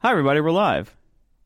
Hi, everybody. We're live.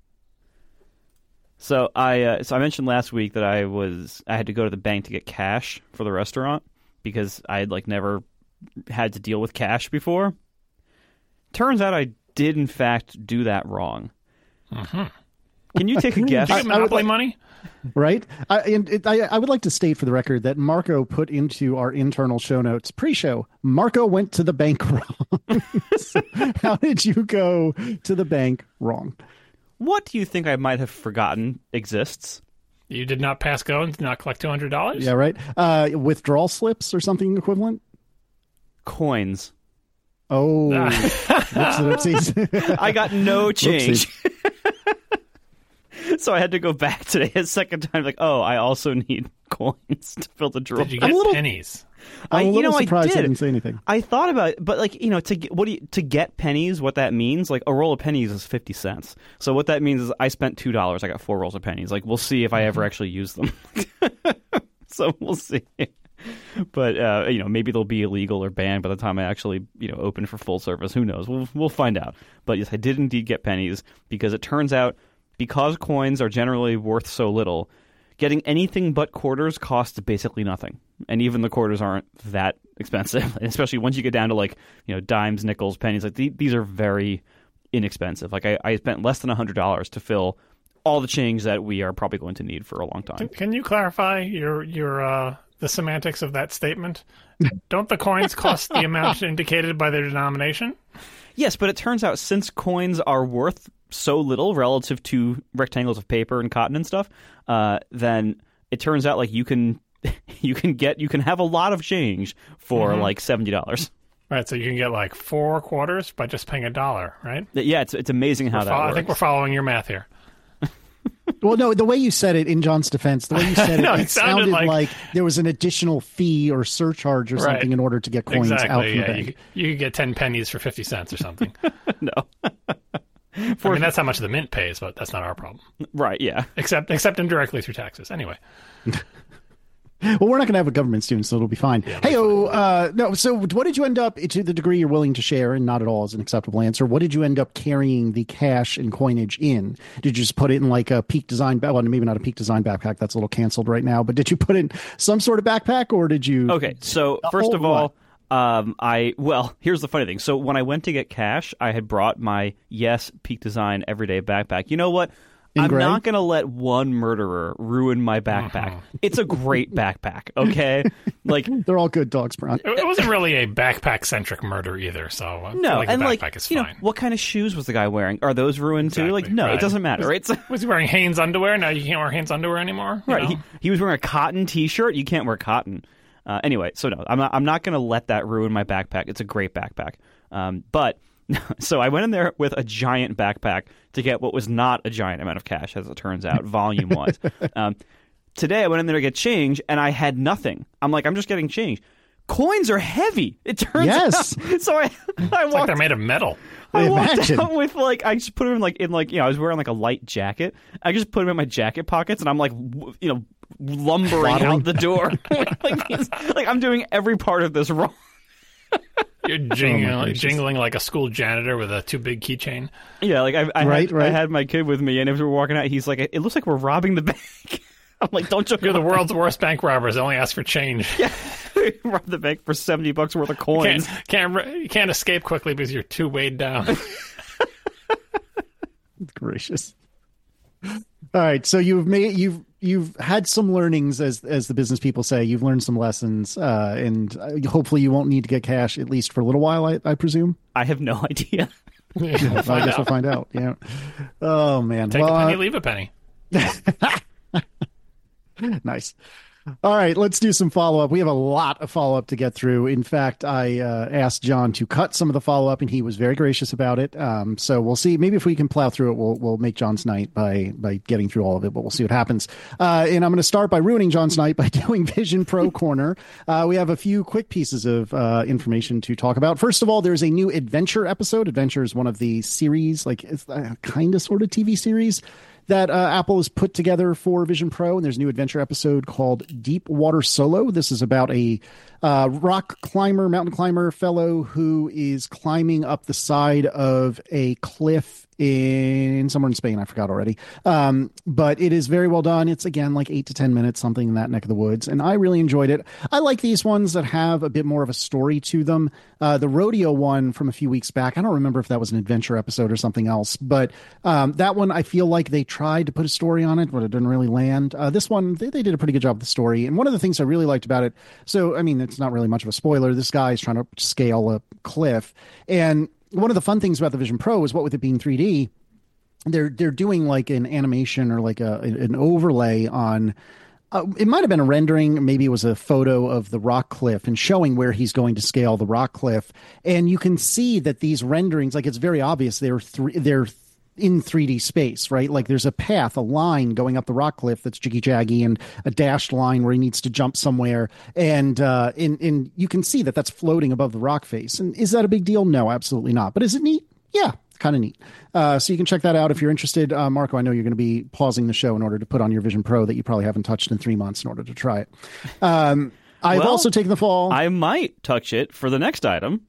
So I mentioned last week that I had to go to the bank to get cash for the restaurant because I had never had to deal with cash before. Turns out I did in fact do that wrong. Mm-hmm. Can you take a guess? Did you get Monopoly money? Right. I would like to state for the record that Marco put into our internal show notes pre-show, Marco went to the bank wrong. So how did you go to the bank wrong? What do you think I might have forgotten exists? You did not pass go and did not collect $200? Yeah, right. Withdrawal slips or something equivalent? Coins. Oh. Whoopsies. I got no change. So I had to go back today a second time. I also need coins to fill the drawer. Did you get pennies? I'm a little surprised I you didn't say anything. I thought about it, but to get pennies, what that means, a roll of pennies is 50 cents. So what that means is I spent $2. I got 4 rolls of pennies. We'll see if I ever actually use them. So we'll see. But maybe they'll be illegal or banned by the time I actually open for full service. Who knows? We'll find out. But yes, I did indeed get pennies because it turns out because coins are generally worth so little, getting anything but quarters costs basically nothing. And even the quarters aren't that expensive, especially once you get down to dimes, nickels, pennies. These are very inexpensive. I spent less than $100 to fill all the change that we are probably going to need for a long time. Can you clarify your the semantics of that statement? Don't the coins cost the amount indicated by their denomination? Yes, but it turns out since coins are worth so little relative to rectangles of paper and cotton and stuff, then it turns out you can have a lot of change for $70. Right, so you can get 4 quarters by just paying $1, right? Yeah, it's amazing how that works. I think we're following your math here. Well, no, the way you said it, in John's defense, the way you said it, no, it sounded like there was an additional fee or surcharge or something in order to get coins out from the bank. You could get 10 pennies for 50 cents or something. No. That's how much the mint pays, but that's not our problem. Right, yeah. Except indirectly through taxes. Anyway. Well, we're not going to have a government student, so it'll be fine. Yeah, no. So, what did you end up, to the degree you're willing to share, and not at all is an acceptable answer? What did you end up carrying the cash and coinage in? Did you just put it in a Peak Design? Well, maybe not a Peak Design backpack. That's a little canceled right now. But did you put in some sort of backpack, or did you? Okay. So first of all, here's the funny thing. So when I went to get cash, I had brought my Peak Design everyday backpack. You know what? I'm not going to let one murderer ruin my backpack. It's a great backpack, okay? They're all good dogs, Bron. It wasn't really a backpack-centric murder either, so I feel the backpack is fine. What kind of shoes was the guy wearing? Are those ruined too? No, it doesn't matter, right? Was he wearing Hanes underwear? Now you can't wear Hanes underwear anymore? Right. He was wearing a cotton T-shirt. You can't wear cotton. Anyway, so no, I'm not going to let that ruin my backpack. It's a great backpack. But... So I went in there with a giant backpack to get what was not a giant amount of cash, as it turns out, volume-wise. Today I went in there to get change, and I had nothing. I'm just getting change. Coins are heavy, it turns out. So I walked... they're made of metal. I walked out with, I just put them in, I was wearing, a light jacket. I just put them in my jacket pockets, and I'm, lumbering out the door. I'm doing every part of this wrong. You're jingling like a school janitor with a too big keychain. Yeah, I had my kid with me, and as we were walking out, he's like, "It looks like we're robbing the bank." I'm like, "Don't joke." You're the world's worst bank robbers. They only ask for change. Yeah, we robbed the bank for $70 worth of coins. You can't escape quickly because you're too weighed down. Gracious. All right, so you've had some learnings, as the business people say. You've learned some lessons, and hopefully you won't need to get cash, at least for a little while, I presume. I have no idea. I guess we'll find out. Yeah. Oh man. Take a penny, leave a penny. Nice. All right, let's do some follow-up. We have a lot of follow-up to get through. In fact, I asked John to cut some of the follow-up, and he was very gracious about it. So we'll see. Maybe if we can plow through it, we'll make John's night by getting through all of it, but we'll see what happens. And I'm going to start by ruining John's night by doing Vision Pro Corner. We have a few quick pieces of information to talk about. First of all, there's a new Adventure episode. Adventure is one of the series, it's a kind of sort of TV series that Apple has put together for Vision Pro, and there's a new adventure episode called Deep Water Solo. This is about a mountain climber fellow who is climbing up the side of a cliff in somewhere in Spain. I forgot already. But it is very well done. It's again like 8 to 10 minutes, something in that neck of the woods. And I really enjoyed it. I like these ones that have a bit more of a story to them. The rodeo one from a few weeks back, I don't remember if that was an adventure episode or something else, but that one, I feel like they tried to put a story on it, but it didn't really land. This one, they did a pretty good job with the story. And one of the things I really liked about it, so, I mean, it's not really much of a spoiler. This guy is trying to scale a cliff. And one of the fun things about the Vision Pro is what with it being 3D, they're doing like an animation or like an overlay on it might have been a rendering, maybe it was a photo of the rock cliff and showing where he's going to scale the rock cliff. And you can see that these renderings, like it's very obvious they're in 3D space, right? Like there's a path, a line going up the rock cliff that's jiggy-jaggy and a dashed line where he needs to jump somewhere. And you can see that that's floating above the rock face. And is that a big deal? No, absolutely not. But is it neat? Yeah, kind of neat. So you can check that out if you're interested. Marco, I know you're going to be pausing the show in order to put on your Vision Pro that you probably haven't touched in 3 months in order to try it. I've also taken the fall. I might touch it for the next item.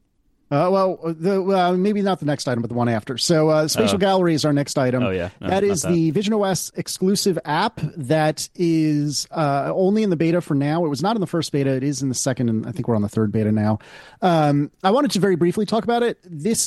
Maybe not the next item, but the one after. So Spatial Gallery is our next item. Oh, yeah. No, that is the Vision OS exclusive app that is only in the beta for now. It was not in the first beta. It is in the second, and I think we're on the third beta now. I wanted to very briefly talk about it.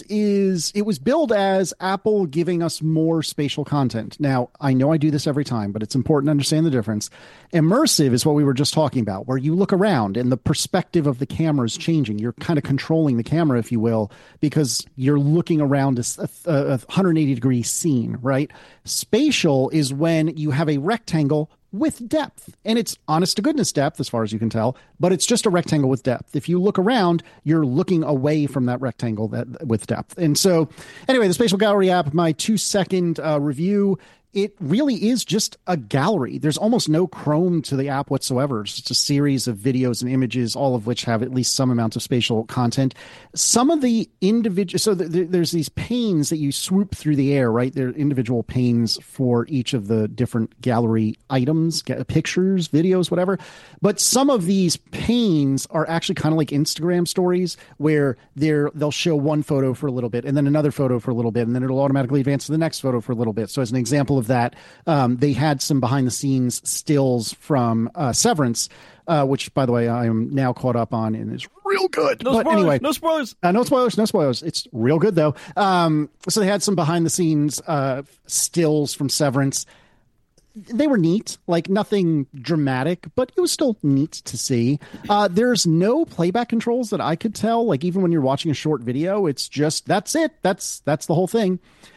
It was billed as Apple giving us more spatial content. Now, I know I do this every time, but it's important to understand the difference. Immersive is what we were just talking about, where you look around and the perspective of the camera is changing. You're kind of controlling the camera, if you will, because you're looking around a 180-degree scene, right? Spatial is when you have a rectangle with depth, and it's honest to goodness depth as far as you can tell, but it's just a rectangle with depth. If you look around, you're looking away from that rectangle with depth. And so anyway, the Spatial Gallery app, my 2-second review, it really is just a gallery. There's almost no Chrome to the app whatsoever. It's just a series of videos and images, all of which have at least some amount of spatial content. Some of the individual, so there's these panes that you swoop through the air, right? They're individual panes for each of the different gallery items, pictures, videos, whatever. But some of these panes are actually kind of like Instagram stories, where they'll show one photo for a little bit and then another photo for a little bit, and then it'll automatically advance to the next photo for a little bit. So as an example of that, they had some behind the scenes stills from Severance, which, by the way, I am now caught up on and is real good. No spoilers. No spoilers. It's real good, though. So they had some behind the scenes stills from Severance. They were neat, like nothing dramatic, but it was still neat to see. There's no playback controls that I could tell. Like even when you're watching a short video, it's just, that's it. That's the whole thing.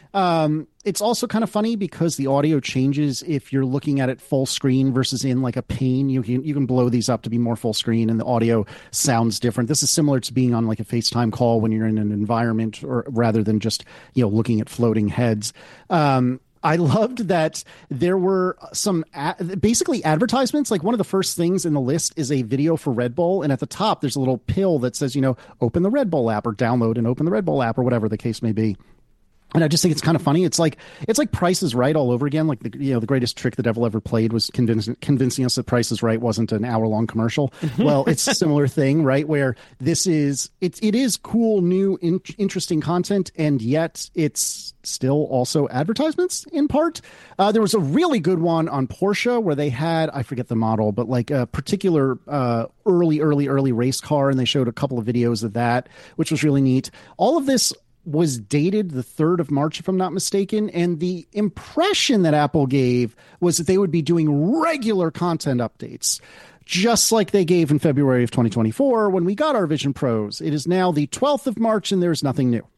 It's also kind of funny because the audio changes if you're looking at it full screen versus in like a pane. You can blow these up to be more full screen and the audio sounds different. This is similar to being on like a FaceTime call when you're in an environment, or rather than just, looking at floating heads. I loved that there were some basically advertisements. Like one of the first things in the list is a video for Red Bull. And at the top, there's a little pill that says, open the Red Bull app, or download and open the Red Bull app, or whatever the case may be. And I just think it's kind of funny. It's like Price is Right all over again. Like the greatest trick the devil ever played was convincing us that Price is Right wasn't an hour-long commercial. Well, it's a similar thing, right? Where it is cool, new, interesting content, and yet it's still also advertisements in part. There was a really good one on Porsche where they had, I forget the model, but like a particular early race car, and they showed a couple of videos of that, which was really neat. All of this was dated the 3rd of March, if I'm not mistaken. And the impression that Apple gave was that they would be doing regular content updates, just like they gave in February of 2024 when we got our Vision Pros. It is now the 12th of March and there's nothing new.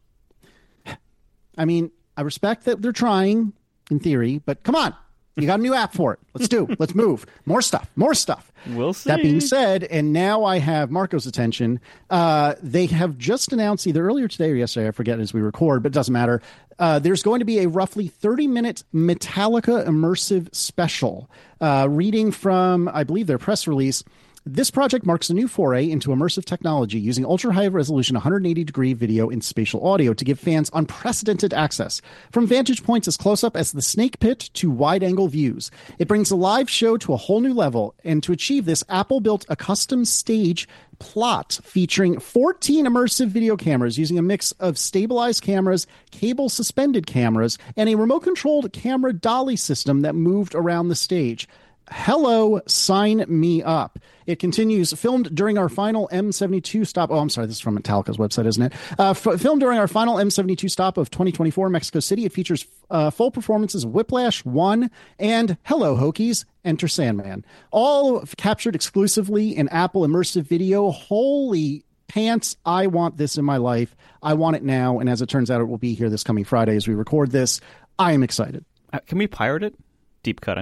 I mean, I respect that they're trying in theory, but come on. You got a new app for it. Let's move. More stuff. We'll see. That being said, and now I have Marco's attention. They have just announced either earlier today or yesterday, I forget as we record, but it doesn't matter. There's going to be a roughly 30-minute Metallica immersive special. Reading from, I believe, their press release, This project marks a new foray into immersive technology using ultra-high resolution 180-degree video and spatial audio to give fans unprecedented access. From vantage points as close-up as the Snake Pit to wide-angle views, it brings a live show to a whole new level, and to achieve this, Apple built a custom stage plot featuring 14 immersive video cameras using a mix of stabilized cameras, cable suspended cameras, and a remote controlled camera dolly system that moved around the stage. Hello, sign me up. It continues, filmed during our final M72 stop. Oh, I'm sorry. This is from Metallica's website, isn't it? Filmed during our final M72 stop of 2024, Mexico City. It features full performances of Whiplash 1 and Hello, Hokies, Enter Sandman. All captured exclusively in Apple Immersive Video. Holy pants, I want this in my life. I want it now. And as it turns out, it will be here this coming Friday as we record this. I am excited. Can we pirate it? Deep cut,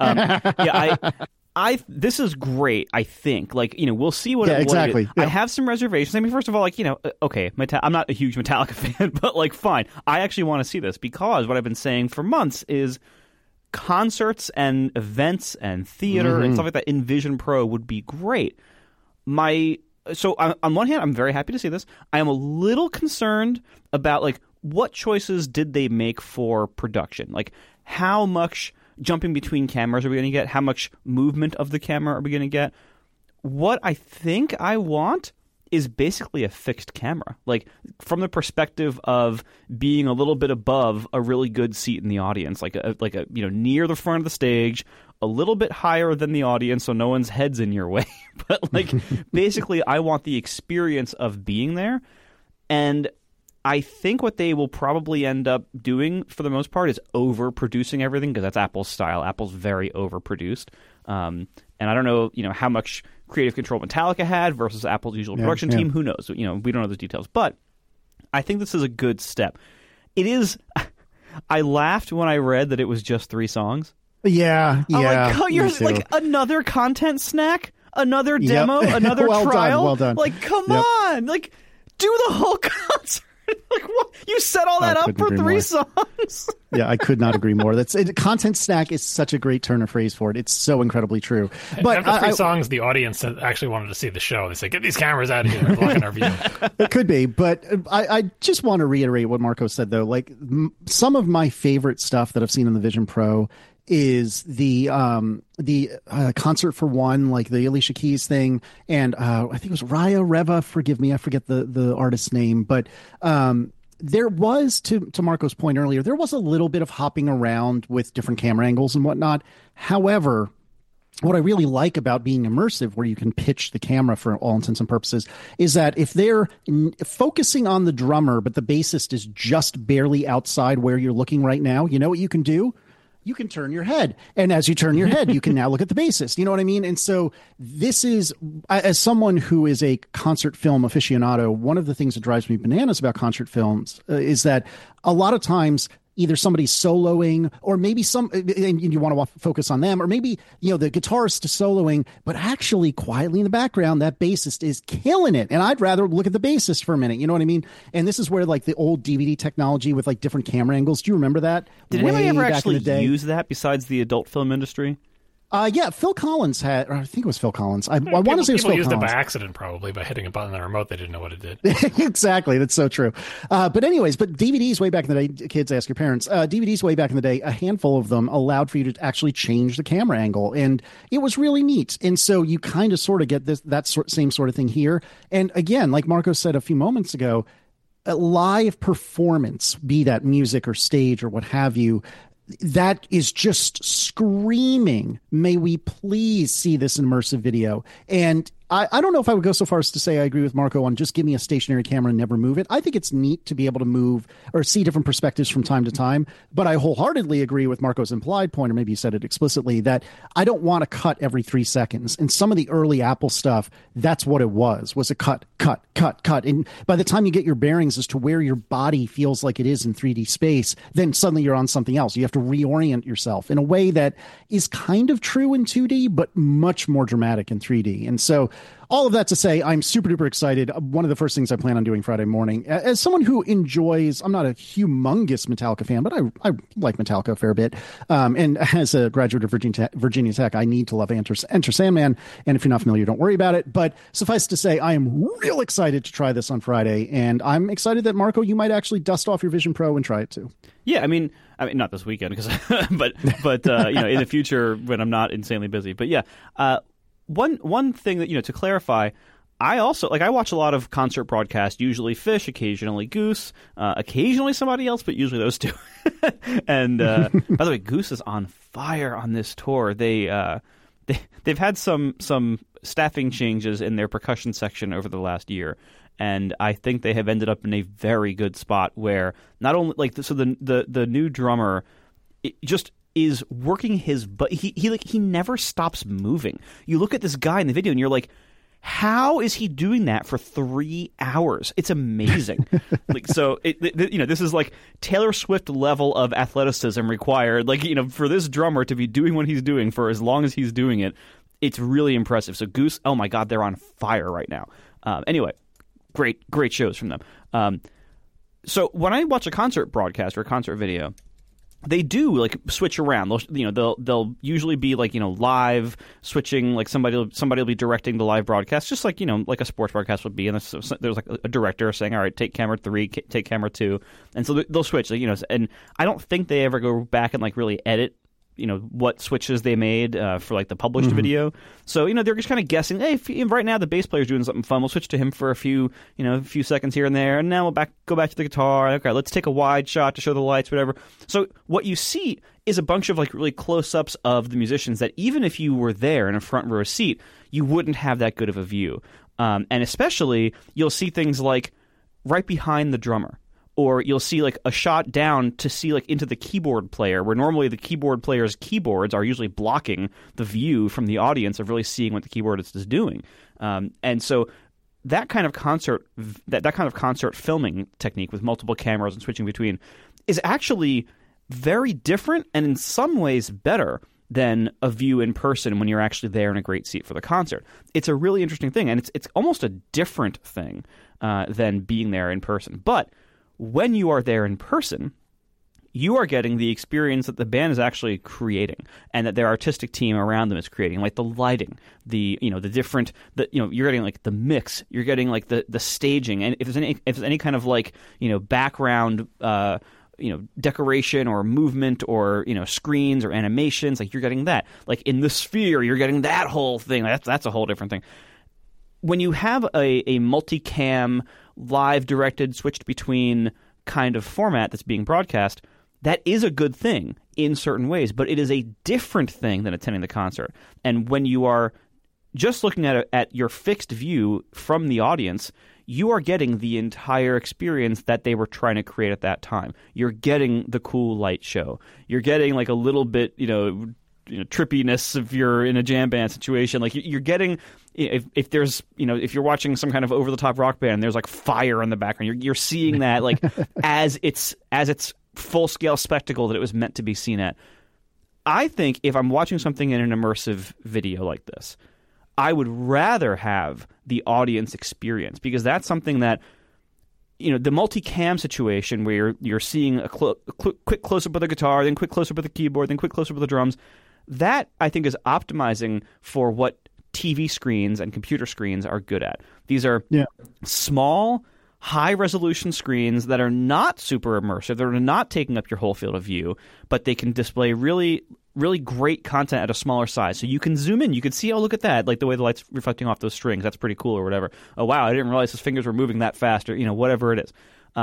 I know. This is great. I think, we'll see what. Exactly. I have some reservations. I mean, first of all, okay, I'm not a huge Metallica fan, but fine. I actually want to see this because what I've been saying for months is concerts and events and theater and stuff like that in Vision Pro would be great. So on one hand, I'm very happy to see this. I am a little concerned about what choices did they make for production, how much jumping between cameras are we going to get? How much movement of the camera are we going to get? What I think I want is basically a fixed camera, from the perspective of being a little bit above a really good seat in the audience, near the front of the stage, a little bit higher than the audience so no one's head's in your way. But basically I want the experience of being there. And I think what they will probably end up doing for the most part is overproducing everything because that's Apple's style. Apple's very overproduced. And I don't know, how much creative control Metallica had versus Apple's usual production team. Who knows? We don't know those details. But I think this is a good step. It is. I laughed when I read that it was just 3 songs. Yeah. You're another content snack, another demo, another trial. Well done. Come on. Do the whole concert. What? You set all that up for 3 songs. Yeah, I could not agree more. Content snack is such a great turn of phrase for it. It's so incredibly true. But after 3 songs, the audience actually wanted to see the show. They said, "Get these cameras out of here! They're blocking our view." It could be, but I just want to reiterate what Marco said, though. Some of my favorite stuff that I've seen in the Vision Pro is the concert for one, the Alicia Keys thing, and I think it was Raya Reva. Forgive me, I forget the artist's name, but there was, to Marco's point earlier, there was a little bit of hopping around with different camera angles and whatnot. However, what I really like about being immersive, where you can pitch the camera for all intents and purposes, is that if they're focusing on the drummer, but the bassist is just barely outside where you're looking right now, you know what you can do? You can turn your head. And as you turn your head, you can now look at the bassist. You know what I mean? And so this is, as someone who is a concert film aficionado, one of the things that drives me bananas about concert films is that a lot of times either somebody's soloing or maybe and you want to focus on them, or maybe, the guitarist is soloing, but actually quietly in the background, that bassist is killing it. And I'd rather look at the bassist for a minute. You know what I mean? And this is where the old DVD technology with different camera angles. Do you remember that? Did anybody ever actually use that besides the adult film industry? Yeah, Phil Collins had, or I think it was Phil Collins. I want to say it was Phil Collins. People used it by accident, probably, by hitting a button on the remote. They didn't know what it did. Exactly. That's so true. But DVDs way back in the day, kids, ask your parents, DVDs way back in the day, a handful of them allowed for you to actually change the camera angle. And it was really neat. And so you kind of sort of get same sort of thing here. And again, like Marco said a few moments ago, a live performance, be that music or stage or what have you, that is just screaming, may we please see this immersive video. And I don't know if I would go so far as to say I agree with Marco on just give me a stationary camera and never move it. I think it's neat to be able to move or see different perspectives from time to time. But I wholeheartedly agree with Marco's implied point, or maybe you said it explicitly, that I don't want to cut every 3 seconds. And some of the early Apple stuff, that's what it was a cut. And by the time you get your bearings as to where your body feels like it is in 3D space, then suddenly you're on something else. You have to reorient yourself in a way that is kind of true in 2D, but much more dramatic in 3D. And so all of that to say, I'm super duper excited. One of the first things I plan on doing Friday morning, as someone who enjoys, I'm not a humongous Metallica fan, but I like Metallica a fair bit. And as a graduate of Virginia Tech, I need to love Enter Sandman. And if you're not familiar, don't worry about it. But suffice to say, I am real excited to try this on Friday. And I'm excited that, Marco, you might actually dust off your Vision Pro and try it too. Yeah, I mean, not this weekend, because, but in the future when I'm not insanely busy. But yeah, one thing that, to clarify, I also I watch a lot of concert broadcasts, usually Fish, occasionally Goose, occasionally somebody else, but usually those two. And by the way, Goose is on fire on this tour. They've had some staffing changes in their percussion section over the last year. And I think they have ended up in a very good spot where not only the new drummer just is working his butt. He never stops moving. You look at this guy in the video and you're like, how is he doing that for 3 hours? It's amazing. This is like Taylor Swift level of athleticism required. For this drummer to be doing what he's doing for as long as he's doing it, it's really impressive. So Goose, oh my God, they're on fire right now. Anyway. Great shows from them. So when I watch a concert broadcast or a concert video, they do switch around. They'll usually be live switching. Somebody will be directing the live broadcast, just like a sports broadcast would be. And there's a director saying, "All right, take camera 3, take camera 2," and so they'll switch. And I don't think they ever go back and really edit what switches they made for the published video. So they're just kind of guessing, hey, right now the bass player's doing something fun, we'll switch to him for a few seconds here and there, and now we'll go back to the guitar. Okay, let's take a wide shot to show the lights, whatever. So what you see is a bunch of really close-ups of the musicians that even if you were there in a front row seat, you wouldn't have that good of a view. And especially you'll see things like right behind the drummer. Or you'll see a shot down to see into the keyboard player, where normally the keyboard player's keyboards are usually blocking the view from the audience of really seeing what the keyboardist is doing. And so that kind of concert filming technique with multiple cameras and switching between is actually very different and in some ways better than a view in person when you're actually there in a great seat for the concert. It's a really interesting thing, and it's almost a different thing than being there in person. But when you are there in person, you are getting the experience that the band is actually creating, and that their artistic team around them is creating, the lighting, you're getting the mix, you're getting the staging, and if there's any kind of background decoration or movement or screens or animations, you're getting that. In the Sphere, you're getting that whole thing. That's a whole different thing. When you have a multicam, live directed, switched between kind of format that's being broadcast, that is a good thing in certain ways, but it is a different thing than attending the concert. And when you are just looking at your fixed view from the audience, you are getting the entire experience that they were trying to create at that time. You're getting the cool light show. You're getting a little bit, trippiness if you're in a jam band situation. You're getting, if there's if you're watching some kind of over the top rock band and there's fire in the background, you're seeing that as it's full scale spectacle that it was meant to be seen at. I think if I'm watching something in an immersive video like this, I would rather have the audience experience, because that's something that the multicam situation where you're seeing a quick close up of the guitar, then quick close up of the keyboard, then quick close up of the drums. That, I think, is optimizing for what TV screens and computer screens are good at. These are small, high-resolution screens that are not super immersive. They're not taking up your whole field of view, but they can display really, really great content at a smaller size. So you can zoom in. You can see, oh, look at that, the way the light's reflecting off those strings. That's pretty cool, or whatever. Oh, wow, I didn't realize his fingers were moving that fast, or whatever it is.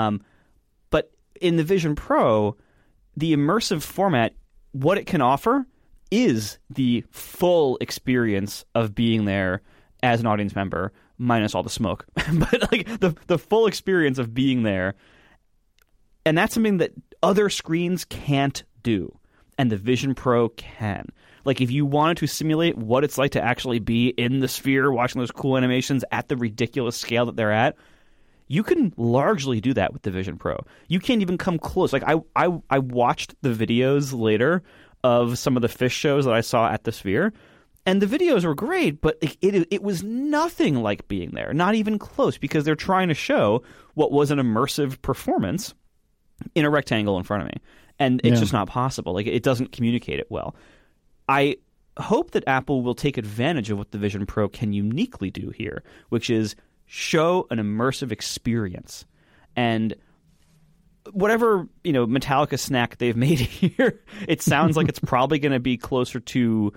But in the Vision Pro, the immersive format, what it can offer is the full experience of being there as an audience member, minus all the smoke. But the full experience of being there. And that's something that other screens can't do, and the Vision Pro can. If you wanted to simulate what it's like to actually be in the Sphere watching those cool animations at the ridiculous scale that they're at, you can largely do that with the Vision Pro. You can't even come close. I watched the videos later of some of the Fish shows that I saw at the Sphere, And the videos were great, but it was nothing like being there, not even close, because they're trying to show what was an immersive performance in a rectangle in front of me. And it's just not possible. Like, it doesn't communicate it well. I hope that Apple will take advantage of what the Vision Pro can uniquely do here, which is show an immersive experience. And whatever, Metallica snack they've made here, it sounds like it's probably going to be closer to,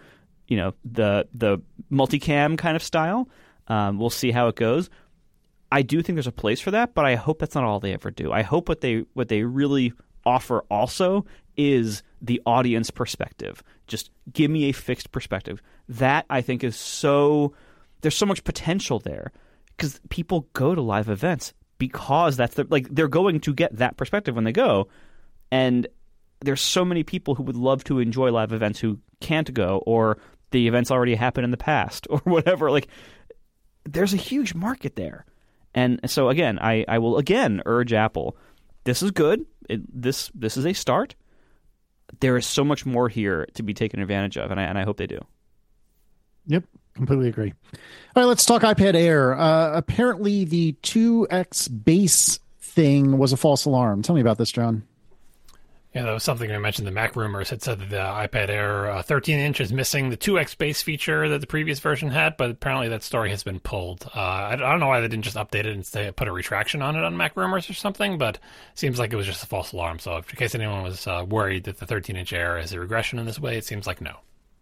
the multicam kind of style. We'll see how it goes. I do think there's a place for that, but I hope that's not all they ever do. I hope what they really offer also is the audience perspective. Just give me a fixed perspective. That, I think, is there's so much potential there, because people go to live events because they're going to get that perspective when they go. And there's so many people who would love to enjoy live events who can't go, or the events already happened in the past, or whatever. Like, there's a huge market there. And so, again, I will again urge Apple. This is good. This is a start. There is so much more here to be taken advantage of, and I hope they do. Yep, completely agree. All right, let's talk iPad Air. Apparently, the 2x base thing was a false alarm. Tell me about this, John. Yeah, that was something I mentioned. The Mac Rumors had said that the iPad Air 13-inch is missing the 2x base feature that the previous version had, but apparently that story has been pulled. I don't know why they didn't just update it and put a retraction on it on Mac Rumors or something, but it seems like it was just a false alarm. So in case anyone was worried that the 13-inch Air is a regression in this way, it seems like no.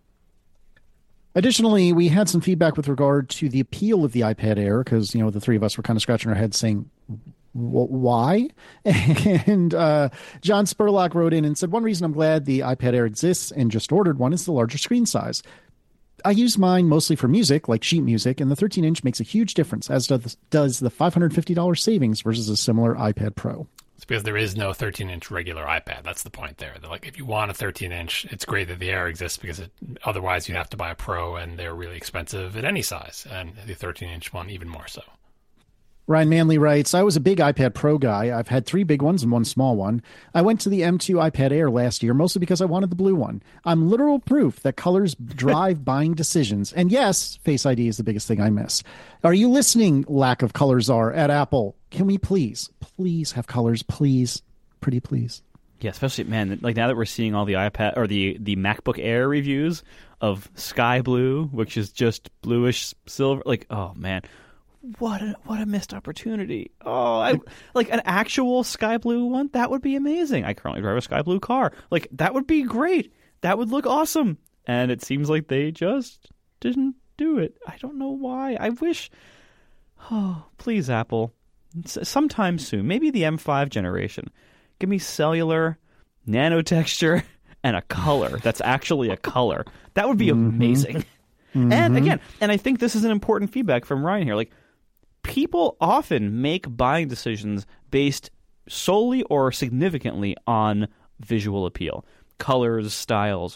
Additionally, we had some feedback with regard to the appeal of the iPad Air, because, the three of us were kind of scratching our heads saying, why? And John Spurlock wrote in and said, one reason I'm glad the iPad Air exists and just ordered one is the larger screen size. I use mine mostly for music, like sheet music, and the 13-inch makes a huge difference, as does the $550 savings versus a similar iPad Pro. It's because there is no 13-inch regular iPad. That's the point there. They're like, if you want a 13-inch, it's great that the Air exists, because otherwise you'd have to buy a Pro, and they're really expensive at any size, and the 13-inch one even more so. Ryan Manley writes, I was a big iPad Pro guy. I've had 3 big ones and 1 small one. I went to the M2 iPad Air last year, mostly because I wanted the blue one. I'm literal proof that colors drive buying decisions. And yes, Face ID is the biggest thing I miss. Are you listening, lack of colors are at Apple? Can we please have colors, please? Pretty please. Yeah, especially, man, like now that we're seeing all the iPad or the MacBook Air reviews of sky blue, which is just bluish silver, like, oh man, what a missed opportunity. Oh, like an actual sky blue one, that would be amazing. I currently drive a sky blue car. Like, that would be great. That would look awesome. And it seems like they just didn't do it. I don't know why. I wish. Oh, please, Apple. Sometime soon, maybe the M5 generation. Give me cellular, nano texture, and a color that's actually a color. That would be amazing. Mm-hmm. And again, I think this is an important feedback from Ryan here. Like, people often make buying decisions based solely or significantly on visual appeal, colors, styles.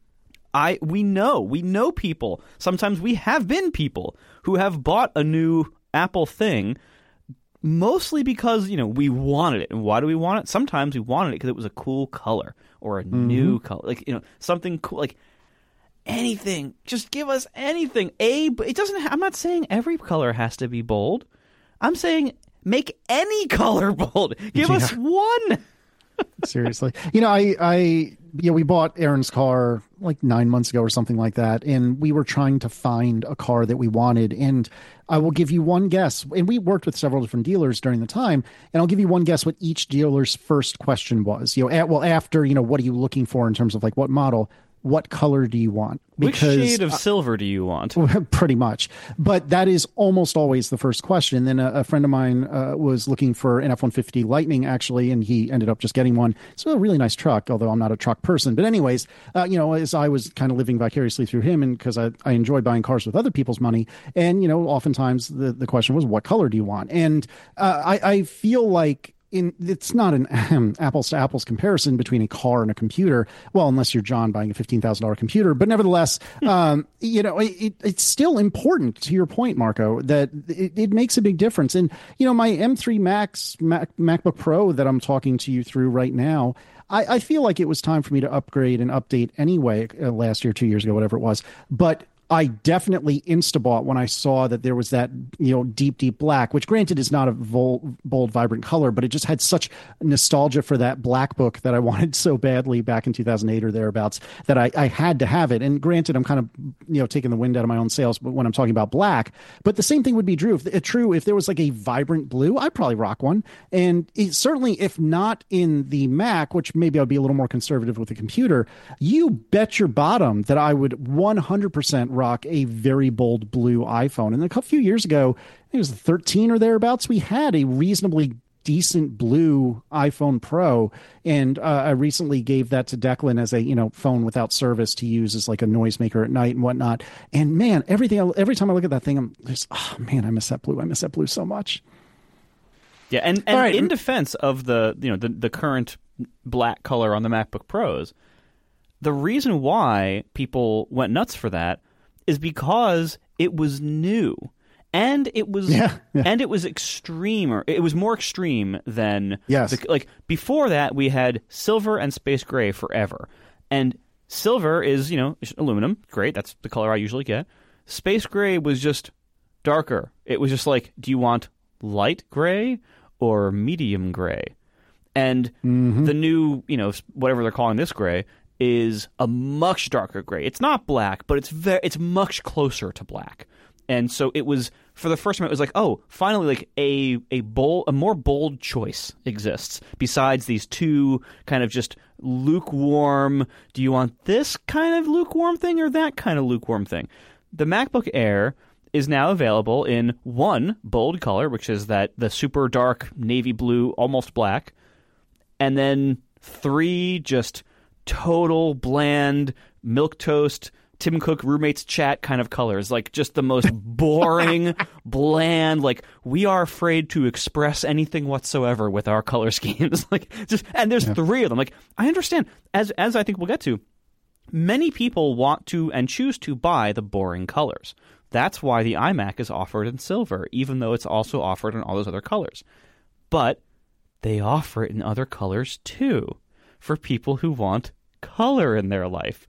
We know people. Sometimes we have been people who have bought a new Apple thing mostly because, we wanted it. And why do we want it? Sometimes we wanted it because it was a cool color or a new color. Like, something cool. Like, anything. Just give us anything. It doesn't. I'm not saying every color has to be bold. I'm saying make any color bold. Give us one. Seriously. We bought Aaron's car like 9 months ago or something like that, and we were trying to find a car that we wanted. And I will give you one guess. And we worked with several different dealers during the time, and I'll give you one guess what each dealer's first question was. After, what are you looking for in terms of like what model? What color do you want? Because, which shade of silver do you want? Pretty much. But that is almost always the first question. And then a friend of mine was looking for an F-150 Lightning, actually, and he ended up just getting one. It's a really nice truck, although I'm not a truck person. But anyways, as I was kind of living vicariously through him, and because I enjoy buying cars with other people's money, and, oftentimes the question was, what color do you want? And I feel like it's not an apples to apples comparison between a car and a computer. Well, unless you're John buying a $15,000 computer, but nevertheless, it's still important, to your point, Marco, that it makes a big difference. And, my M3 MacBook Pro that I'm talking to you through right now, I feel like it was time for me to upgrade and update anyway, last year, 2 years ago, whatever it was. But I definitely insta-bought when I saw that there was that, deep, deep black, which granted is not a bold, vibrant color, but it just had such nostalgia for that black book that I wanted so badly back in 2008 or thereabouts that I had to have it. And granted, I'm kind of, taking the wind out of my own sails when I'm talking about black, but the same thing would be true if there was like a vibrant blue, I'd probably rock one. And certainly if not in the Mac, which maybe I'd be a little more conservative with the computer, you bet your bottom that I would 100% rock a very bold blue iPhone. And a few years ago, it was 13 or thereabouts, we had a reasonably decent blue iPhone Pro, and I recently gave that to Declan as a phone without service to use as like a noisemaker at night and whatnot. And man, every time I look at that thing, I'm just, oh man, I miss that blue so much. Yeah, and right. In defense of the current black color on the MacBook Pros, the reason why people went nuts for that is because it was new, and it was and it was extreme, or it was more extreme than like before that. We had silver and space gray forever, and silver is aluminum, great, that's the color I usually get. Space gray was just darker. It was just like, do you want light gray or medium gray? And the new whatever they're calling this gray is a much darker gray. It's not black, but it's much closer to black. And so it was, for the first time, it was like, oh, finally, like a more bold choice exists besides these two kind of just lukewarm. Do you want this kind of lukewarm thing or that kind of lukewarm thing? The MacBook Air is now available in one bold color, which is the super dark navy blue, almost black, and then three just total bland milquetoast Tim Cook roommates chat kind of colors, like just the most boring, bland, like we are afraid to express anything whatsoever with our color schemes. And there's three of them. Like, I understand, as I think we'll get to, many people want to and choose to buy the boring colors. That's why the iMac is offered in silver, even though it's also offered in all those other colors. But they offer it in other colors too, for people who want color in their life.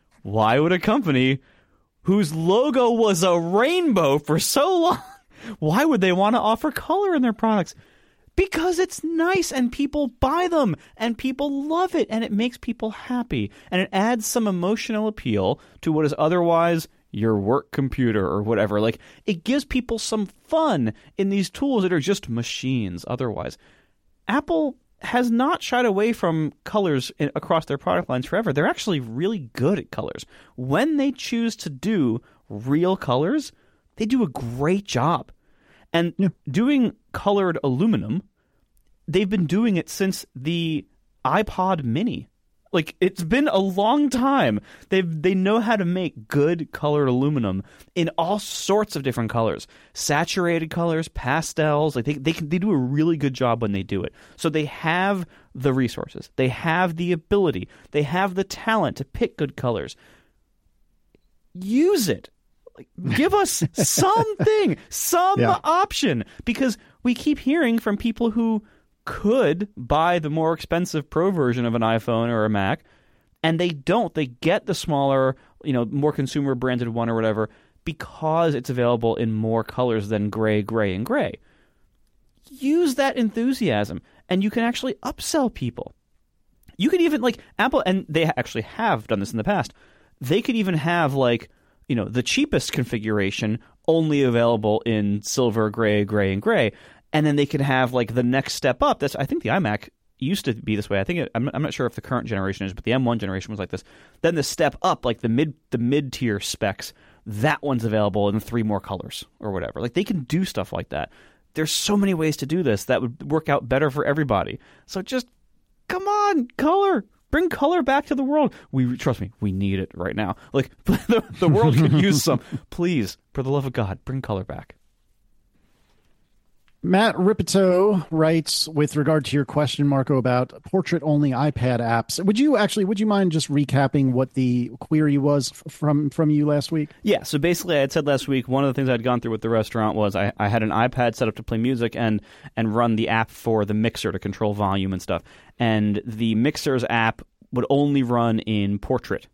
Why would a company whose logo was a rainbow for so long, why would they want to offer color in their products? Because it's nice and people buy them and people love it and it makes people happy and it adds some emotional appeal to what is otherwise your work computer or whatever. Like, it gives people some fun in these tools that are just machines otherwise. Apple has not shied away from colors across their product lines forever. They're actually really good at colors. When they choose to do real colors, they do a great job. And doing colored aluminum, they've been doing it since the iPod Mini. Like, it's been a long time. They know how to make good colored aluminum in all sorts of different colors. Saturated colors, pastels. Like, they do a really good job when they do it. So they have the resources. They have the ability. They have the talent to pick good colors. Use it. Like, give us something, some option. Because we keep hearing from people who could buy the more expensive Pro version of an iPhone or a Mac, and they don't. They get the smaller, more consumer branded one or whatever because it's available in more colors than gray, gray, and gray. Use that enthusiasm, and you can actually upsell people. You could even, like, Apple, and they actually have done this in the past, they could even have, like, the cheapest configuration only available in silver, gray, gray, and gray. And then they could have, like, the next step up. I think the iMac used to be this way. I'm not sure if the current generation is, but the M1 generation was like this. Then the step up, like the mid-tier specs, that one's available in 3 more colors or whatever. Like, they can do stuff like that. There's so many ways to do this that would work out better for everybody. So just, come on, color. Bring color back to the world. Trust me, we need it right now. Like, the world could use some. Please, for the love of God, bring color back. Matt Ripito writes, with regard to your question, Marco, about portrait-only iPad apps. Would you mind just recapping what the query was from you last week? Yeah, so basically I had said last week, one of the things I'd gone through with the restaurant was I had an iPad set up to play music and run the app for the mixer to control volume and stuff. And the mixer's app would only run in portrait.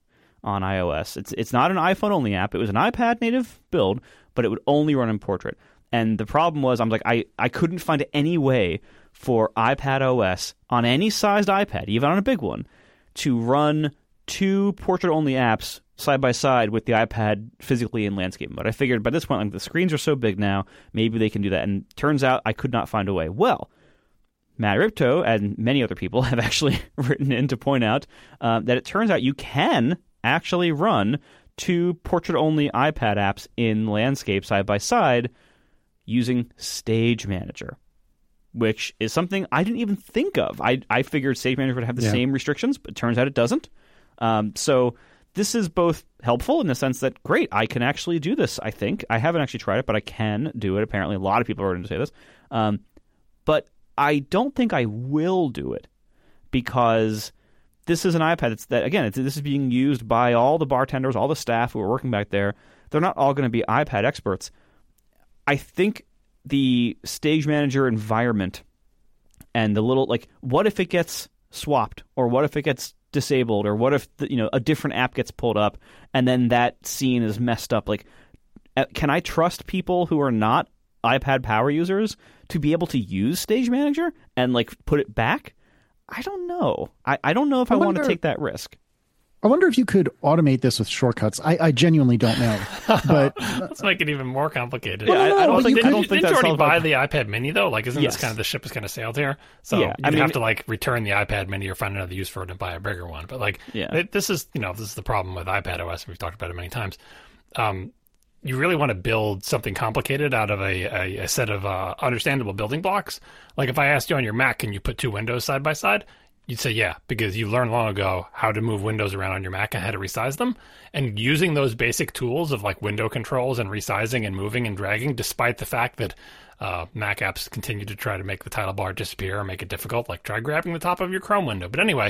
on iOS. It's not an iPhone only app. It was an iPad native build, but it would only run in portrait. And the problem was, I'm like, I couldn't find any way for iPad OS on any sized iPad, even on a big one, to run 2 portrait-only apps side by side with the iPad physically in landscape mode. I figured by this point, like, the screens are so big now, maybe they can do that. And turns out I could not find a way. Well, Matt Ripto and many other people have actually written in to point out that it turns out you can actually run 2 portrait-only iPad apps in landscape side by side using Stage Manager, which is something I didn't even think of. I figured Stage Manager would have the same restrictions, but it turns out it doesn't. So this is both helpful in the sense that, great, I can actually do this, I think. I haven't actually tried it, but I can do it. Apparently, a lot of people are going to say this. But I don't think I will do it because this is an iPad this is being used by all the bartenders, all the staff who are working back there. They're not all going to be iPad experts. I think the Stage Manager environment and the little, like, what if it gets swapped, or what if it gets disabled, or what if a different app gets pulled up and then that scene is messed up? Like, can I trust people who are not iPad power users to be able to use Stage Manager and, like, put it back? I don't know. I don't know if I want to take that risk. I wonder if you could automate this with shortcuts. I genuinely don't know, but let's make it even more complicated. Yeah, I don't think didn't you that's already buy the iPad Mini though? Like, isn't Yes. this kind of the ship has kind of sailed here? So Yeah, you have to like return the iPad Mini or find another use for it and buy a bigger one. But like, this is the problem with iPad OS. We've talked about it many times. You really want to build something complicated out of a set of understandable building blocks. Like if I asked you on your Mac, can you put 2 windows side by side? You'd say yeah, because you learned long ago how to move windows around on your Mac and how to resize them. And using those basic tools of like window controls and resizing and moving and dragging, despite the fact that Mac apps continue to try to make the title bar disappear or make it difficult, like try grabbing the top of your Chrome window. But anyway,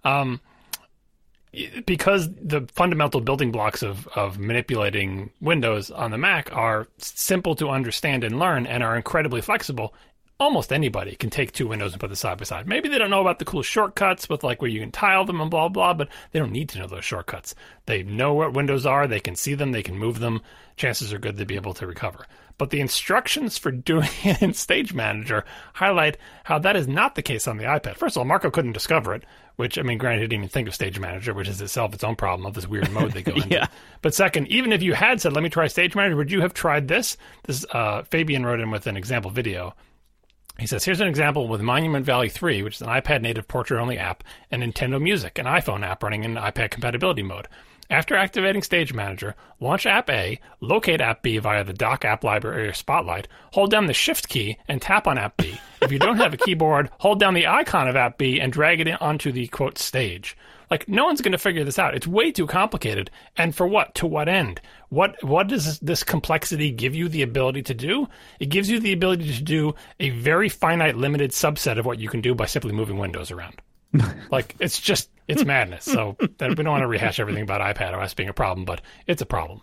because the fundamental building blocks of manipulating Windows on the Mac are simple to understand and learn and are incredibly flexible, almost anybody can take 2 windows and put them side by side. Maybe they don't know about the cool shortcuts with like where you can tile them and blah, blah, but they don't need to know those shortcuts. They know what windows are. They can see them. They can move them. Chances are good they'll be able to recover. But the instructions for doing it in Stage Manager highlight how that is not the case on the iPad. First of all, Marco couldn't discover it, which, I mean, granted, he didn't even think of Stage Manager, which is itself its own problem of this weird mode they go into. Yeah. But second, even if you had said, let me try Stage Manager, would you have tried this? This Fabian wrote in with an example video. He says, here's an example with Monument Valley 3, which is an iPad native portrait-only app, and Nintendo Music, an iPhone app running in iPad compatibility mode. After activating Stage Manager, launch App A, locate App B via the Dock App Library or Spotlight, hold down the Shift key and tap on App B. If you don't have a keyboard, hold down the icon of App B and drag it onto the, quote, stage. Like, no one's going to figure this out. It's way too complicated. And for what? To what end? What does this complexity give you the ability to do? It gives you the ability to do a very finite, limited subset of what you can do by simply moving windows around. Like, it's madness. So we don't want to rehash everything about iPad OS being a problem, but it's a problem.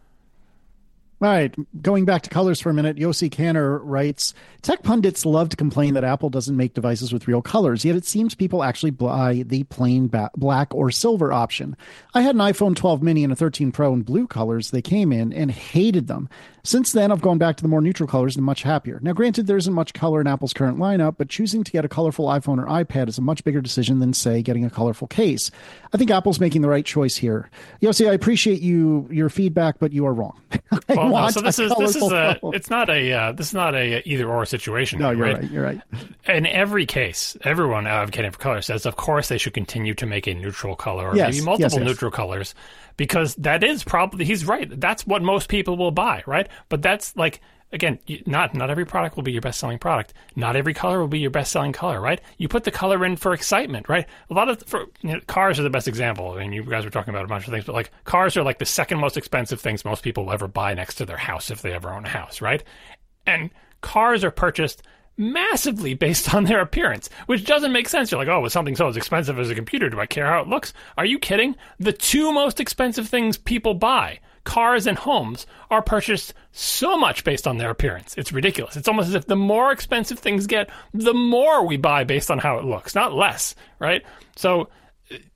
All right, going back to colors for a minute, Yossi Kanner writes, tech pundits love to complain that Apple doesn't make devices with real colors, yet it seems people actually buy the plain black or silver option. I had an iPhone 12 mini and a 13 Pro in blue colors they came in and hated them. Since then, I've gone back to the more neutral colors and much happier. Now, granted, there isn't much color in Apple's current lineup, but choosing to get a colorful iPhone or iPad is a much bigger decision than, say, getting a colorful case. I think Apple's making the right choice here. Yossi, I appreciate your feedback, but you are wrong. So this is not a either or situation. No, you're right. You're right. In every case, everyone advocating for color says, of course, they should continue to make a neutral color or maybe multiple neutral colors, because that is probably, he's right. That's what most people will buy, right? But that's like, again, not every product will be your best-selling product. Not every color will be your best-selling color, right? You put the color in for excitement, right? A lot of cars are the best example. I mean, you guys were talking about a bunch of things, but like cars are like the second most expensive things most people will ever buy next to their house if they ever own a house, right? And cars are purchased massively based on their appearance, which doesn't make sense. You're like, oh, with something so as expensive as a computer, do I care how it looks? Are you kidding? The 2 most expensive things people buy, cars and homes, are purchased so much based on their appearance. It's ridiculous. It's almost as if the more expensive things get, the more we buy based on how it looks, not less, right? So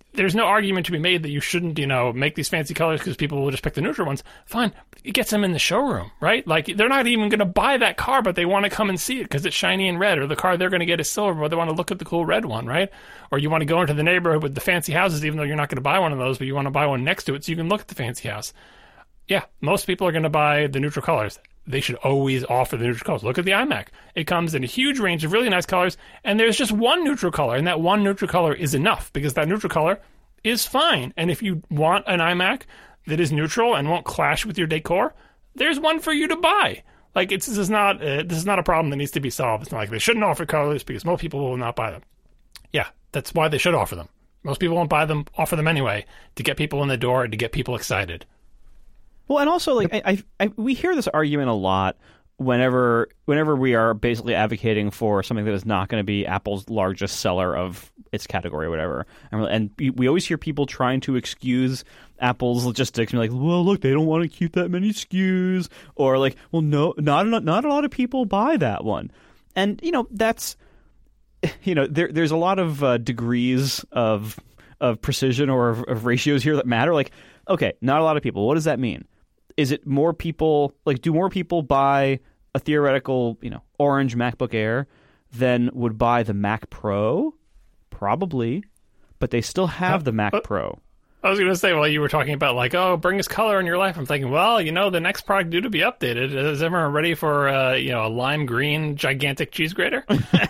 there's no argument to be made that you shouldn't, make these fancy colors because people will just pick the neutral ones. Fine. It gets them in the showroom, right? Like, they're not even going to buy that car, but they want to come and see it because it's shiny and red, or the car they're going to get is silver, but they want to look at the cool red one, right? Or you want to go into the neighborhood with the fancy houses, even though you're not going to buy one of those, but you want to buy one next to it so you can look at the fancy house. Yeah, most people are going to buy the neutral colors. They should always offer the neutral colors. Look at the iMac. It comes in a huge range of really nice colors, and there's just one neutral color, and that one neutral color is enough because that neutral color is fine. And if you want an iMac that is neutral and won't clash with your decor, there's one for you to buy. Like, this is not a problem that needs to be solved. It's not like they shouldn't offer colors because most people will not buy them. Yeah, that's why they should offer them. Most people won't buy them, offer them anyway, to get people in the door and to get people excited. Well, and also, like, we hear this argument a lot whenever we are basically advocating for something that is not going to be Apple's largest seller of its category or whatever. And we always hear people trying to excuse Apple's logistics and be like, well, look, they don't want to keep that many SKUs, or like, well, no, not a lot of people buy that one. And, that's, there's a lot of degrees of precision or of ratios here that matter. Like, okay, not a lot of people. What does that mean? Is it more people, like, do more people buy a theoretical, orange MacBook Air than would buy the Mac Pro? Probably, but they still have the Mac Pro. I was going to say, while you were talking about, like, oh, bring us color in your life, I'm thinking, well, the next product due to be updated. Is everyone ready for, a lime green gigantic cheese grater?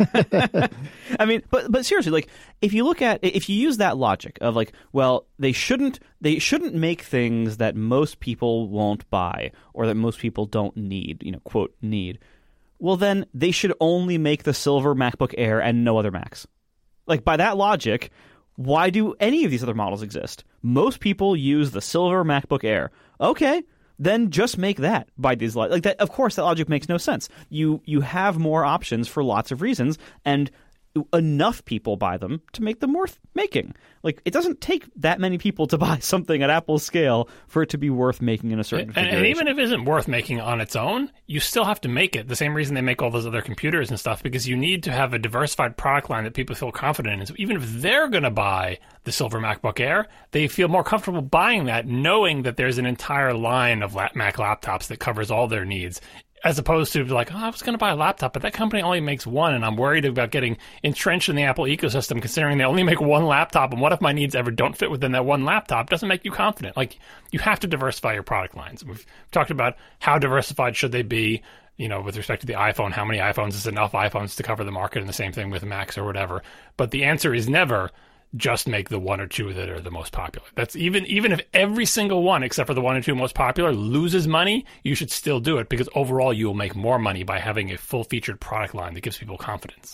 I mean, but seriously, like, if you use that logic of, like, well, they shouldn't make things that most people won't buy or that most people don't need, quote, need. Well, then they should only make the silver MacBook Air and no other Macs. Like, by that logic, why do any of these other models exist? Most people use the silver MacBook Air. Okay, then just make that by these like that. Of course, that logic makes no sense. You have more options for lots of reasons, and enough people buy them to make them worth making. Like, it doesn't take that many people to buy something at Apple's scale for it to be worth making in a certain configuration. And even if it isn't worth making on its own, you still have to make it. The same reason they make all those other computers and stuff, because you need to have a diversified product line that people feel confident in. So even if they're going to buy the silver MacBook Air, they feel more comfortable buying that, knowing that there's an entire line of Mac laptops that covers all their needs. As opposed to like, oh, I was going to buy a laptop, but that company only makes one, and I'm worried about getting entrenched in the Apple ecosystem, considering they only make one laptop, and what if my needs ever don't fit within that one laptop? Doesn't make you confident. Like, you have to diversify your product lines. We've talked about how diversified should they be, with respect to the iPhone, how many iPhones is enough iPhones to cover the market, and the same thing with Macs or whatever. But the answer is never just make the one or two that are the most popular. That's even if every single one, except for the one or two most popular, loses money, you should still do it, because overall you will make more money by having a full-featured product line that gives people confidence.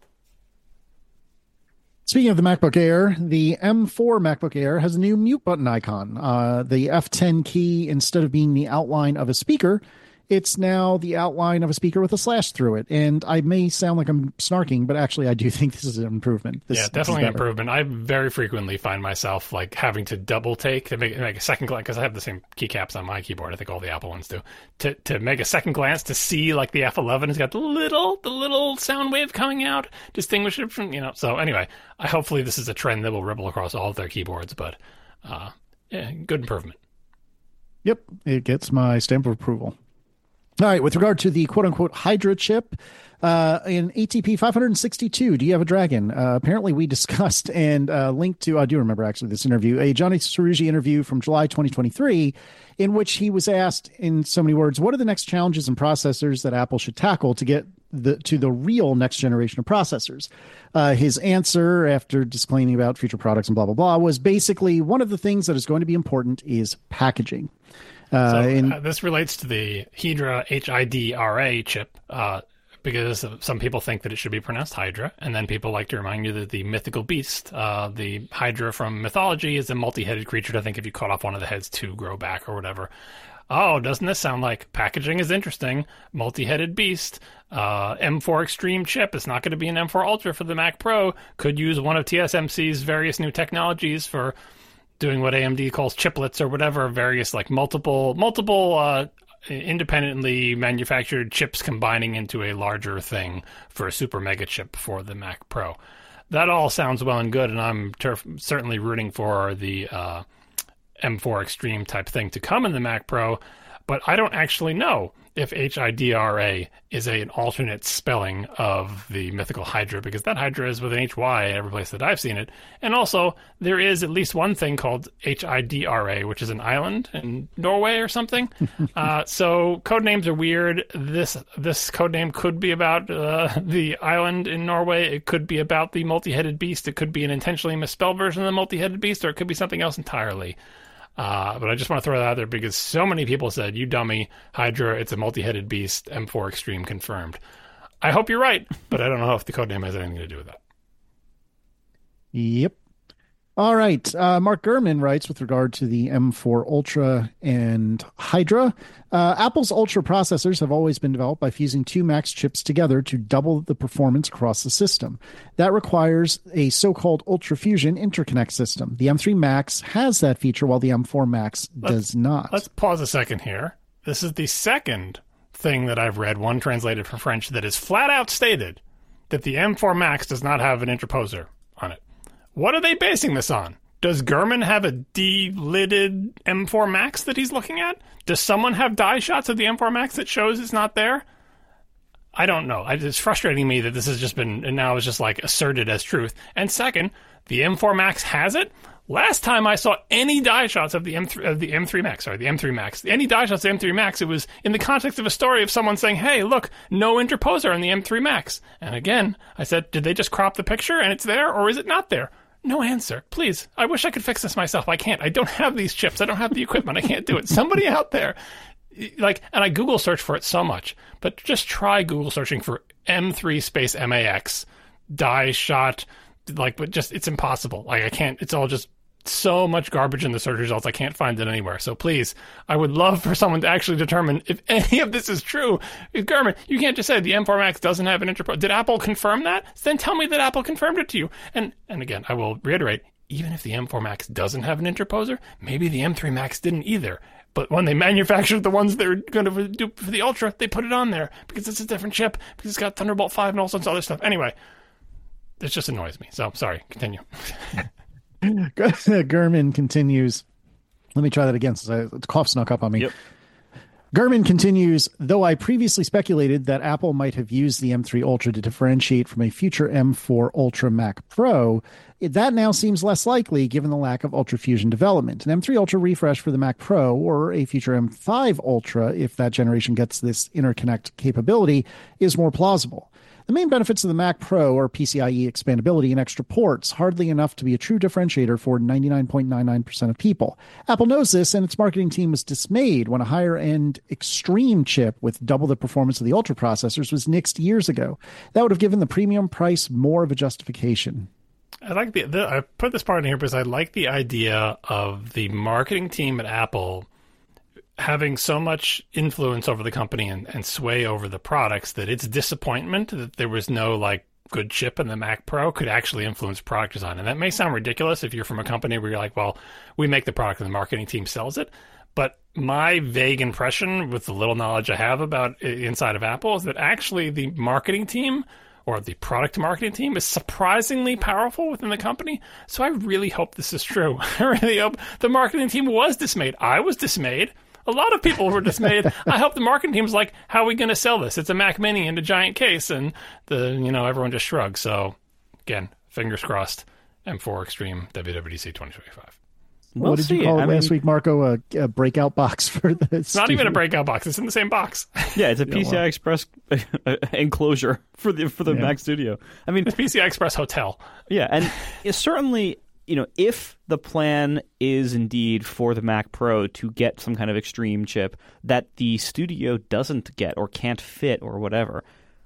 Speaking of the MacBook Air, the M4 MacBook Air has a new mute button icon. The F10 key, instead of being the outline of a speaker, it's now the outline of a speaker with a slash through it. And I may sound like I'm snarking, but actually I do think this is an improvement. Yeah, definitely an improvement. I very frequently find myself like having to double take to make a second glance, because I have the same keycaps on my keyboard. I think all the Apple ones do. To make a second glance to see like the F11 has got the little sound wave coming out, distinguish it from, So anyway, hopefully this is a trend that will ripple across all of their keyboards, but yeah, good improvement. Yep, it gets my stamp of approval. All right, with regard to the quote-unquote Hydra chip, in ATP 562, do you have a Dragon? Apparently we discussed and linked to, I do remember actually this interview, a Johnny Cerrugi interview from July 2023, in which he was asked in so many words, what are the next challenges and processors that Apple should tackle to get to the real next generation of processors? His answer, after disclaiming about future products and blah, blah, blah, was basically one of the things that is going to be important is packaging. This relates to the Hydra, Hydra chip, because some people think that it should be pronounced Hydra, and then people like to remind you that the mythical beast, the Hydra from mythology, is a multi-headed creature. I think if you cut off one of the heads, two grow back or whatever. Oh, doesn't this sound like packaging is interesting? Multi-headed beast, M4 Extreme chip. It's not going to be an M4 Ultra for the Mac Pro. Could use one of TSMC's various new technologies for doing what AMD calls chiplets or whatever, various like multiple independently manufactured chips combining into a larger thing for a super mega chip for the Mac Pro. that all sounds well and good, and I'm certainly rooting for the M4 Extreme type thing to come in the Mac Pro, but I don't actually know if HIDRA is an alternate spelling of the mythical Hydra, because that Hydra is with an HY every place that I've seen it. And also, there is at least one thing called HIDRA, which is an island in Norway or something. So code names are weird. This code name could be about the island in Norway. It could be about the multi-headed beast. It could be an intentionally misspelled version of the multi-headed beast, or it could be something else entirely. But I just want to throw that out there because so many people said, you dummy, Hydra, it's a multi-headed beast, M4 Extreme confirmed. I hope you're right, but I don't know if the codename has anything to do with that. Yep. All right. Mark Gurman writes with regard to the M4 Ultra and Hydra. Apple's Ultra processors have always been developed by fusing two Max chips together to double the performance across the system. That requires a so-called Ultra Fusion interconnect system. The M3 Max has that feature while the M4 Max does not. Let's pause a second here. This is the second thing that I've read, one translated from French, that is flat out stated that the M4 Max does not have an interposer on it. What are they basing this on? Does Gurman have a delidded M4 Max that he's looking at? Does someone have die shots of the M4 Max that shows it's not there? I don't know. It's frustrating me that this has just been, and now it's just like asserted as truth. And second, the M4 Max has it. Last time I saw any die shots of the M3 Max, any die shots of the M3 Max, it was in the context of a story of someone saying, hey, look, no interposer on the M3 Max. And again, I said, did they just crop the picture and it's there, or is it not there? No answer. Please. I wish I could fix this myself. I can't. I don't have these chips. I don't have the equipment. I can't do it. Somebody out there, and I Google search for it so much, but just try Google searching for M3 space MAX die shot, but just, it's impossible. I can't, it's all just so much garbage in the search results. I can't find it anywhere. So please, I would love for someone to actually determine if any of this is true. Gurman, you can't just say the M4 Max doesn't have an interposer. Did Apple confirm that? Then tell me that Apple confirmed it to you. And again, I will reiterate, even if the M4 Max doesn't have an interposer, maybe the M3 Max didn't either. But when they manufactured the ones they're going to do for the Ultra, they put it on there because it's a different chip, because it's got Thunderbolt 5 and all sorts of other stuff. Anyway, this just annoys me. So sorry, continue. Gurman continues. Let me try that again since the cough snuck up on me. Yep. Gurman continues, though I previously speculated that Apple might have used the M3 Ultra to differentiate from a future M4 Ultra Mac Pro, that now seems less likely given the lack of Ultra Fusion development. An M3 Ultra refresh for the Mac Pro or a future M5 Ultra, if that generation gets this interconnect capability, is more plausible. The main benefits of the Mac Pro are PCIe expandability and extra ports, hardly enough to be a true differentiator for 99.99% of people. Apple knows this, and its marketing team was dismayed when a higher-end Extreme chip with double the performance of the Ultra processors was nixed years ago. That would have given the premium price more of a justification. I like I put this part in here because I like the idea of the marketing team at Apple having so much influence over the company and sway over the products that its disappointment that there was no good chip in the Mac Pro could actually influence product design. And that may sound ridiculous if you're from a company where you're like, well, we make the product and the marketing team sells it. But my vague impression with the little knowledge I have about inside of Apple is that actually the marketing team or the product marketing team is surprisingly powerful within the company. So I really hope this is true. I really hope the marketing team was dismayed. I was dismayed. A lot of people were dismayed. I hope the marketing team's like, how are we going to sell this? It's a Mac Mini in a giant case. And everyone just shrugged. So again, fingers crossed, M4 Extreme WWDC 2025. What did you call it last week, Marco? A breakout box for the It's not even a breakout box. It's in the same box. Yeah, it's a PCI Express enclosure for the Mac Studio. I mean, it's PCI Express Hotel. Yeah, and it's certainly, if the plan is indeed for the Mac Pro to get some kind of Extreme chip that the Studio doesn't get or can't fit or whatever,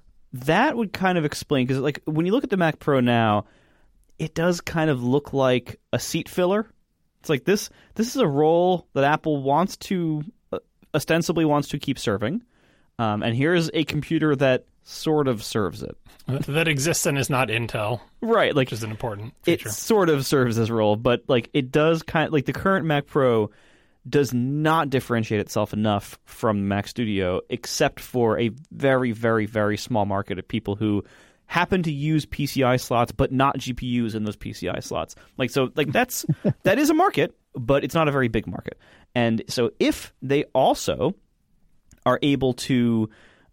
that would kind of explain, because when you look at the Mac Pro now, it does kind of look like a seat filler. It's like this is a role that Apple ostensibly wants to keep serving, and here's a computer that sort of serves it. That exists and is not Intel. Right. Which is an important feature. It sort of serves this role, but it does the current Mac Pro does not differentiate itself enough from the Mac Studio, except for a very, very, very small market of people who happen to use PCI slots but not GPUs in those PCI slots. That is a market, but it's not a very big market. And so if they also are able to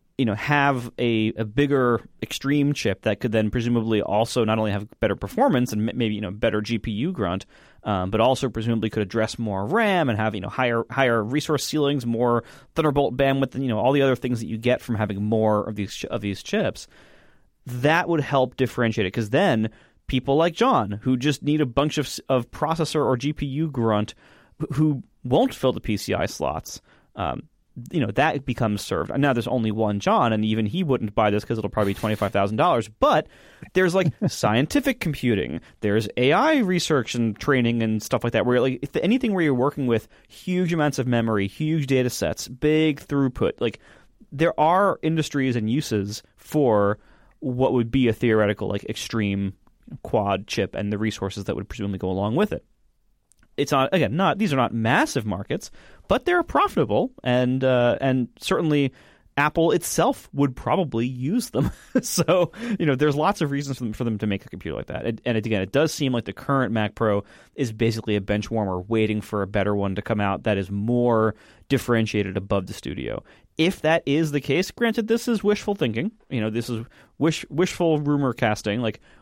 have a bigger extreme chip that could then presumably also not only have better performance and maybe better GPU grunt, but also presumably could address more RAM and have higher resource ceilings, more Thunderbolt bandwidth, and all the other things that you get from having more of these chips. That would help differentiate it, because then people like John, who just need a bunch of processor or GPU grunt, who won't fill the PCI slots, that becomes served. Now there's only one John, and even he wouldn't buy this because it'll probably be $25,000. But there's scientific computing, there's AI research and training and stuff like that. Where anything where you're working with huge amounts of memory, huge data sets, big throughput, there are industries and uses for what would be a theoretical extreme quad chip and the resources that would presumably go along with it. It's these are not massive markets, but they're profitable, and certainly Apple itself would probably use them. So there's lots of reasons for them to make a computer like that. And again, it does seem like the current Mac Pro is basically a bench warmer, waiting for a better one to come out that is more differentiated above the Studio. If that is the case, granted, this is wishful thinking. This is wishful rumor casting,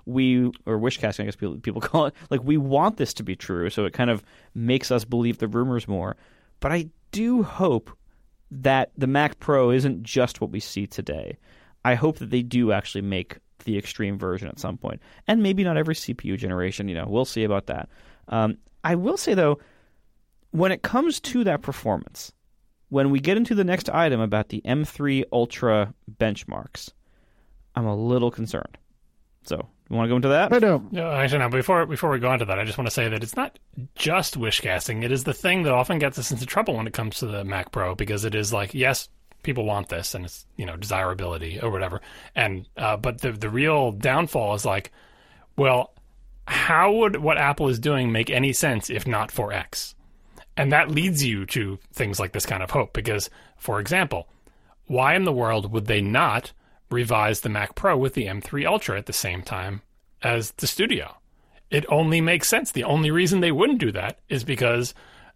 or wish casting, I guess people call it. We want this to be true, so it kind of makes us believe the rumors more. But I do hope that the Mac Pro isn't just what we see today. I hope that they do actually make the extreme version at some point, and maybe not every CPU generation. We'll see about that. I will say though, when it comes to that performance, when we get into the next item about the M3 Ultra benchmarks, I'm a little concerned. So, you want to go into that? I do. No, actually, no. Before we go into that, I just want to say that it's not just wish casting. It is the thing that often gets us into trouble when it comes to the Mac Pro, because it is yes, people want this, and it's desirability or whatever. And but the real downfall is well, how would what Apple is doing make any sense if not for X? And that leads you to things like this kind of hope, because, for example, why in the world would they not revise the Mac Pro with the M3 Ultra at the same time as the Studio? It only makes sense. The only reason they wouldn't do that is because,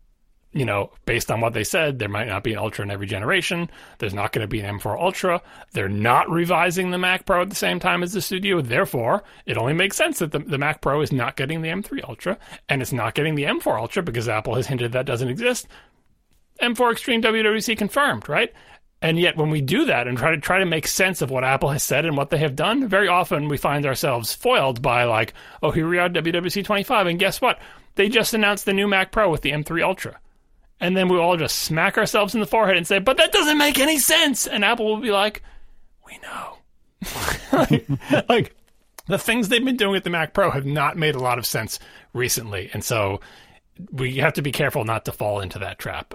based on what they said, there might not be an Ultra in every generation. There's not going to be an M4 Ultra. They're not revising the Mac Pro at the same time as the Studio. Therefore, it only makes sense that the Mac Pro is not getting the M3 Ultra, and it's not getting the M4 Ultra because Apple has hinted that doesn't exist. M4 Extreme WWDC confirmed, right? And yet when we do that and try to make sense of what Apple has said and what they have done, very often we find ourselves foiled by here we are at WWDC 25, and guess what? They just announced the new Mac Pro with the M3 Ultra. And then we all just smack ourselves in the forehead and say, but that doesn't make any sense. And Apple will be like, we know. The things they've been doing with the Mac Pro have not made a lot of sense recently. And so we have to be careful not to fall into that trap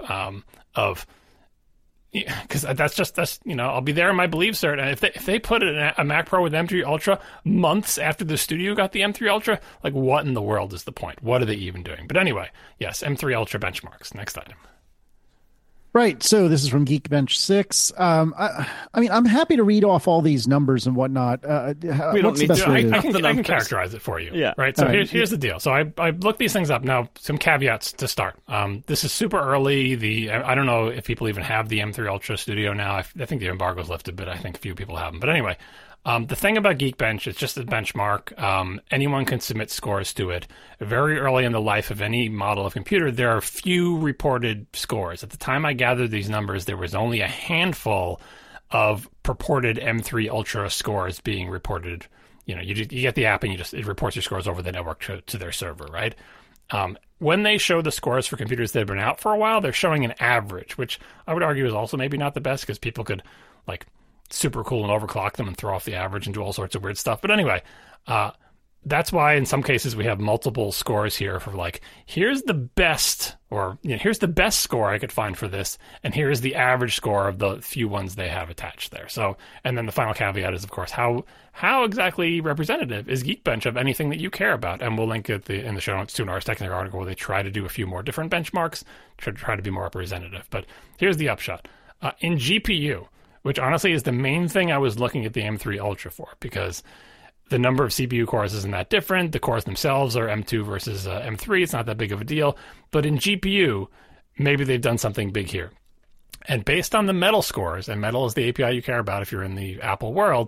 because that's I'll be there in my belief, sir. And if they put a Mac Pro with M3 Ultra months after the Studio got the M3 Ultra, what in the world is the point? What are they even doing? But anyway, yes, M3 Ultra benchmarks. Next item. Right. So this is from Geekbench 6. I mean, I'm happy to read off all these numbers and whatnot. We don't need to. I can characterize it for you. Yeah. Right. So here's the deal. So I looked these things up. Now, some caveats to start. This is super early. I don't know if people even have the M3 Ultra Studio now. I think the embargo's lifted, but I think a few people have them. But anyway, the thing about Geekbench, it's just a benchmark. Anyone can submit scores to it. Very early in the life of any model of computer, there are few reported scores. At the time I gathered these numbers, there was only a handful of purported M3 Ultra scores being reported. You get the app and it reports your scores over the network to their server, right? When they show the scores for computers that have been out for a while, they're showing an average, which I would argue is also maybe not the best because people could super cool and overclock them and throw off the average and do all sorts of weird stuff. But anyway, that's why in some cases we have multiple scores here for here's the best, or here's the best score I could find for this, and here's the average score of the few ones they have attached there. So, and then the final caveat is, of course, how exactly representative is Geekbench of anything that you care about? And we'll link it in the show notes to an Ars Technica article where they try to do a few more different benchmarks to try to be more representative. But here's the upshot. In GPU, which honestly is the main thing I was looking at the M3 Ultra for, because the number of CPU cores isn't that different. The cores themselves are M2 versus M3. It's not that big of a deal. But in GPU, maybe they've done something big here. And based on the Metal scores, and Metal is the API you care about if you're in the Apple world,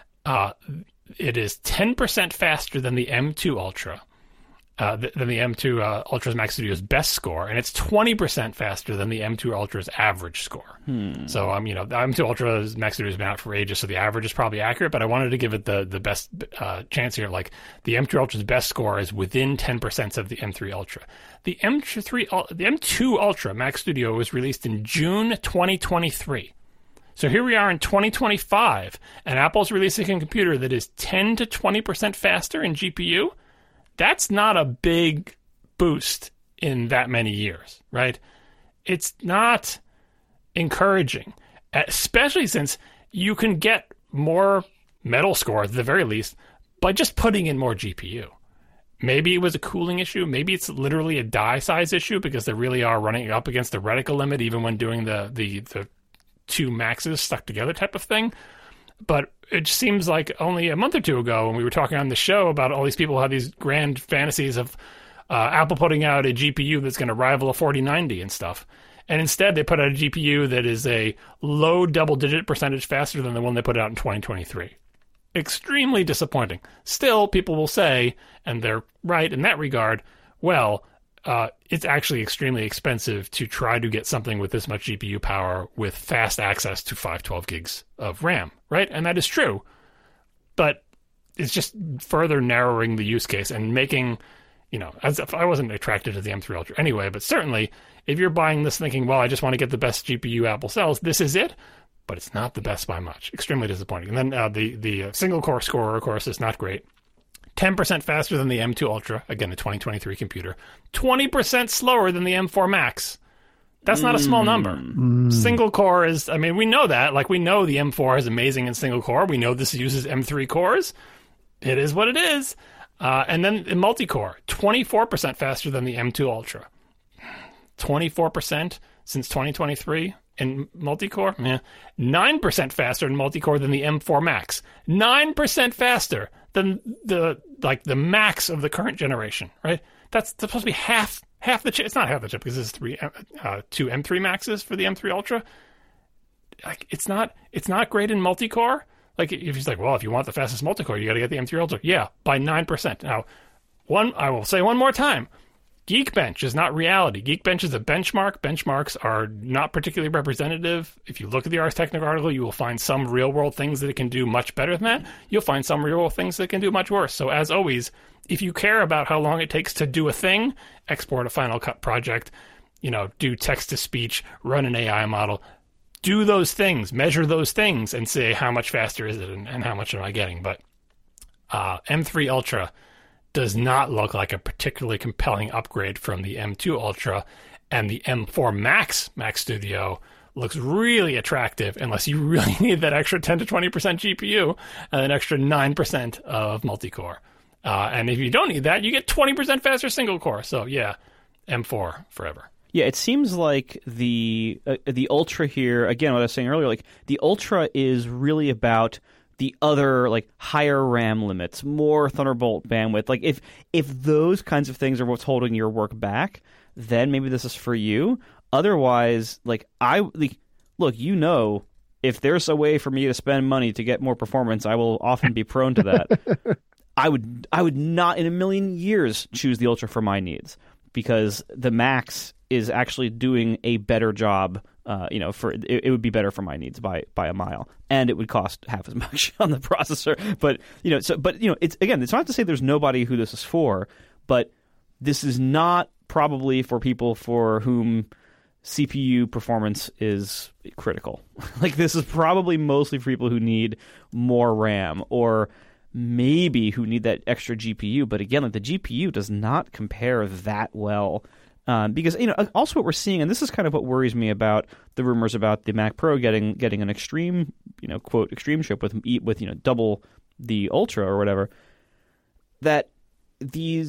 it is 10% faster than the M2 Ultra, than the M2 Ultra's Mac Studio's best score, and it's 20% faster than the M2 Ultra's average score. So, the M2 Ultra's Mac Studio has been out for ages, so the average is probably accurate, but I wanted to give it the best chance here. Like, the M2 Ultra's best score is within 10% of the M3 Ultra. The M2 Ultra Mac Studio was released in June 2023. So here we are in 2025, and Apple's releasing a computer that is 10 to 20% faster in GPU. That's not a big boost in that many years, right? It's not encouraging, especially since you can get more Metal scores, at the very least, by just putting in more GPU. Maybe it was a cooling issue. Maybe it's literally a die size issue because they really are running up against the reticle limit even when doing the two maxes stuck together type of thing. But it seems like only a month or two ago when we were talking on the show about all these people who have these grand fantasies of Apple putting out a GPU that's going to rival a 4090 and stuff. And instead they put out a GPU that is a low double-digit percentage faster than the one they put out in 2023. Extremely disappointing. Still, people will say, and they're right in that regard, well, it's actually extremely expensive to try to get something with this much GPU power with fast access to 512 gigs of RAM, right? And that is true. But it's just further narrowing the use case and making, as if I wasn't attracted to the M3 Ultra anyway, but certainly if you're buying this thinking, well, I just want to get the best GPU Apple sells, this is it. But it's not the best by much. Extremely disappointing. And then the single core score, of course, is not great. 10% faster than the M2 Ultra, again, the 2023 computer. 20% slower than the M4 Max. That's not a small number. Single core is, we know that. Like, we know the M4 is amazing in single core. We know this uses M3 cores. It is what it is. And then in multi-core, 24% faster than the M2 Ultra. 24% since 2023 in multi-core. 9% faster in multi-core than the M4 Max. 9% faster than the max of the current generation, right? That's supposed to be half the chip. It's not half the chip because it's two M3 Maxes for the M3 Ultra. Like, it's not great in multi-core. Like, if he's like, well, if you want the fastest multi-core, you got to get the M3 Ultra. Yeah, by 9%. Now, I will say one more time. Geekbench is not reality. Geekbench is a benchmark. Benchmarks are not particularly representative. If you look at the Ars Technica article, you will find some real-world things that it can do much better than that. You'll find some real-world things that it can do much worse. So as always, if you care about how long it takes to do a thing, export a Final Cut project, do text-to-speech, run an AI model, do those things, measure those things, and say how much faster is it and how much am I getting. But M3 Ultra does not look like a particularly compelling upgrade from the M2 Ultra, and the M4 Max Mac Studio looks really attractive unless you really need that extra 10 to 20% GPU and an extra 9% of multi-core. And if you don't need that, you get 20% faster single core. So yeah, M4 forever. Yeah, it seems like the Ultra here, again, what I was saying earlier, like the Ultra is really about the other, like, higher RAM limits, more Thunderbolt bandwidth. Like, if those kinds of things are what's holding your work back, then maybe this is for you. Otherwise, look, if there's a way for me to spend money to get more performance, I will often be prone to that. I would not in a million years choose the Ultra for my needs, because the Max is actually doing a better job. It would be better for my needs by a mile, and it would cost half as much on the processor. But it's not to say there's nobody who this is for, but this is not probably for people for whom CPU performance is critical. Like, this is probably mostly for people who need more RAM, or maybe who need that extra GPU. But again, like, the GPU does not compare that well. Because also what we're seeing, and this is kind of what worries me about the rumors about the Mac Pro getting an extreme, quote, extreme chip with double the Ultra or whatever, that these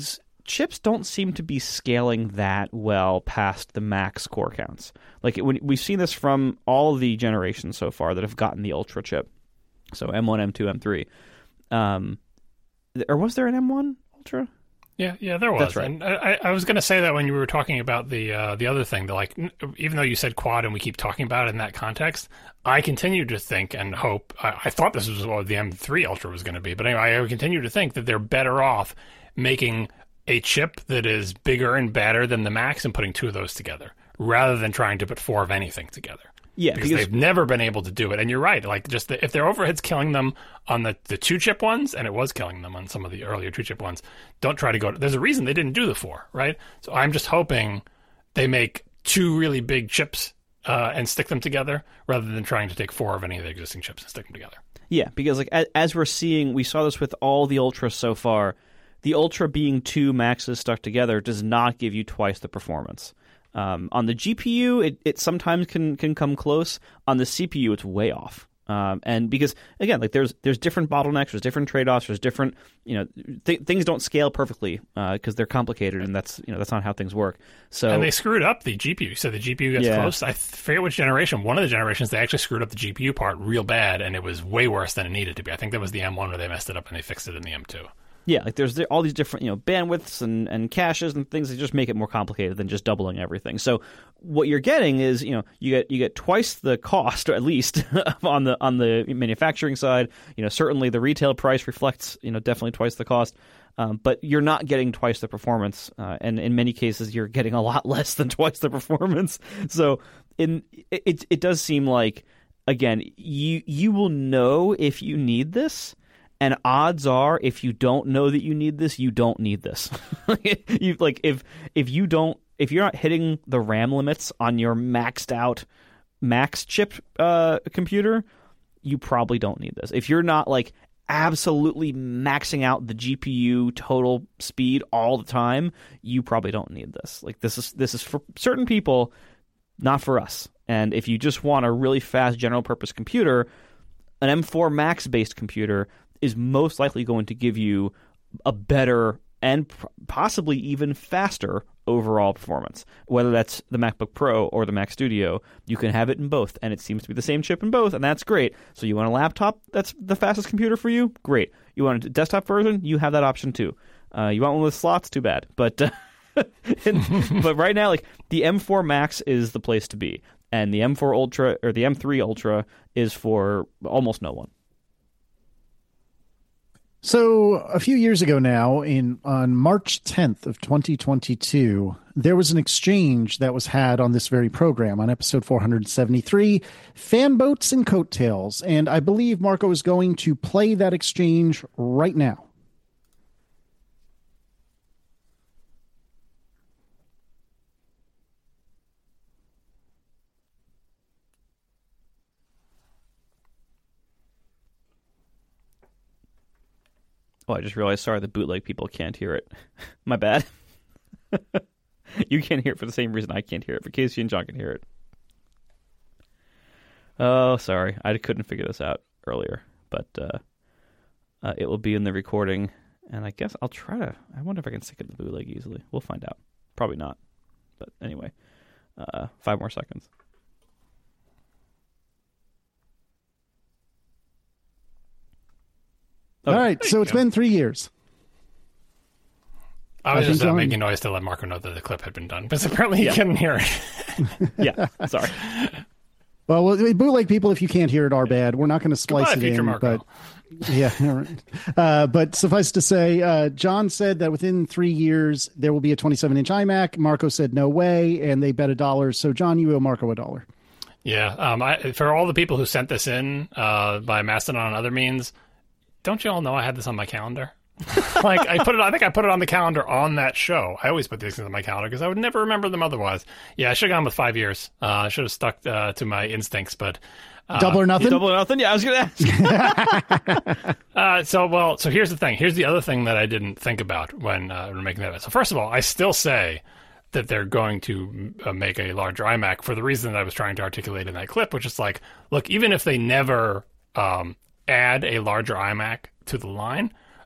chips don't seem to be scaling that well past the max core counts. Like we've seen this from all the generations so far that have gotten the Ultra chip. So M1, M2, M3. Or was there an M1 Ultra? Yeah, there was. That's right. And I was going to say that when you were talking about the other thing, that like, even though you said quad and we keep talking about it in that context, I continue to think and hope. I thought this was what the M3 Ultra was going to be, but anyway, I continue to think that they're better off making a chip that is bigger and better than the Max and putting two of those together, rather than trying to put four of anything together. Yeah, because they've never been able to do it. And you're right. Like, just if their overhead's killing them on the two-chip ones, and it was killing them on some of the earlier two-chip ones, don't try to go. There's a reason they didn't do the four, right? So I'm just hoping they make two really big chips and stick them together, rather than trying to take four of any of the existing chips and stick them together. Yeah, because like as we're seeing, we saw this with all the Ultras so far. The Ultra being two Maxes stuck together does not give you twice the performance. On the GPU, it sometimes can come close. On the CPU, it's way off. And because again, like there's different bottlenecks, there's different trade-offs, there's different things don't scale perfectly because they're complicated, and that's not how things work. So and they screwed up the GPU. So the GPU gets close. I forget which generation. One of the generations they actually screwed up the GPU part real bad, and it was way worse than it needed to be. I think that was the M1 where they messed it up and they fixed it in the M2. Yeah, like there's all these different bandwidths and caches and things that just make it more complicated than just doubling everything. So what you're getting is you get twice the cost, or at least on the manufacturing side. Certainly the retail price reflects definitely twice the cost, but you're not getting twice the performance, and in many cases you're getting a lot less than twice the performance. So it does seem like, again, you will know if you need this. And odds are, if you don't know that you need this, you don't need this. If you're not hitting the RAM limits on your maxed out Max chip computer, you probably don't need this. If you're not like absolutely maxing out the GPU total speed all the time, you probably don't need this. Like this is for certain people, not for us. And if you just want a really fast general purpose computer, an M4 Max based computer is most likely going to give you a better and possibly even faster overall performance. Whether that's the MacBook Pro or the Mac Studio, you can have it in both, and it seems to be the same chip in both, and that's great. So you want a laptop that's the fastest computer for you? Great. You want a desktop version? You have that option too. You want one with slots? Too bad. But but right now, like the M4 Max is the place to be, and the M4 Ultra or the M3 Ultra is for almost no one. So a few years ago now, on March 10th of 2022, there was an exchange that was had on this very program on episode 473, Fan Boats and Coattails. And I believe Marco is going to play that exchange right now. Oh, I just realized, sorry, the bootleg people can't hear it. My bad. You can't hear it for the same reason I can't hear it, but Casey and John can hear it. Oh, sorry. I couldn't figure this out earlier, but it will be in the recording, and I guess I'll try to... I wonder if I can stick it in the bootleg easily. We'll find out. Probably not. But anyway, 5 more seconds. Okay. All right, so it's been 3 years. I was just making noise to let Marco know that the clip had been done, because apparently he couldn't hear it. Yeah, sorry. Well, bootleg people, if you can't hear it, are bad. We're not going to splice it in, Marco. But yeah. But suffice to say, John said that within 3 years there will be a 27-inch iMac. Marco said no way, and they bet $1. So, John, you owe Marco $1. Yeah. For all the people who sent this in by Mastodon and other means, don't you all know I had this on my calendar? Like I think I put it on the calendar on that show. I always put these things on my calendar because I would never remember them otherwise. Yeah, I should have gone with 5 years. I should have stuck to my instincts, but double or nothing. Double or nothing. Yeah, I was going to ask. So here's the thing. Here's the other thing that I didn't think about when making that. So first of all, I still say that they're going to make a larger iMac for the reason that I was trying to articulate in that clip, which is like, look, even if they never add a larger iMac to the line,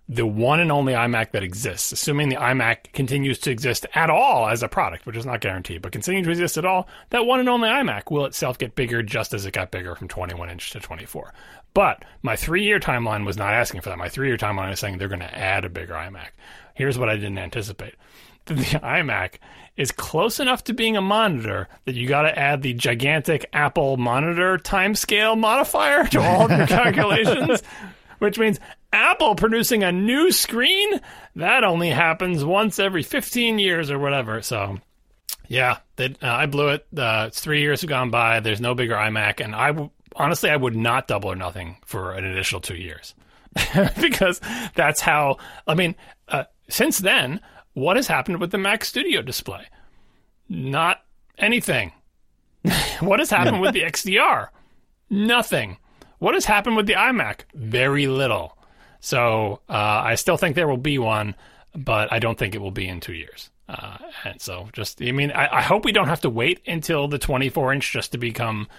the one and only iMac that exists, assuming the iMac continues to exist at all as a product, which is not guaranteed, but continuing to exist at all, that one and only iMac will itself get bigger just as it got bigger from 21-inch to 24. But my 3-year timeline was not asking for that. My 3-year timeline is saying they're going to add a bigger iMac. Here's what I didn't anticipate. The iMac is close enough to being a monitor that you got to add the gigantic Apple monitor timescale modifier to all of your calculations, which means Apple producing a new screen, that only happens once every 15 years or whatever. So, yeah, I blew it. It's 3 years have gone by. There's no bigger iMac, and honestly, I would not Double or Nothing for an additional 2 years because that's how. I mean, since then, what has happened with the Mac Studio display? Not anything. What has happened with the XDR? Nothing. What has happened with the iMac? Very little. So I still think there will be one, but I don't think it will be in 2 years. And so I hope we don't have to wait until the 24-inch just to become,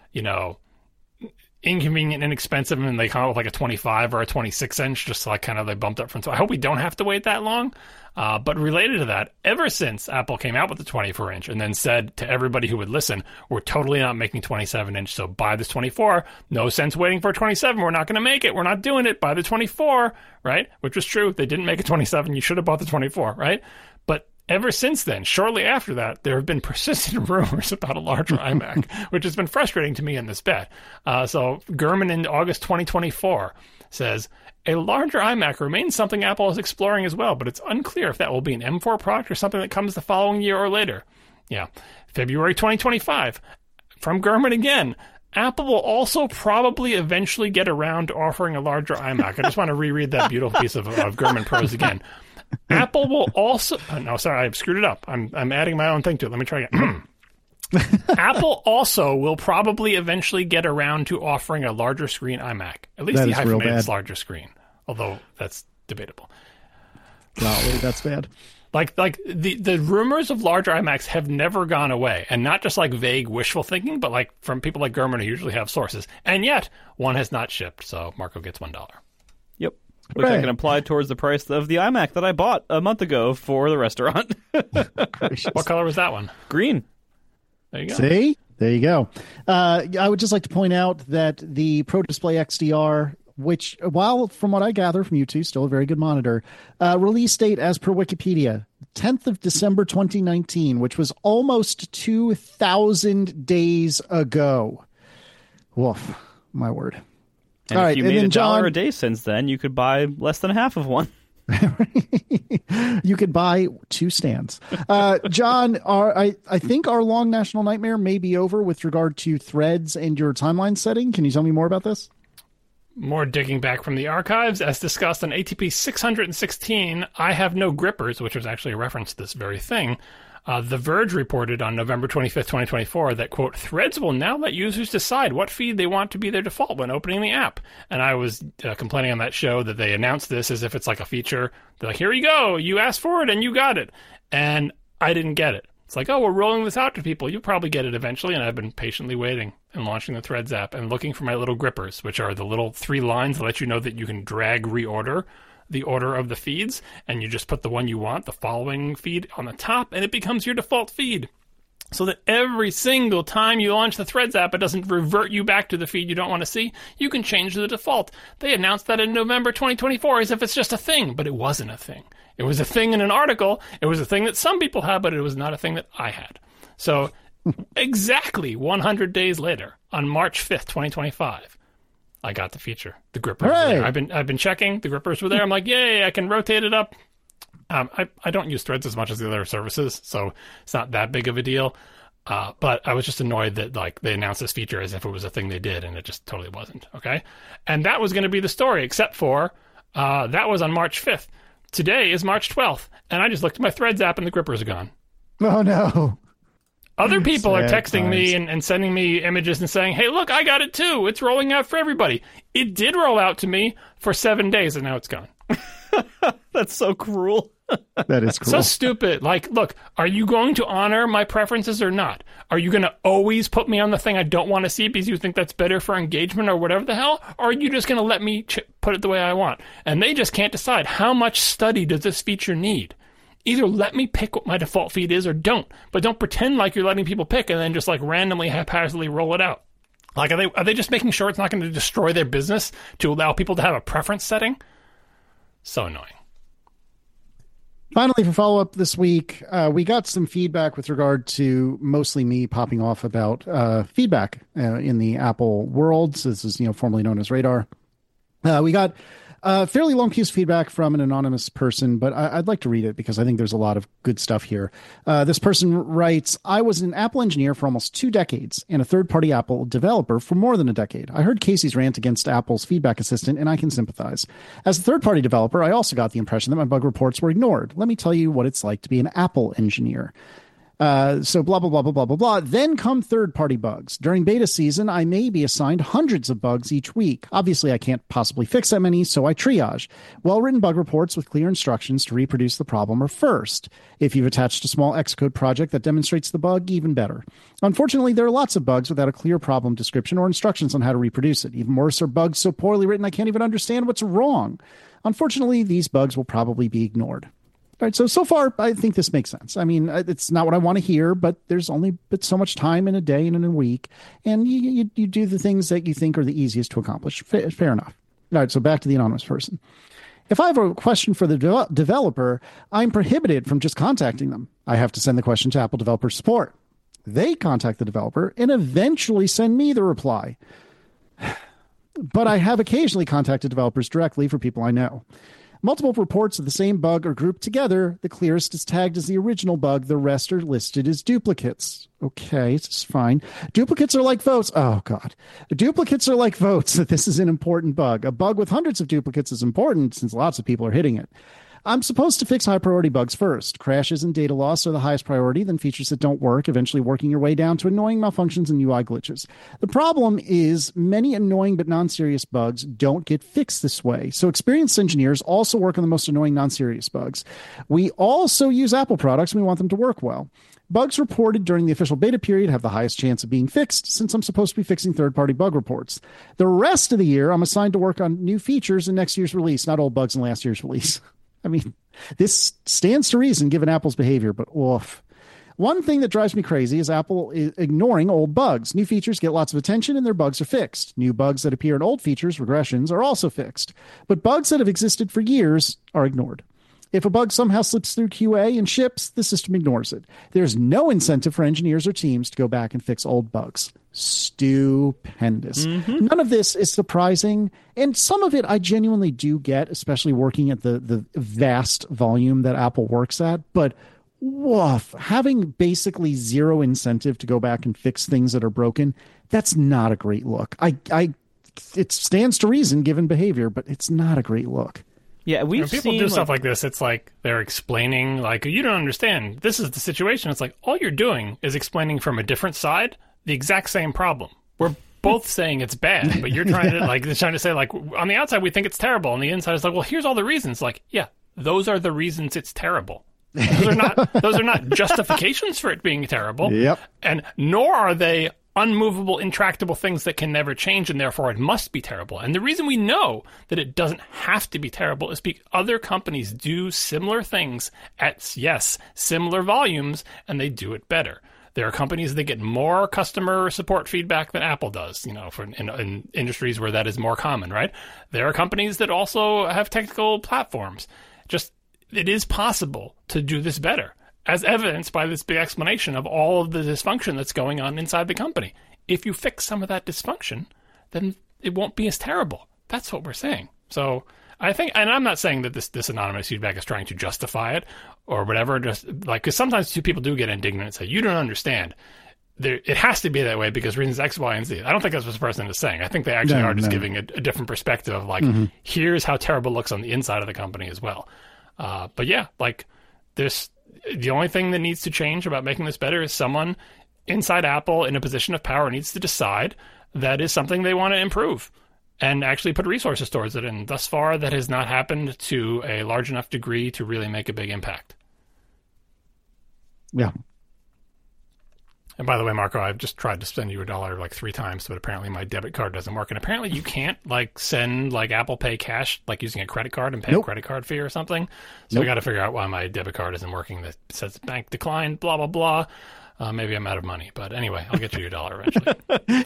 inconvenient and expensive, and they come out with like a 25 or a 26-inch, just like kind of they bumped up from. So I hope we don't have to wait that long. But related to that, ever since Apple came out with the 24-inch and then said to everybody who would listen, we're totally not making 27-inch, so buy this 24. No sense waiting for a 27. We're not going to make it. We're not doing it. Buy the 24, right? Which was true. They didn't make a 27. You should have bought the 24, right? But ever since then, shortly after that, there have been persistent rumors about a larger iMac, which has been frustrating to me in this bet. So Gurman in August 2024 says, a larger iMac remains something Apple is exploring as well, but it's unclear if that will be an M4 product or something that comes the following year or later. Yeah. February 2025, from Gurman again, Apple will also probably eventually get around to offering a larger iMac. I just want to reread that beautiful piece of Gurman prose again. Apple will also... no, sorry, I screwed it up. I'm adding my own thing to it. Let me try again. Apple also will probably eventually get around to offering a larger screen iMac. At least the iPhone is larger screen, although that's debatable. Golly, that's bad. Like the rumors of larger iMacs have never gone away, and not just like vague wishful thinking, but like from people like Gurman who usually have sources. And yet, one has not shipped, so Marco gets $1. Yep. Which I can apply towards the price of the iMac that I bought a month ago for the restaurant. What color was that one? Green. There you go. See? There you go. I would just like to point out that the Pro Display XDR, which, while from what I gather from you two, still a very good monitor, release date as per Wikipedia, 10th of December 2019, which was almost 2,000 days ago. Woof. My word. And all if right, you and made then $1 a day since then, you could buy less than half of one. You could buy 2 stands. John, I think our long national nightmare may be over with regard to threads and your timeline setting. Can you tell me more about this? More digging back from the archives. As discussed on ATP 616, I have no grippers, which was actually a reference to this very thing. The Verge reported on November 25th, 2024 that, quote, Threads will now let users decide what feed they want to be their default when opening the app. And I was complaining on that show that they announced this as if it's like a feature. They're like, here you go. You asked for it and you got it. And I didn't get it. It's like, oh, we're rolling this out to people. You'll probably get it eventually. And I've been patiently waiting and launching the Threads app and looking for my little grippers, which are the little 3 lines that let you know that you can drag reorder the order of the feeds, and you just put the one you want, the following feed, on the top, and it becomes your default feed. So that every single time you launch the Threads app, it doesn't revert you back to the feed you don't want to see. You can change the default. They announced that in November 2024 as if it's just a thing, but it wasn't a thing. It was a thing in an article. It was a thing that some people had, but it was not a thing that I had. So exactly 100 days later, on March 5th, 2025, I got the feature. The grippers were there. I've been checking. The grippers were there. I'm like, yay, I can rotate it up. I don't use Threads as much as the other services, so it's not that big of a deal. But I was just annoyed that like they announced this feature as if it was a thing they did, and it just totally wasn't. Okay, and that was going to be the story, except for that was on March 5th. Today is March 12th, and I just looked at my Threads app, and the grippers are gone. Oh no. Other people Sad are texting times. me and sending me images and saying, hey, look, I got it too. It's rolling out for everybody. It did roll out to me for 7 days, and now it's gone. That's so cruel. That is cool. So stupid. Like, look, are you going to honor my preferences or not? Are you going to always put me on the thing I don't want to see because you think that's better for engagement or whatever the hell? Or are you just going to let me put it the way I want. And they just can't decide how much study does this feature need. Either let me pick what my default feed is or don't. But don't pretend like you're letting people pick and then just like randomly, haphazardly roll it out. Like, are they just making sure it's not going to destroy their business to allow people to have a preference setting? So annoying. Finally, for follow-up this week, we got some feedback with regard to mostly me popping off about feedback in the Apple world. So this is, formerly known as Radar. We got fairly long piece of feedback from an anonymous person, but I'd like to read it because I think there's a lot of good stuff here. This person writes, I was an Apple engineer for almost 2 decades and a third-party Apple developer for more than a decade. I heard Casey's rant against Apple's feedback assistant, and I can sympathize. As a third-party developer, I also got the impression that my bug reports were ignored. Let me tell you what it's like to be an Apple engineer. So blah, blah, blah, blah, blah, blah, blah. Then come third-party bugs. During beta season, I may be assigned hundreds of bugs each week. Obviously, I can't possibly fix that many, so I triage. Well-written bug reports with clear instructions to reproduce the problem are first. If you've attached a small Xcode project that demonstrates the bug, even better. Unfortunately, there are lots of bugs without a clear problem description or instructions on how to reproduce it. Even worse are bugs so poorly written I can't even understand what's wrong. Unfortunately, these bugs will probably be ignored. All right, so far, I think this makes sense. I mean, it's not what I want to hear, but there's only so much time in a day and in a week, and you do the things that you think are the easiest to accomplish. Fair enough. All right, so back to the anonymous person. If I have a question for the developer, I'm prohibited from just contacting them. I have to send the question to Apple Developer Support. They contact the developer and eventually send me the reply. But I have occasionally contacted developers directly for people I know. Multiple reports of the same bug are grouped together. The clearest is tagged as the original bug. The rest are listed as duplicates. Okay, it's fine. Duplicates are like votes. Oh, God. Duplicates are like votes. This is an important bug. A bug with hundreds of duplicates is important since lots of people are hitting it. I'm supposed to fix high-priority bugs first. Crashes and data loss are the highest priority, then features that don't work, eventually working your way down to annoying malfunctions and UI glitches. The problem is many annoying but non-serious bugs don't get fixed this way, so experienced engineers also work on the most annoying non-serious bugs. We also use Apple products, and we want them to work well. Bugs reported during the official beta period have the highest chance of being fixed, since I'm supposed to be fixing third-party bug reports. The rest of the year, I'm assigned to work on new features in next year's release, not old bugs in last year's release. I mean, this stands to reason given Apple's behavior, but oof. One thing that drives me crazy is Apple is ignoring old bugs. New features get lots of attention and their bugs are fixed. New bugs that appear in old features, regressions, are also fixed. But bugs that have existed for years are ignored. If a bug somehow slips through QA and ships, the system ignores it. There's no incentive for engineers or teams to go back and fix old bugs. Stupendous. Mm-hmm. None of this is surprising, and some of it I genuinely do get, especially working at the vast volume that Apple works at, but woof, having basically zero incentive to go back and fix things that are broken, that's not a great look. It stands to reason given behavior, but it's not a great look. Yeah, when people do stuff like this, it's like they're explaining, like, you don't understand. This is the situation. It's like, all you're doing is explaining from a different side the exact same problem. We're both saying it's bad, but you're trying to say, like, on the outside we think it's terrible. On the inside it's like, well, here's all the reasons. Like, yeah, those are the reasons it's terrible. Those are not justifications for it being terrible. Yep. And nor are they unmovable, intractable things that can never change, and therefore it must be terrible. And the reason we know that it doesn't have to be terrible is because other companies do similar things at, yes, similar volumes, and they do it better. There are companies that get more customer support feedback than Apple does, in industries where that is more common, right? There are companies that also have technical platforms. It is possible to do this better, as evidenced by this big explanation of all of the dysfunction that's going on inside the company. If you fix some of that dysfunction, then it won't be as terrible. That's what we're saying. So I think, and I'm not saying that this anonymous feedback is trying to justify it or whatever, just like, because sometimes two people do get indignant and say, you don't understand. It has to be that way because reasons X, Y, and Z. I don't think that's what this person is saying. I think they actually are just giving a different perspective of, like, here's how terrible it looks on the inside of the company as well. But yeah, like, the only thing that needs to change about making this better is someone inside Apple in a position of power needs to decide that is something they want to improve and actually put resources towards it. And thus far, that has not happened to a large enough degree to really make a big impact. Yeah. And by the way, Marco, I've just tried to send you $1 like 3 times, but apparently my debit card doesn't work. And apparently you can't like send like Apple Pay cash, like using a credit card and pay a credit card fee or something. So we got to figure out why my debit card isn't working. That says bank declined, blah, blah, blah. Maybe I'm out of money. But anyway, I'll get you your $1 eventually.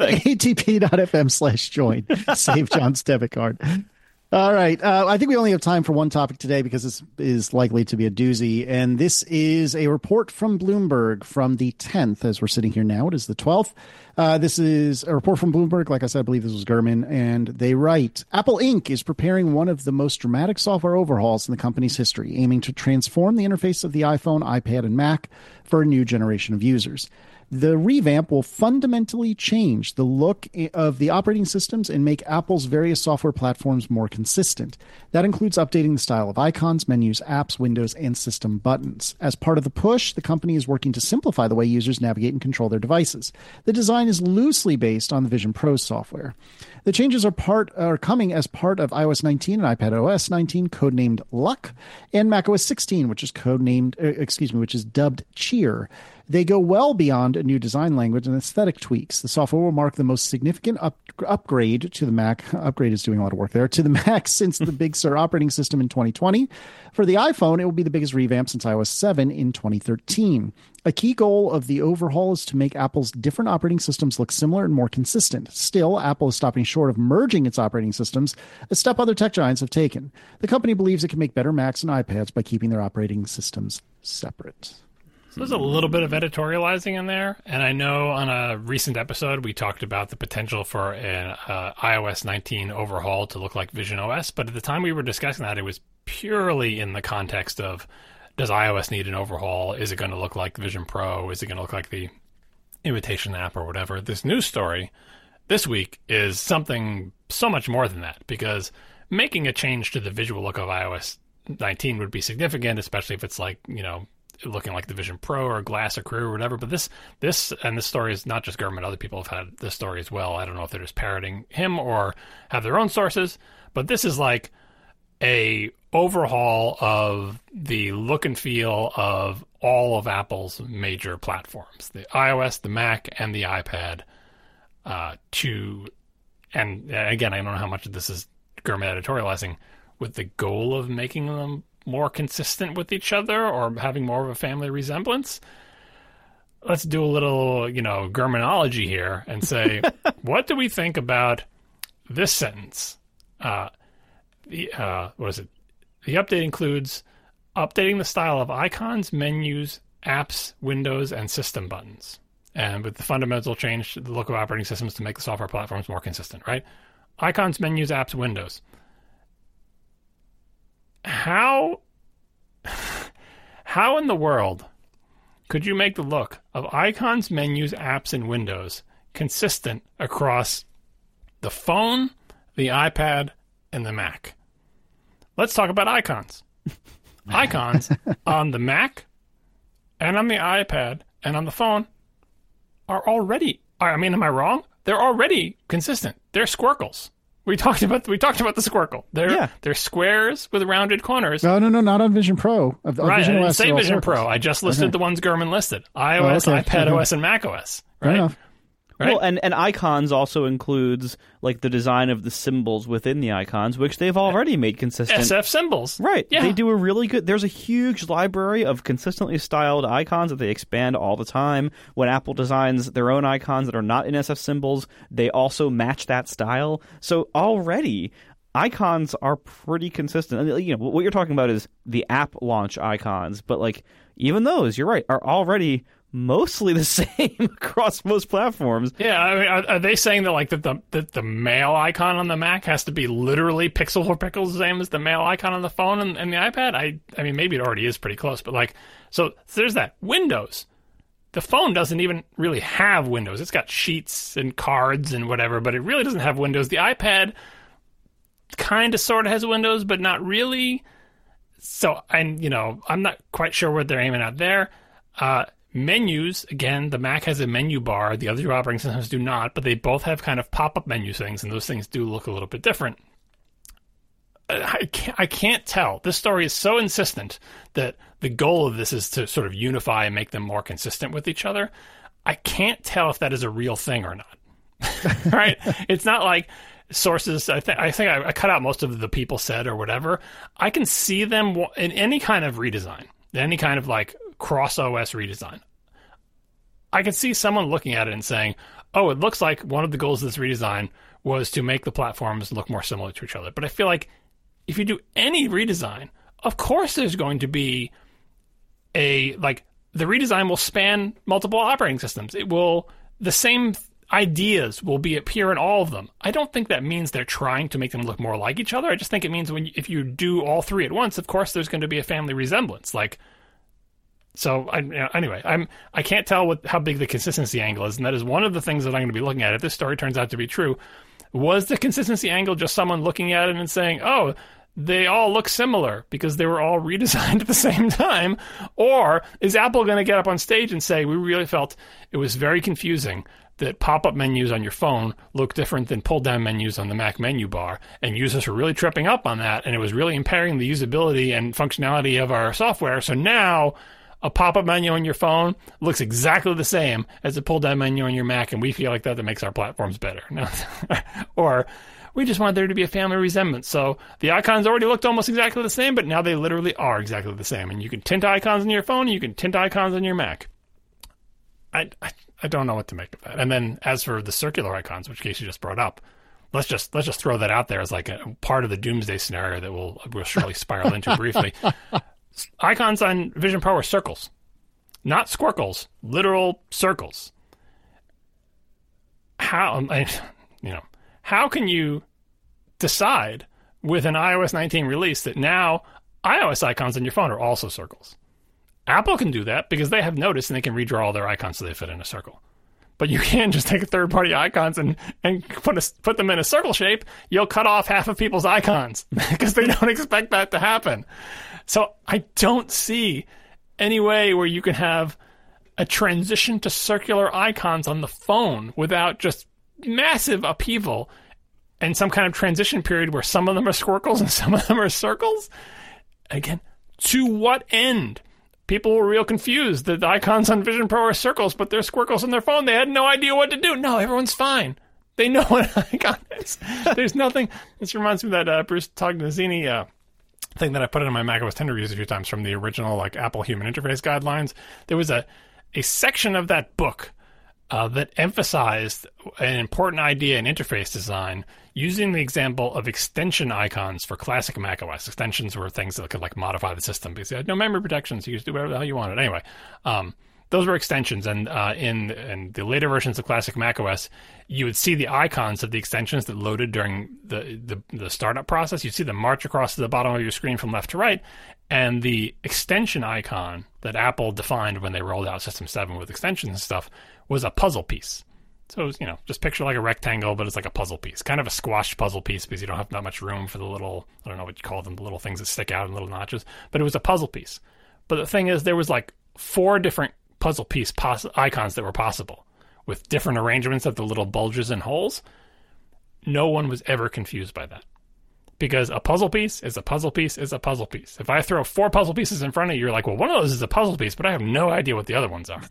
ATP.fm/join. Save John's debit card. All right. I think we only have time for one topic today because this is likely to be a doozy. And this is a report from Bloomberg from the 10th, as we're sitting here now. It is the 12th. This is a report from Bloomberg. Like I said, I believe this was Gurman. And they write, Apple Inc. is preparing one of the most dramatic software overhauls in the company's history, aiming to transform the interface of the iPhone, iPad, and Mac for a new generation of users. The revamp will fundamentally change the look of the operating systems and make Apple's various software platforms more consistent. That includes updating the style of icons, menus, apps, windows, and system buttons. As part of the push, the company is working to simplify the way users navigate and control their devices. The design is loosely based on the Vision Pro software. The changes are coming as part of iOS 19 and iPadOS 19, codenamed Luck, and macOS 16, which is dubbed Cheer. They go well beyond a new design language and aesthetic tweaks. The software will mark the most significant upgrade to the Mac. Upgrade is doing a lot of work there. To the Mac since the Big Sur operating system in 2020. For the iPhone, it will be the biggest revamp since iOS 7 in 2013. A key goal of the overhaul is to make Apple's different operating systems look similar and more consistent. Still, Apple is stopping short of merging its operating systems, a step other tech giants have taken. The company believes it can make better Macs and iPads by keeping their operating systems separate. So there's a little bit of editorializing in there, and I know on a recent episode we talked about the potential for an iOS 19 overhaul to look like Vision OS, but at the time we were discussing that, it was purely in the context of, does iOS need an overhaul? Is it going to look like Vision Pro? Is it going to look like the imitation app or whatever? This news story this week is something so much more than that, because making a change to the visual look of iOS 19 would be significant, especially if it's like, looking like the Vision Pro or Glass or Crew or whatever. But this story is not just Gurman. Other people have had this story as well. I don't know if they're just parroting him or have their own sources, but this is like a overhaul of the look and feel of all of Apple's major platforms, the iOS, the Mac, and the iPad. And again, I don't know how much of this is Gurman editorializing with the goal of making them more consistent with each other or having more of a family resemblance. Let's do a little, Gurmanology here and say, what do we think about this sentence? What is it? The update includes updating the style of icons, menus, apps, windows, and system buttons. And with the fundamental change to the look of operating systems to make the software platforms more consistent, right? Icons, menus, apps, windows. How in the world could you make the look of icons, menus, apps, and windows consistent across the phone, the iPad, and the Mac? Let's talk about icons. Icons on the Mac and on the iPad and on the phone are already, am I wrong? They're already consistent. They're squircles. We talked about the squircle. They're squares with rounded corners. No, not on Vision Pro. Right, Vision I didn't OS say Vision circles. Pro. I just listed the ones Gurman listed. iOS, iPad OS, and Mac OS. Fair Right? enough. Right? Well, and icons also includes like the design of the symbols within the icons, which they've already made consistent. SF symbols. Right. Yeah. They do a really good... There's a huge library of consistently styled icons that they expand all the time. When Apple designs their own icons that are not in SF symbols, they also match that style. So already, icons are pretty consistent. And, what you're talking about is the app launch icons, but like even those, you're right, are already mostly the same across most platforms. Yeah, I mean, are they saying that that the mail icon on the Mac has to be literally pixel for pixel the same as the mail icon on the phone and the iPad? I mean, maybe it already is pretty close, but so there's that. Windows. The phone doesn't even really have windows. It's got sheets and cards and whatever, but it really doesn't have windows. The iPad kind of sort of has windows, but not really. So, I'm not quite sure what they're aiming at there. Menus, again, the Mac has a menu bar. The other two operating systems do not, but they both have kind of pop-up menu things, and those things do look a little bit different. I can't tell. This story is so insistent that the goal of this is to sort of unify and make them more consistent with each other. I can't tell if that is a real thing or not. Right? It's not like sources. I think I cut out most of the people said or whatever. I can see them in any kind of redesign, any kind of like cross OS redesign. I can see someone looking at it and saying, oh, it looks like one of the goals of this redesign was to make the platforms look more similar to each other. But I feel like if you do any redesign, of course there's going to be the redesign will span multiple operating systems. The same ideas will appear in all of them. I don't think that means they're trying to make them look more like each other. I just think it means if you do all three at once, of course there's going to be a family resemblance. Anyway, I can't tell how big the consistency angle is, and that is one of the things that I'm going to be looking at if this story turns out to be true. Was the consistency angle just someone looking at it and saying, oh, they all look similar because they were all redesigned at the same time? Or is Apple going to get up on stage and say, we really felt it was very confusing that pop-up menus on your phone look different than pull-down menus on the Mac menu bar, and users were really tripping up on that, and it was really impairing the usability and functionality of our software. So now a pop-up menu on your phone looks exactly the same as a pull-down menu on your Mac, and we feel like that makes our platforms better. Or we just want there to be a family resemblance. So the icons already looked almost exactly the same, but now they literally are exactly the same. And you can tint icons on your phone, and you can tint icons on your Mac. I don't know what to make of that. And then as for the circular icons, which Casey just brought up, let's just throw that out there as like a part of the doomsday scenario that we'll surely spiral into briefly. Icons on Vision Pro are circles, not squircles, literal circles. How can you decide with an iOS 19 release that now iOS icons on your phone are also circles? Apple can do that because they have Notice and they can redraw all their icons so they fit in a circle. But you can't just take third-party icons and put them in a circle shape. You'll cut off half of people's icons because they don't expect that to happen. So I don't see any way where you can have a transition to circular icons on the phone without just massive upheaval and some kind of transition period where some of them are squircles and some of them are circles. Again, to what end? People were real confused that the icons on Vision Pro are circles, but they're squircles on their phone. They had no idea what to do. No, everyone's fine. They know what an icon is. There's nothing. This reminds me of that Bruce Tognazini thing that I put in my macOS 10 reviews a few times from the original Apple Human Interface Guidelines. There was a section of that book that emphasized an important idea in interface design using the example of extension icons for classic macOS. Extensions were things that could modify the system because they had no memory protection, so you could do whatever the hell you wanted. Anyway, those were extensions, and in the later versions of classic macOS, you would see the icons of the extensions that loaded during the startup process. You'd see them march across to the bottom of your screen from left to right, and the extension icon that Apple defined when they rolled out System 7 with extensions and stuff was a puzzle piece. So it was, just picture like a rectangle, but it's like a puzzle piece, kind of a squashed puzzle piece because you don't have that much room for the little, I don't know what you call them, the little things that stick out in little notches, but it was a puzzle piece. But the thing is, there was 4 different puzzle piece icons that were possible with different arrangements of the little bulges and holes. No one was ever confused by that because a puzzle piece is a puzzle piece is a puzzle piece. If I throw 4 puzzle pieces in front of you, you're like, well, one of those is a puzzle piece, but I have no idea what the other ones are.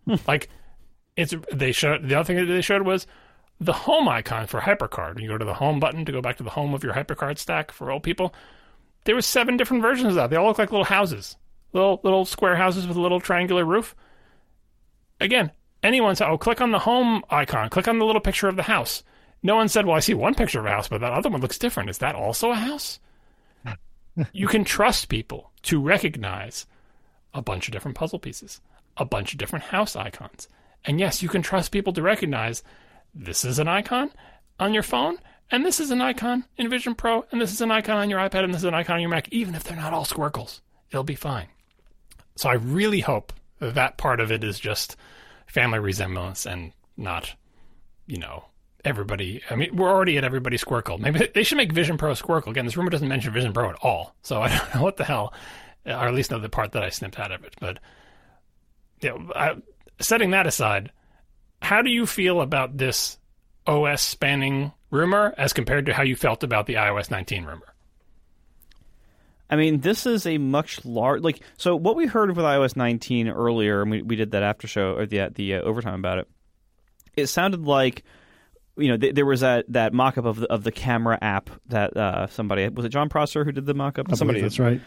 The other thing that they showed was the home icon for HyperCard. When you go to the home button to go back to the home of your HyperCard stack for old people, there were 7 different versions of that. They all look like little houses, little square houses with a little triangular roof. Again, anyone said, oh, click on the home icon, click on the little picture of the house. No one said, well, I see one picture of a house, but that other one looks different. Is that also a house? You can trust people to recognize a bunch of different puzzle pieces, a bunch of different house icons. And yes, you can trust people to recognize this is an icon on your phone, and this is an icon in Vision Pro, and this is an icon on your iPad, and this is an icon on your Mac, even if they're not all squircles. It'll be fine. So I really hope that part of it is just family resemblance and not, everybody. I mean, we're already at everybody squircle. Maybe they should make Vision Pro squircle. Again, this rumor doesn't mention Vision Pro at all, so I don't know what the hell, or at least know the part that I snipped out of it. But setting that aside, how do you feel about this OS spanning rumor as compared to how you felt about the iOS 19 rumor? I mean, this is a much large so what we heard with iOS 19 earlier, and we did that after show or the overtime about it. It sounded like there was that mock-up of the camera app that somebody was it John Prosser who did the mock-up? Somebody that's right.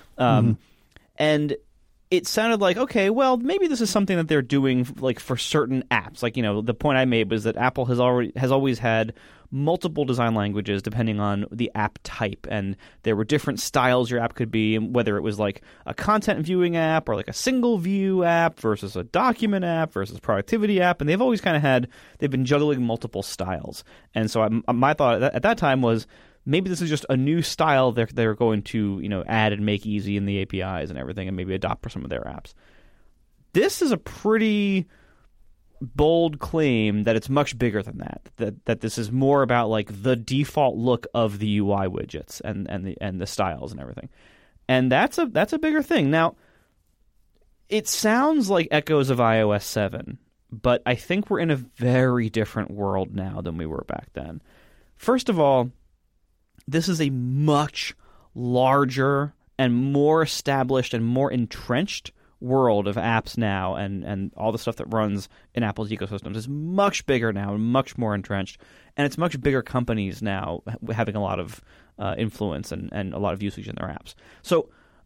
And it sounded like, okay, well, maybe this is something that they're doing like for certain apps. Like, the point I made was that Apple has always had multiple design languages depending on the app type, and there were different styles your app could be, whether it was like a content viewing app or like a single view app versus a document app versus productivity app, and they've been juggling multiple styles. And so my thought at that time was maybe this is just a new style they're going to add and make easy in the APIs and everything, and maybe adopt for some of their apps. This is a pretty bold claim that it's much bigger than that this is more about like the default look of the UI widgets and the styles and everything. And that's a bigger thing. Now, it sounds like echoes of iOS 7, but I think we're in a very different world now than we were back then. First of all, this is a much larger and more established and more entrenched world of apps now, and all the stuff that runs in Apple's ecosystems is much bigger now and much more entrenched, and it's much bigger companies now having a lot of influence and a lot of usage in their apps. So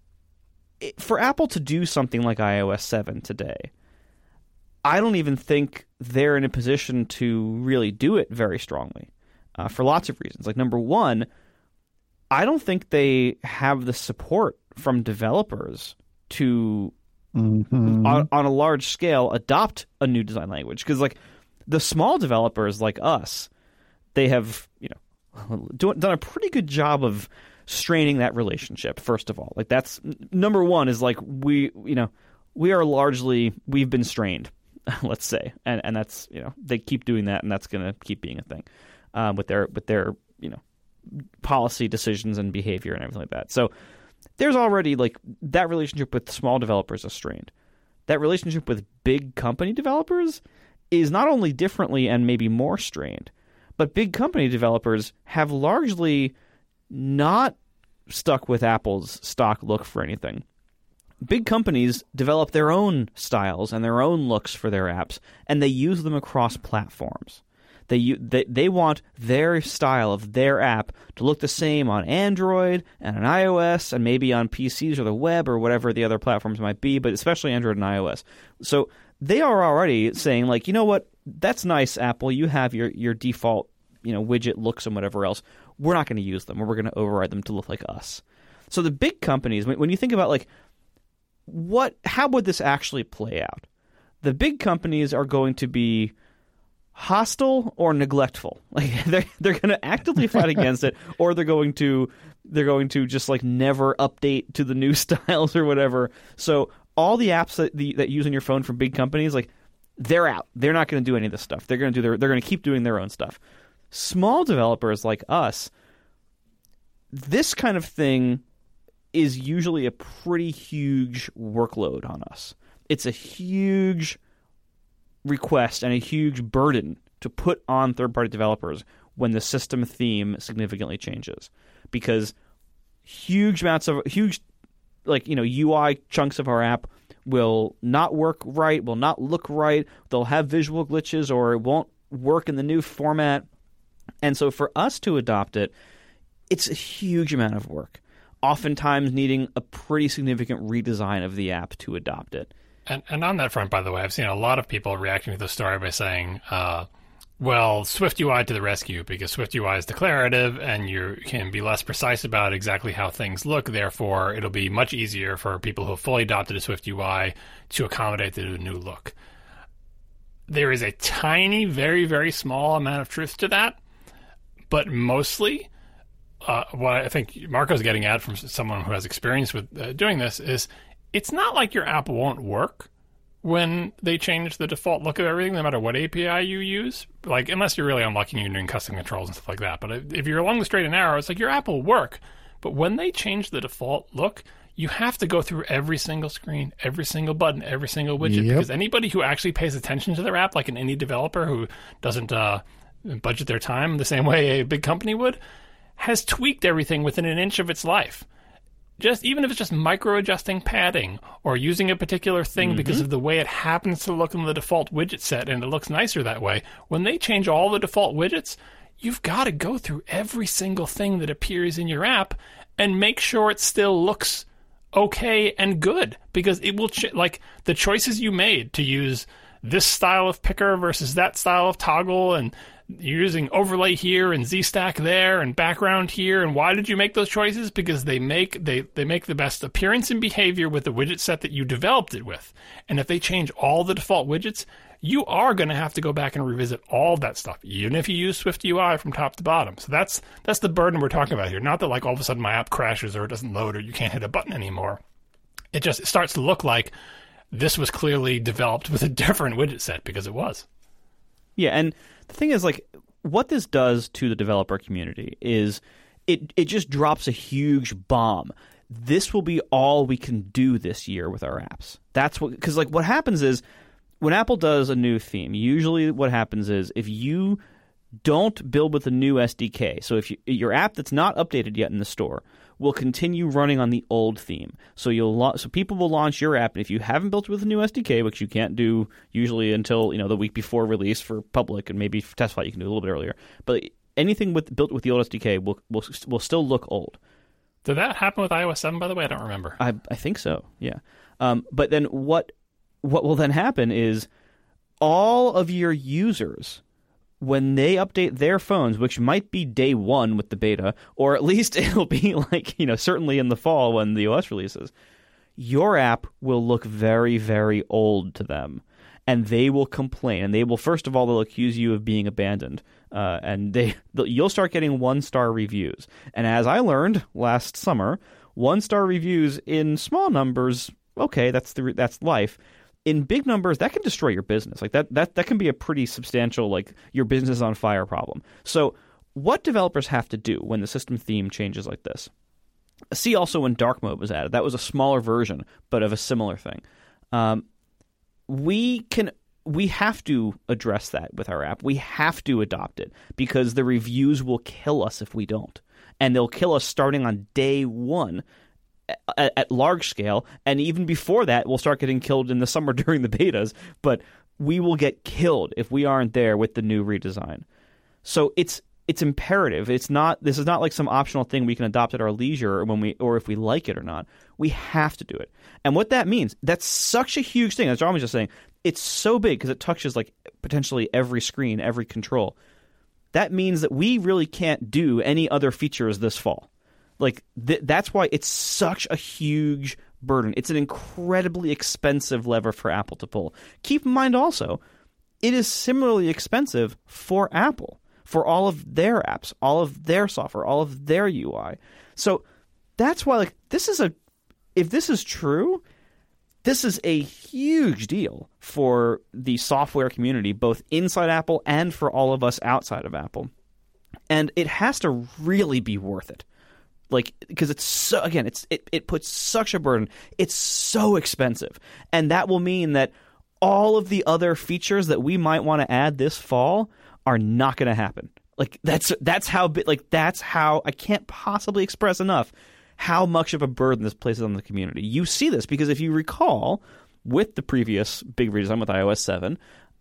for Apple to do something like iOS 7 today, I don't even think they're in a position to really do it very strongly for lots of reasons. Like, number one, I don't think they have the support from developers to on a large scale adopt a new design language, because like the small developers like us, they have done a pretty good job of straining that relationship. First of all, like that's number one, is like we've been strained, let's say, and that's they keep doing that, and that's going to keep being a thing with their policy decisions and behavior and everything like that. So there's already like that relationship with small developers is strained. That relationship with big company developers is not only differently and maybe more strained, but big company developers have largely not stuck with Apple's stock look for anything. Big companies develop their own styles and their own looks for their apps, and they use them across platforms. They want their style of their app to look the same on Android and on iOS and maybe on PCs or the web or whatever the other platforms might be, but especially Android and iOS. So they are already saying, like, you know what, that's nice, Apple. You have your default widget looks and whatever else. We're not going to use them, or we're going to override them to look like us. So the big companies, when you think about like how would this actually play out? The big companies are going to be hostile or neglectful. Like they're going to actively fight against it, or they're going to just like never update to the new styles or whatever. So all the apps that you use on your phone from big companies, like they're out. They're not going to do any of this stuff. They're going to keep doing their own stuff. Small developers like us, this kind of thing is usually a pretty huge workload on us. It's a huge request and a huge burden to put on third-party developers when the system theme significantly changes, because huge UI chunks of our app will not work right, will not look right, they'll have visual glitches, or it won't work in the new format. And so for us to adopt it, it's a huge amount of work, oftentimes needing a pretty significant redesign of the app to adopt it. And on that front, by the way, I've seen a lot of people reacting to the story by saying, well, SwiftUI to the rescue, because SwiftUI is declarative and you can be less precise about exactly how things look. Therefore, it'll be much easier for people who have fully adopted a SwiftUI to accommodate the new look. There is a tiny, very, very small amount of truth to that, but mostly what I think Marco's getting at from someone who has experience with doing this is, it's not like your app won't work when they change the default look of everything, no matter what API you use. Like, unless you're really unlucky and you're doing custom controls and stuff like that. But if you're along the straight and narrow, it's like your app will work. But when they change the default look, you have to go through every single screen, every single button, every single widget. Because anybody who actually pays attention to their app, like an indie developer who doesn't budget their time the same way a big company would, has tweaked everything within an inch of its life. just even if it's just micro adjusting padding or using a particular thing because of the way it happens to look in the default widget set and it looks nicer that way, when they change all the default widgets, you've got to go through every single thing that appears in your app and make sure it still looks okay and good, because it will like the choices you made to use this style of picker versus that style of toggle, and you're using overlay here and Z-stack there and background here. And why did you make those choices? Because they make the best appearance and behavior with the widget set that you developed it with. And if they change all the default widgets, you are going to have to go back and revisit all of that stuff, even if you use Swift UI from top to bottom. So that's the burden we're talking about here. Not that like all of a sudden my app crashes or it doesn't load or you can't hit a button anymore. It starts to look like this was clearly developed with a different widget set, because it was. Yeah, and the thing is, like, what this does to the developer community is it just drops a huge bomb. This will be all we can do this year with our apps. That's what, because like what happens is when Apple does a new theme, usually what happens is if you don't build with a new SDK, so if your app that's not updated yet in the store will continue running on the old theme. So so people will launch your app, and if you haven't built with a new SDK, which you can't do usually until the week before release for public, and maybe for test flight you can do a little bit earlier, but anything built with the old SDK will still look old. Did that happen with iOS 7, by the way? I don't remember. I think so, yeah. But then what will then happen is all of your users, when they update their phones, which might be day one with the beta, or at least it'll be like, certainly in the fall when the OS releases, your app will look very, very old to them. And they will complain. And they will, first of all, they'll accuse you of being abandoned. And you'll start getting 1-star reviews. And as I learned last summer, 1-star reviews in small numbers, okay, that's life. In big numbers, that can destroy your business. Like that can be a pretty substantial, like, your business is on fire problem. So what developers have to do when the system theme changes like this? See also when dark mode was added. That was a smaller version, but of a similar thing. We have to address that with our app. We have to adopt it because the reviews will kill us if we don't. And they'll kill us starting on day one. At large scale, and even before that, we'll start getting killed in the summer during the betas, but we will get killed if we aren't there with the new redesign. So it's imperative. This is not like some optional thing we can adopt at our leisure or if we like it or not. We have to do it. And what that means, that's such a huge thing. As John was just saying, it's so big because it touches like potentially every screen, every control. That means that we really can't do any other features this fall. Like, that's why it's such a huge burden. It's an incredibly expensive lever for Apple to pull. Keep in mind also, it is similarly expensive for Apple, for all of their apps, all of their software, all of their UI. So that's why, like, if this is true, this is a huge deal for the software community, both inside Apple and for all of us outside of Apple. And it has to really be worth it. Like, because it's so, again, it puts such a burden. It's so expensive. And that will mean that all of the other features that we might want to add this fall are not going to happen. Like, that's how I can't possibly express enough how much of a burden this places on the community. You see this because if you recall, with the previous big redesign with iOS 7,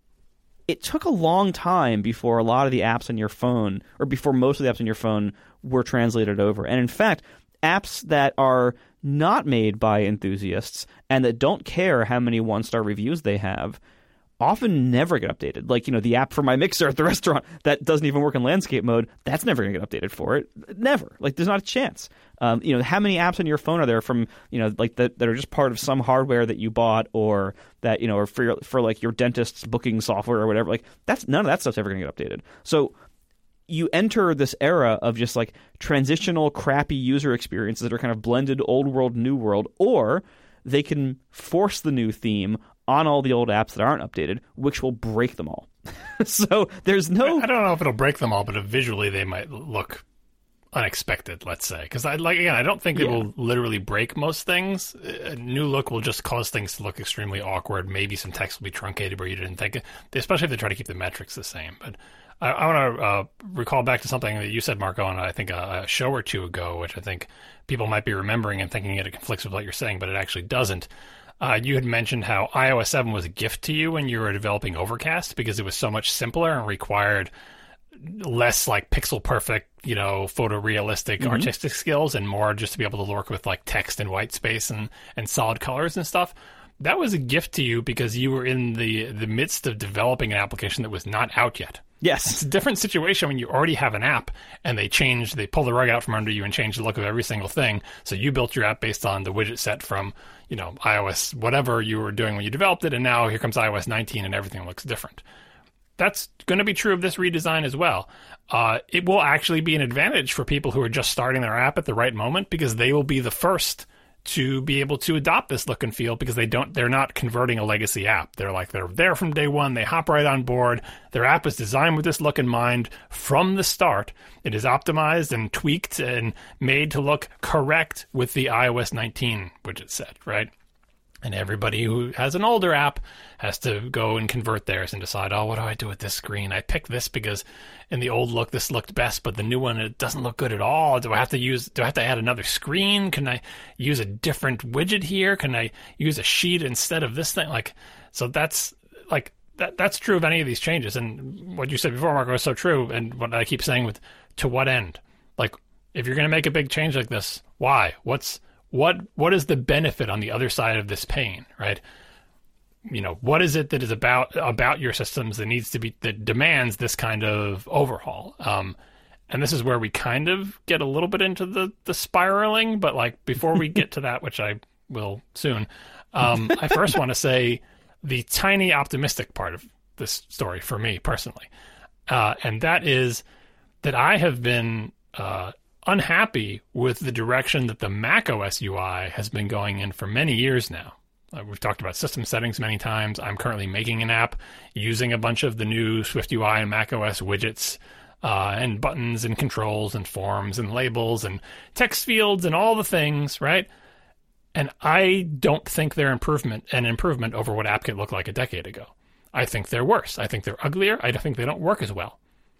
it took a long time before a lot of the apps on your phone, or before most of the apps on your phone, were translated over. And in fact, apps that are not made by enthusiasts and that don't care how many 1-star reviews they have often never get updated. Like, the app for my mixer at the restaurant that doesn't even work in landscape mode, that's never going to get updated for it. Never. Like, there's not a chance. How many apps on your phone are there from, like that are just part of some hardware that you bought, or that, or for like your dentist's booking software or whatever. Like, none of that stuff's ever going to get updated. So you enter this era of just like transitional crappy user experiences that are kind of blended old world, new world, or they can force the new theme on all the old apps that aren't updated, which will break them all. So there's no... I don't know if it'll break them all, but visually they might look unexpected, let's say. Because I don't think it will literally break most things. A new look will just cause things to look extremely awkward. Maybe some text will be truncated where you didn't think it, especially if they try to keep the metrics the same. But I want to recall back to something that you said, Marco, on I think a show or two ago, which I think people might be remembering and thinking it conflicts with what you're saying, but it actually doesn't. You had mentioned how iOS 7 was a gift to you when you were developing Overcast because it was so much simpler and required less like pixel perfect, photorealistic artistic skills and more just to be able to work with like text and white space and solid colors and stuff. That was a gift to you because you were in the midst of developing an application that was not out yet. Yes. It's a different situation when you already have an app and they pull the rug out from under you and change the look of every single thing. So you built your app based on the widget set from, iOS, whatever you were doing when you developed it. And now here comes iOS 19 and everything looks different. That's going to be true of this redesign as well. It will actually be an advantage for people who are just starting their app at the right moment because they will be the first to be able to adopt this look and feel because they're not converting a legacy app. They're there from day one. They hop right on board. Their app is designed with this look in mind from the start. It is optimized and tweaked and made to look correct with the iOS 19 widget set, right? And everybody who has an older app has to go and convert theirs and decide, what do I do with this screen? I picked this because in the old look, this looked best, but the new one, it doesn't look good at all. Do I have to add another screen? Can I use a different widget here? Can I use a sheet instead of this thing? So that's that's true of any of these changes. And what you said before, Marco, is so true. And what I keep saying to what end? Like, if you're going to make a big change like this, why? What is the benefit on the other side of this pain, right? What is it that is about your systems that demands this kind of overhaul? And this is where we kind of get a little bit into the spiraling, but like before we get to that, which I will soon, I first want to say the tiny optimistic part of this story for me personally. And that is that I have been unhappy with the direction that the macOS UI has been going in for many years now. We've talked about system settings many times. I'm currently making an app using a bunch of the new SwiftUI and macOS widgets and buttons and controls and forms and labels and text fields and all the things, right? And I don't think they're an improvement over what AppKit looked like a decade ago. I think they're worse. I think they're uglier. I think they don't work as well.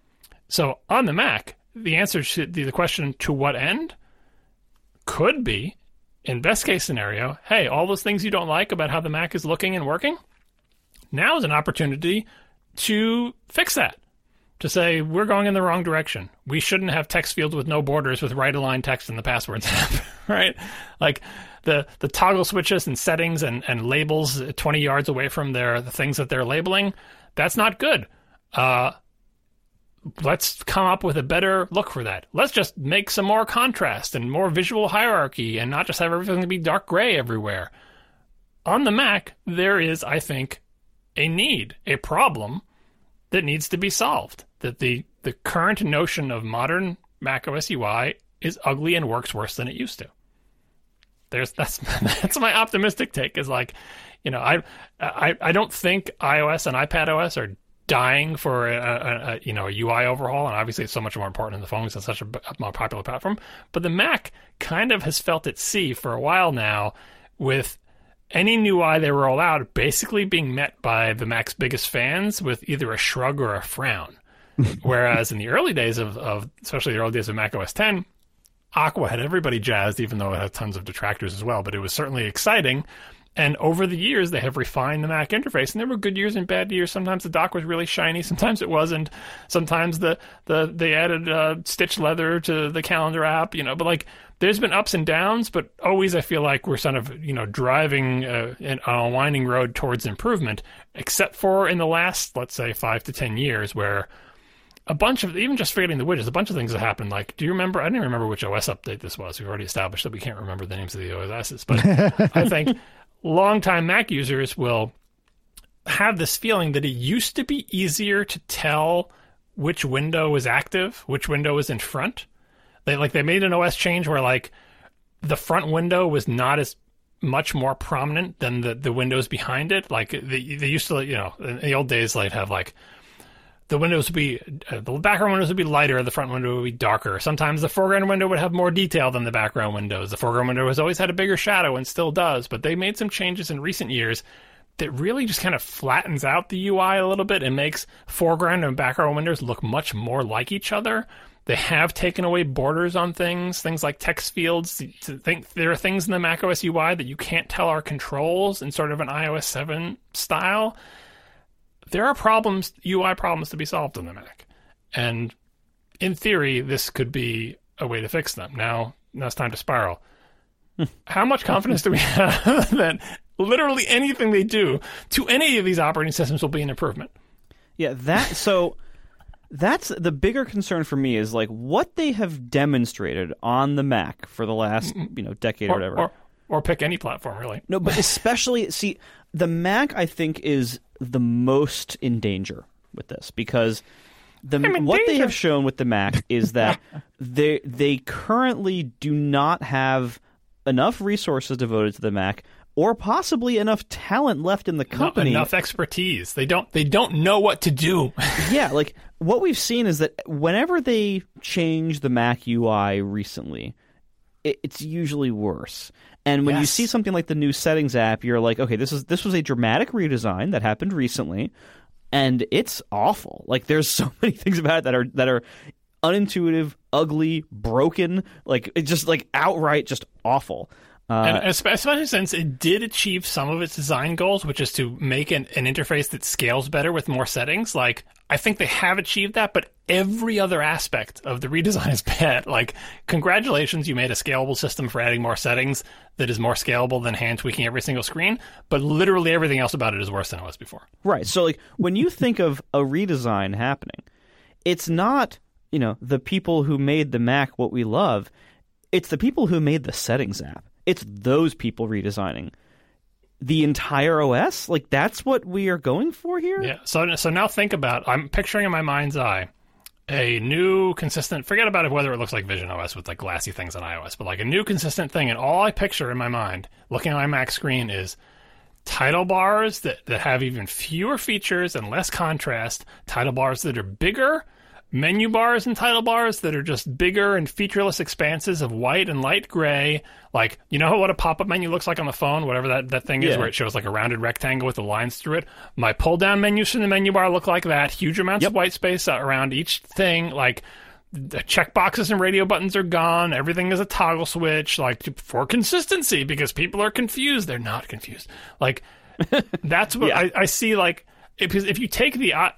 So on the Mac, the answer to the question, to what end, could be, in best case scenario, hey, all those things you don't like about how the Mac is looking and working, now is an opportunity to fix that. To say, we're going in the wrong direction. We shouldn't have text fields with no borders with right-aligned text in the passwords app, right? Like the toggle switches and settings and labels 20 yards away from the things that they're labeling, that's not good. Let's come up with a better look for that. Let's just make some more contrast and more visual hierarchy and not just have everything be dark gray everywhere. On the Mac, there is, I think, a problem that needs to be solved. That the current notion of modern macOS UI is ugly and works worse than it used to. That's my optimistic take. Is like, I don't think iOS and iPadOS are dying for a UI overhaul, and obviously it's so much more important in the phones. It's such a more popular platform. But the Mac kind of has felt at sea for a while now, with any new UI they roll out basically being met by the Mac's biggest fans with either a shrug or a frown. Whereas in the early days of especially the early days of macOS 10, Aqua had everybody jazzed, even though it had tons of detractors as well. But it was certainly exciting. And over the years, they have refined the Mac interface, and there were good years and bad years. Sometimes the dock was really shiny, sometimes it wasn't. Sometimes they added stitched leather to the calendar app, But like, there's been ups and downs, but always I feel like we're sort of driving on a winding road towards improvement. Except for in the last, let's say, 5 to 10 years, where a bunch of, even just forgetting the widgets, a bunch of things have happened. Like, do you remember? I didn't remember which OS update this was. We've already established that we can't remember the names of the OSs, but I think longtime Mac users will have this feeling that it used to be easier to tell which window was active, which window was in front. They made an OS change where like the front window was not as much more prominent than the windows behind it. Like they used to, in the old days, they'd have like the windows would be, the background windows would be lighter, the front window would be darker. Sometimes the foreground window would have more detail than the background windows. The foreground window has always had a bigger shadow and still does, but they made some changes in recent years that really just kind of flattens out the UI a little bit and makes foreground and background windows look much more like each other. They have taken away borders on things like text fields. There are things in the macOS UI that you can't tell are controls in sort of an iOS 7 style. There are problems, UI problems to be solved in the Mac. And in theory, this could be a way to fix them. Now it's time to spiral. How much confidence do we have that literally anything they do to any of these operating systems will be an improvement? Yeah, that's the bigger concern for me is like what they have demonstrated on the Mac for the last decade or whatever. Or pick any platform, really. No, but especially, see, the Mac, I think, is the most in danger with this because what they have shown with the Mac is that they currently do not have enough resources devoted to the Mac or possibly enough talent left in the company. Enough expertise. They don't know what to do. Yeah, like what we've seen is that whenever they change the Mac UI recently, it's usually worse. And when you see something like the new Settings app, you're like, okay, this was a dramatic redesign that happened recently, and it's awful. Like there's so many things about it that are unintuitive, ugly, broken, like it's just like outright just awful. And especially since it did achieve some of its design goals, which is to make an interface that scales better with more settings. Like, I think they have achieved that, but every other aspect of the redesign is bad. Like, congratulations, you made a scalable system for adding more settings that is more scalable than hand tweaking every single screen, but literally everything else about it is worse than it was before. Right. So, like, when you think of a redesign happening, it's not, the people who made the Mac what we love. It's the people who made the Settings app. It's those people redesigning the entire OS. Like that's what we are going for here. Yeah. So now think about. I'm picturing in my mind's eye a new consistent. Forget about it whether it looks like Vision OS with like glassy things on iOS, but like a new consistent thing. And all I picture in my mind, looking at my Mac screen, is title bars that have even fewer features and less contrast. Title bars that are bigger. Menu bars and title bars that are just bigger and featureless expanses of white and light gray. Like, you know what a pop-up menu looks like on the phone? Whatever that thing is, where it shows like a rounded rectangle with the lines through it. My pull-down menus from the menu bar look like that. Huge amounts of white space around each thing. Like, the checkboxes and radio buttons are gone. Everything is a toggle switch. Like, for consistency, because people are confused. They're not confused. Like, that's what I see, like... Because if you take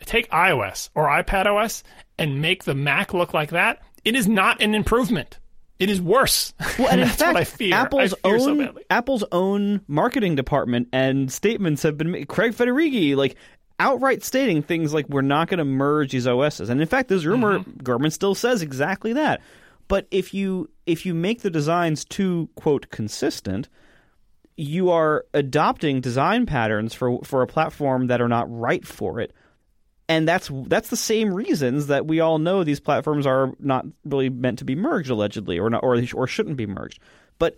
iOS or iPadOS and make the Mac look like that, it is not an improvement. It is worse. Well, and in fact, what I fear. Apple's own marketing department and statements have been made. Craig Federighi, like, outright stating things like, we're not going to merge these OSs. And in fact, there's rumor, Gurman still says exactly that. But if you make the designs too, quote, consistent, you are adopting design patterns for a platform that are not right for it. And that's the same reasons that we all know these platforms are not really meant to be merged, allegedly, or not, or shouldn't be merged. But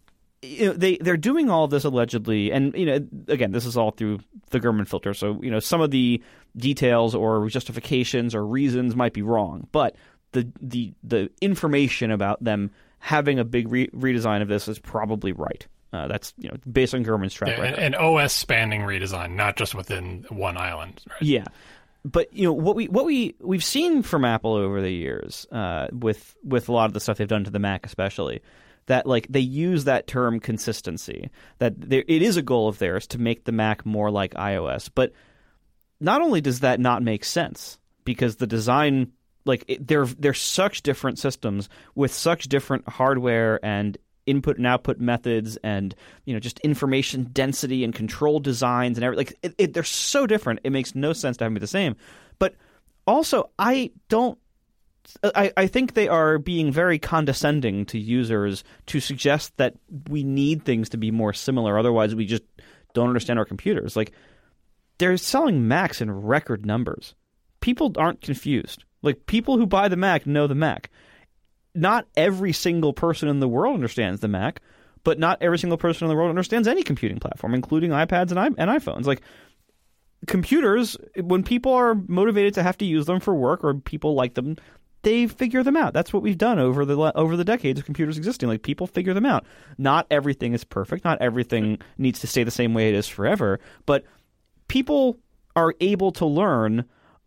they're doing all this allegedly, and again, this is all through the Gurman filter. So some of the details or justifications or reasons might be wrong, but the information about them having a big redesign of this is probably right. That's based on Gurman's track record. An OS spanning redesign, not just within one island. Right? Yeah, but what we've seen from Apple over the years, with a lot of the stuff they've done to the Mac, especially, that like they use that term consistency. That it is a goal of theirs to make the Mac more like iOS. But not only does that not make sense because the design, they're such different systems with such different hardware and input and output methods and just information density and control designs and everything. Like they're so different, it makes no sense to have them be the same. But also, I think they are being very condescending to users to suggest that we need things to be more similar, otherwise we just don't understand our computers. Like, they're selling Macs in record numbers. People aren't confused. Like, people who buy the Mac know the Mac. Not every single person in the world understands the Mac, but not every single person in the world understands any computing platform, including iPads and iPhones. Like, computers, when people are motivated to have to use them for work or people like them, they figure them out. That's what we've done over the decades of computers existing. Like, people figure them out. Not everything is perfect. Not everything needs to stay the same way it is forever. But people are able to learn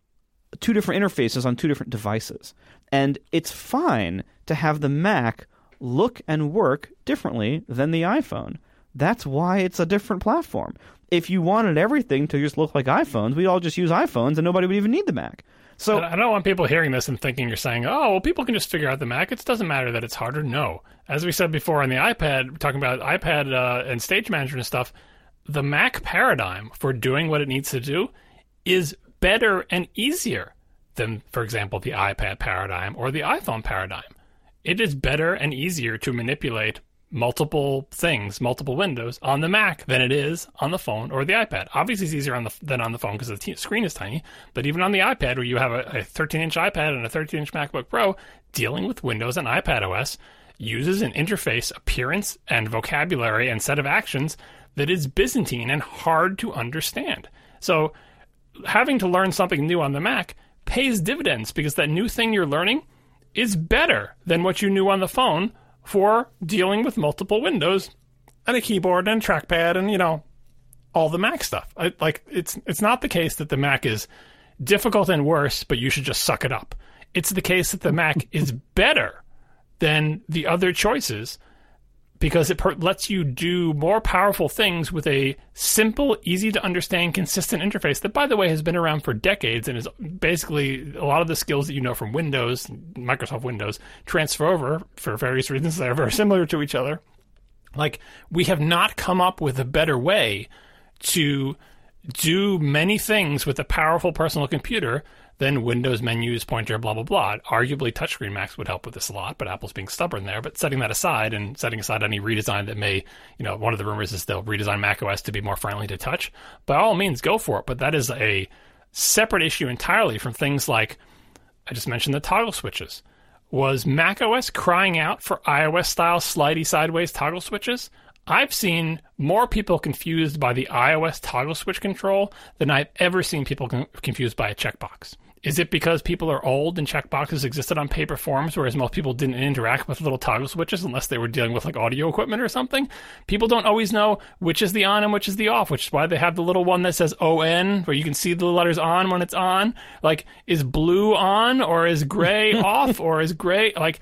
two different interfaces on two different devices. And it's fine to have the Mac look and work differently than the iPhone. That's why it's a different platform. If you wanted everything to just look like iPhones, we'd all just use iPhones and nobody would even need the Mac. So I don't want people hearing this and thinking you're saying, oh, well, people can just figure out the Mac. It doesn't matter that it's harder. No. As we said before on the iPad, talking about iPad and stage management and stuff, the Mac paradigm for doing what it needs to do is better and easier than, for example, the iPad paradigm or the iPhone paradigm. It is better and easier to manipulate multiple things, multiple windows on the Mac than it is on the phone or the iPad. Obviously, it's easier than on the phone because the screen is tiny. But even on the iPad, where you have a 13-inch iPad and a 13-inch MacBook Pro, dealing with Windows and iPadOS uses an interface, appearance, and vocabulary and set of actions that is Byzantine and hard to understand. So having to learn something new on the Mac pays dividends because that new thing you're learning is better than what you knew on the phone for dealing with multiple windows and a keyboard and trackpad and, you know, all the Mac stuff. It's not the case that the Mac is difficult and worse, but you should just suck it up. It's the case that the Mac is better than the other choices because it lets you do more powerful things with a simple, easy-to-understand, consistent interface that, by the way, has been around for decades and is basically a lot of the skills that you know from Windows, Microsoft Windows, transfer over for various reasons that are very similar to each other. Like, we have not come up with a better way to do many things with a powerful personal computer than Windows menus, pointer, blah, blah, blah. Arguably, touchscreen Macs would help with this a lot, but Apple's being stubborn there. But setting that aside and setting aside any redesign that may, you know, one of the rumors is they'll redesign macOS to be more friendly to touch. By all means, go for it. But that is a separate issue entirely from things like, I just mentioned the toggle switches. Was macOS crying out for iOS-style slidey sideways toggle switches? I've seen more people confused by the iOS toggle switch control than I've ever seen people confused by a checkbox. Is it because people are old and checkboxes existed on paper forms, whereas most people didn't interact with little toggle switches unless they were dealing with like audio equipment or something? People don't always know which is the on and which is the off, which is why they have the little one that says ON, where you can see the letters on when it's on. Like, is blue on or is gray off or is gray? Like,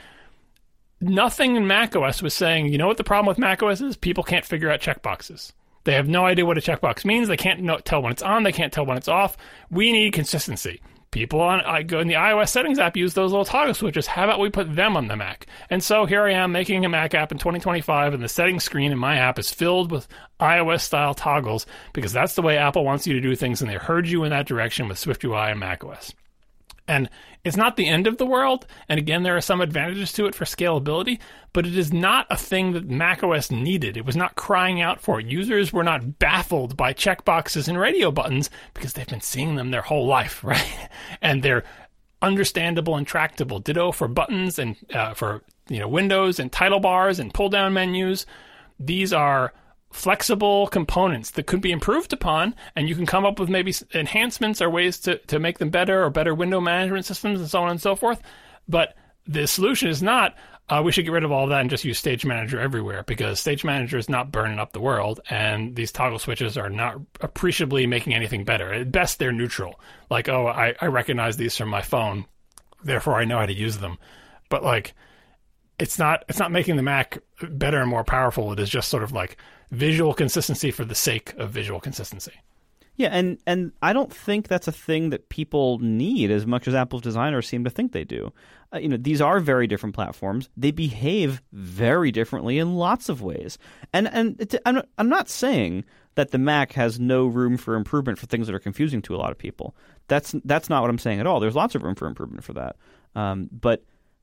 nothing in macOS was saying, you know what the problem with macOS is? People can't figure out checkboxes. They have no idea what a checkbox means. They can't tell when it's on. They can't tell when it's off. We need consistency. People go in the iOS settings app use those little toggle switches. How about we put them on the Mac? And so here I am making a Mac app in 2025, and the settings screen in my app is filled with iOS-style toggles because that's the way Apple wants you to do things, and they heard you in that direction with SwiftUI and macOS. And it's not the end of the world. And again, there are some advantages to it for scalability, but it is not a thing that macOS needed. It was not crying out for it. Users were not baffled by checkboxes and radio buttons because they've been seeing them their whole life, right? And they're understandable and tractable. Ditto for buttons and for windows and title bars and pull-down menus. These are flexible components that could be improved upon, and you can come up with maybe enhancements or ways to make them better or better window management systems and so on and so forth. But the solution is not, we should get rid of all that and just use Stage Manager everywhere, because Stage Manager is not burning up the world, and these toggle switches are not appreciably making anything better. At best, they're neutral. Like, oh, I recognize these from my phone, therefore I know how to use them. But like, it's not making the Mac better and more powerful. It is just sort of like visual consistency for the sake of visual consistency. Yeah, and I don't think that's a thing that people need as much as Apple's designers seem to think they do. These are very different platforms. They behave very differently in lots of ways. And I'm not saying that the Mac has no room for improvement for things that are confusing to a lot of people. That's not what I'm saying at all. There's lots of room for improvement for that. But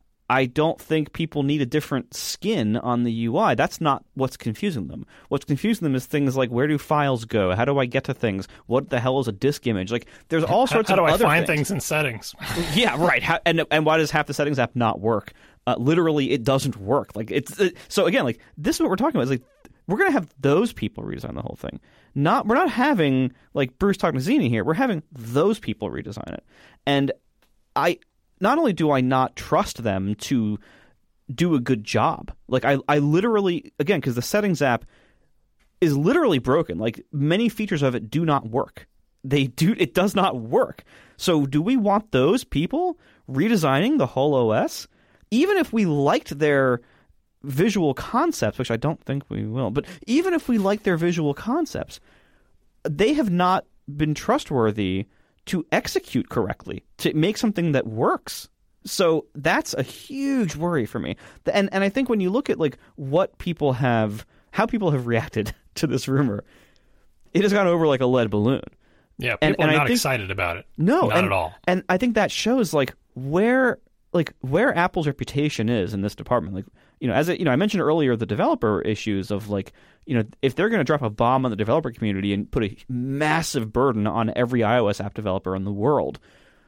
I don't think people need a different skin on the UI. That's not what's confusing them. What's confusing them is things like, where do files go? How do I get to things? What the hell is a disk image? Like, there's all sorts of other things. How do I find things in settings? Yeah, right. And why does half the settings app not work? Literally, it doesn't work. Like, so again, like, this is what we're talking about. Is like, we're going to have those people redesign the whole thing. We're not having, like, Bruce talking to Zini here. We're having those people redesign it. And not only do I not trust them to do a good job, like I literally, again, because the settings app is literally broken. Like many features of it do not work. It does not work. So do we want those people redesigning the whole OS? Even if we liked their visual concepts, which I don't think we will, but even if we like their visual concepts, they have not been trustworthy to execute correctly, to make something that works. So that's a huge worry for me. And I think when you look at like how people have reacted to this rumor, it has gone over like a lead balloon. Yeah, people are not excited about it. No, not at all. And I think that shows like where Apple's reputation is in this department. Like, I mentioned earlier the developer issues of like, if they're going to drop a bomb on the developer community and put a massive burden on every iOS app developer in the world,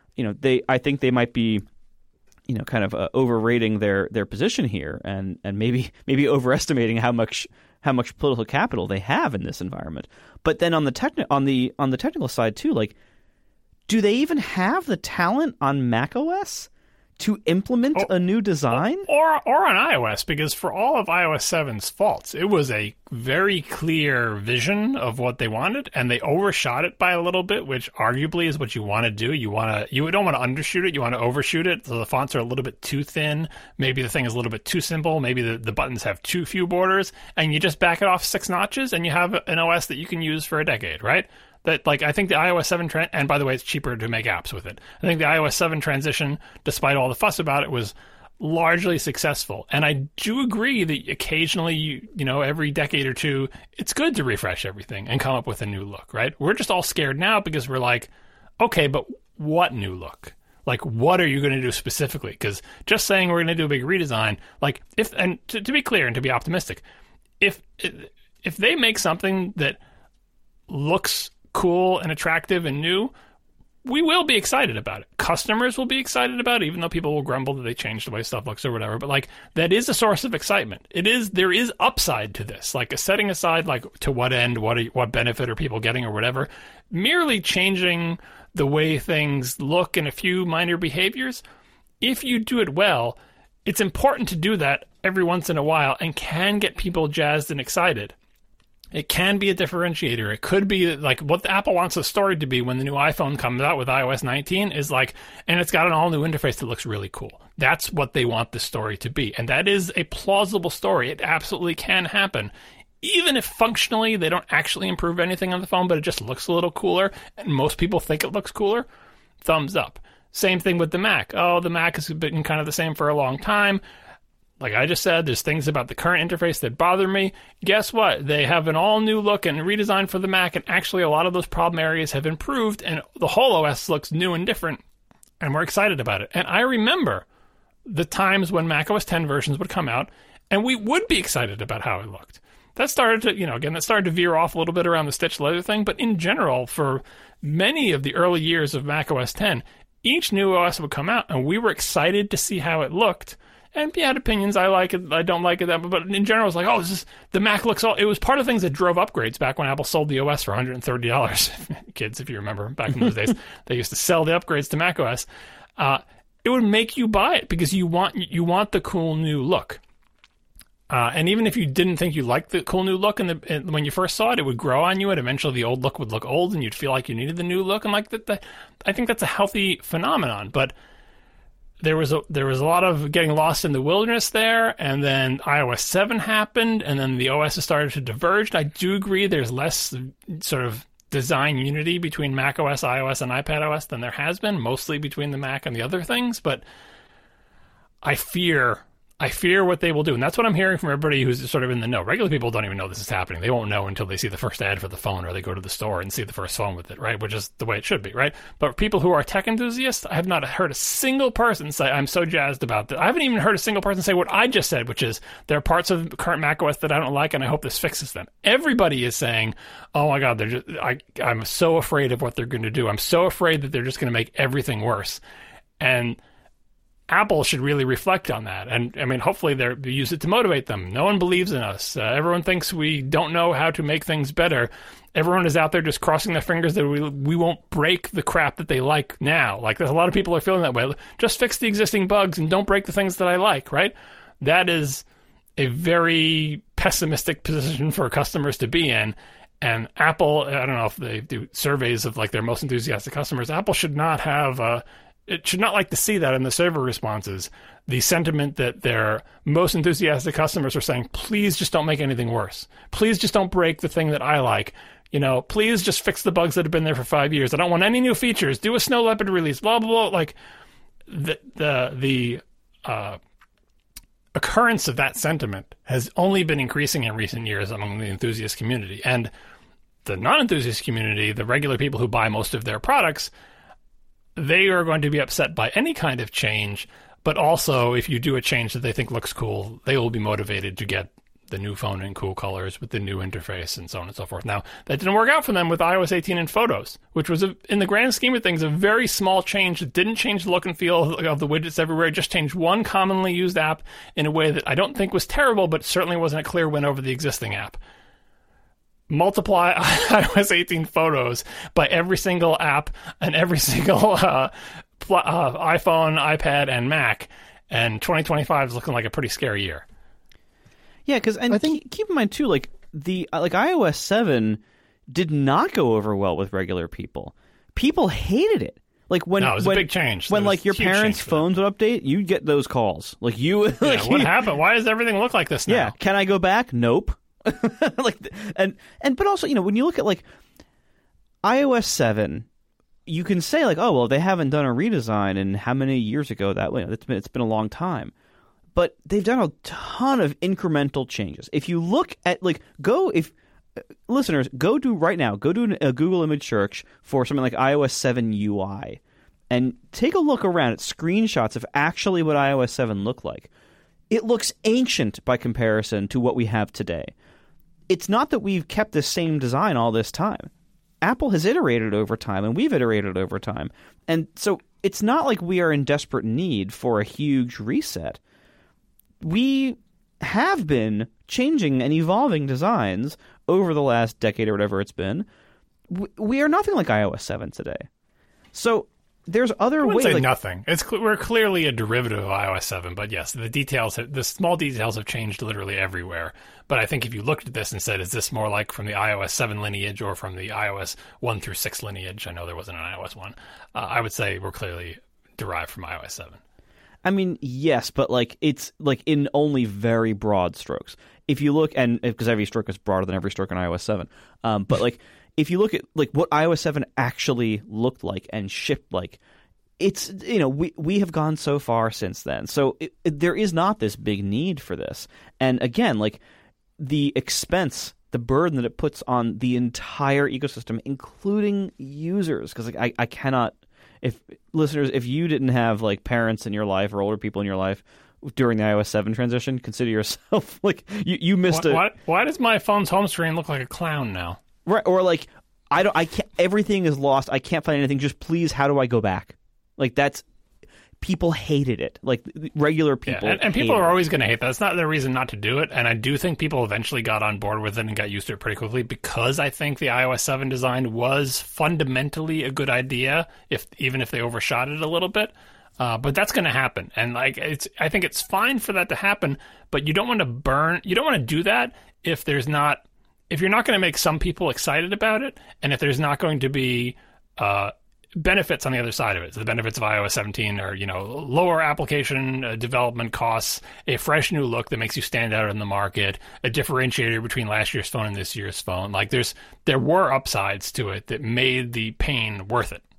I think they might be, kind of overrating their position here and maybe overestimating how much political capital they have in this environment. But then on the technical side too, like, do they even have the talent on macOS to implement a new design? Or on iOS, because for all of iOS 7's faults, it was a very clear vision of what they wanted, and they overshot it by a little bit, which arguably is what you want to do. You don't want to undershoot it, you want to overshoot it, so the fonts are a little bit too thin, maybe the thing is a little bit too simple, maybe the buttons have too few borders, and you just back it off 6 notches, and you have an OS that you can use for a decade, right? That, like, I think the iOS 7 and by the way, it's cheaper to make apps with it. I think the iOS 7 transition, despite all the fuss about it, was largely successful. And I do agree that occasionally, every decade or two, it's good to refresh everything and come up with a new look, right? We're just all scared now because we're like, okay, but what new look? Like, what are you going to do specifically? Because just saying we're going to do a big redesign, like, to be clear and to be optimistic, if they make something that looks cool and attractive and new, we will be excited about it. Customers will be excited about it, even though people will grumble that they changed the way stuff looks or whatever. But like, that is a source of excitement. There is upside to this. Like, setting aside like to what end, what benefit are people getting or whatever, merely changing the way things look and a few minor behaviors. If you do it well, it's important to do that every once in a while and can get people jazzed and excited. It can be a differentiator. It could be like what Apple wants the story to be when the new iPhone comes out with iOS 19 is like, and it's got an all new interface that looks really cool. That's what they want the story to be. And that is a plausible story. It absolutely can happen. Even if functionally they don't actually improve anything on the phone, but it just looks a little cooler and most people think it looks cooler, thumbs up. Same thing with the Mac. Oh, the Mac has been kind of the same for a long time. Like I just said, there's things about the current interface that bother me. Guess what? They have an all-new look and redesign for the Mac, and actually a lot of those problem areas have improved, and the whole OS looks new and different, and we're excited about it. And I remember the times when Mac OS 10 versions would come out, and we would be excited about how it looked. That started to veer off a little bit around the stitched leather thing, but in general, for many of the early years of Mac OS 10, each new OS would come out, and we were excited to see how it looked. And you had opinions. I like it. I don't like it. But in general, it's like, oh, the Mac looks all. It was part of things that drove upgrades back when Apple sold the OS for $130. Kids, if you remember, back in those days, they used to sell the upgrades to Mac OS. It would make you buy it because you want the cool new look. And even if you didn't think you liked the cool new look when you first saw it, it would grow on you, and eventually the old look would look old, and you'd feel like you needed the new look. And like that, I think that's a healthy phenomenon. But there was a lot of getting lost in the wilderness there, and then iOS 7 happened, and then the OS started to diverge. I do agree there's less sort of design unity between macOS, iOS, and iPadOS than there has been, mostly between the Mac and the other things, but I fear what they will do. And that's what I'm hearing from everybody who's sort of in the know. Regular people don't even know this is happening. They won't know until they see the first ad for the phone or they go to the store and see the first phone with it, right? Which is the way it should be, right? But people who are tech enthusiasts, I have not heard a single person say, I'm so jazzed about this. I haven't even heard a single person say what I just said, which is there are parts of current macOS that I don't like and I hope this fixes them. Everybody is saying, oh my God, I'm so afraid of what they're going to do. I'm so afraid that they're just going to make everything worse. And Apple should really reflect on that. And I mean, hopefully they use it to motivate them. No one believes in us. Everyone thinks we don't know how to make things better. Everyone is out there just crossing their fingers that we won't break the crap that they like now. Like, there's a lot of people are feeling that way. Just fix the existing bugs and don't break the things that I like, right? That is a very pessimistic position for customers to be in. And Apple, I don't know if they do surveys of like their most enthusiastic customers. Apple should not have it should not like to see that in the survey responses. The sentiment that their most enthusiastic customers are saying, please just don't make anything worse. Please just don't break the thing that I like. You know, please just fix the bugs that have been there for 5 years. I don't want any new features. Do a Snow Leopard release, blah, blah, blah. Like, the occurrence of that sentiment has only been increasing in recent years among the enthusiast community. And the non-enthusiast community, the regular people who buy most of their products, they are going to be upset by any kind of change. But also, if you do a change that they think looks cool, they will be motivated to get the new phone in cool colors with the new interface and so on and so forth. Now, that didn't work out for them with iOS 18 and Photos, which was, in the grand scheme of things, a very small change that didn't change the look and feel of the widgets everywhere. It just changed one commonly used app in a way that I don't think was terrible, but certainly wasn't a clear win over the existing app. Multiply iOS 18 Photos by every single app and every single iPhone, iPad, and Mac, and 2025 is looking like a pretty scary year. Yeah, because I think keep in mind too, like iOS 7 did not go over well with regular people. People hated it. Like when it was a big change. When like your parents' phones would update, you'd get those calls. Like you, like, what happened? Why does everything look like this now? Yeah, can I go back? Nope. But also, you know, when you look at like iOS 7, you can say like, oh well, they haven't done a redesign, and how many years ago that? You know, it's been a long time. But they've done a ton of incremental changes. If you look at listeners, go do a Google image search for something like iOS 7 UI and take a look around at screenshots of actually what iOS 7 looked like. It looks ancient by comparison to what we have today. It's not that we've kept the same design all this time. Apple has iterated over time, and we've iterated over time. And so it's not like we are in desperate need for a huge reset. We have been changing and evolving designs over the last decade or whatever it's been. We are nothing like iOS 7 today. So there's other ways. I wouldn't say nothing. We're clearly a derivative of iOS 7, but yes, the small details have changed literally everywhere. But I think if you looked at this and said, is this more like from the iOS 7 lineage or from the iOS 1 through 6 lineage? I know there wasn't an iOS 1. I would say we're clearly derived from iOS 7. I mean, yes, but like it's like in only very broad strokes. If you look, and because every stroke is broader than every stroke in iOS 7, but like if you look at like what iOS 7 actually looked like and shipped like, it's, you know, we have gone so far since then. So there is not this big need for this. And again, like the expense, the burden that it puts on the entire ecosystem, including users, because like I cannot. If listeners, if you didn't have like parents in your life or older people in your life during the iOS 7 transition, consider yourself like you missed it. Why does my phone's home screen look like a clown now? Right, or like I can't. Everything is lost. I can't find anything. Just please, how do I go back? Like that's. People hated it. Like regular people. Yeah, and people are always going to hate that. It's not their reason not to do it. And I do think people eventually got on board with it and got used to it pretty quickly because I think the iOS 7 design was fundamentally a good idea, even if they overshot it a little bit. But that's going to happen. And like I think it's fine for that to happen, but you don't want to do that if you're not going to make some people excited about it, and if there's not going to be benefits on the other side of it. So the benefits of iOS 17 are, you know, lower application development costs, a fresh new look that makes you stand out in the market, a differentiator between last year's phone and this year's phone. Like there were upsides to it that made the pain worth it.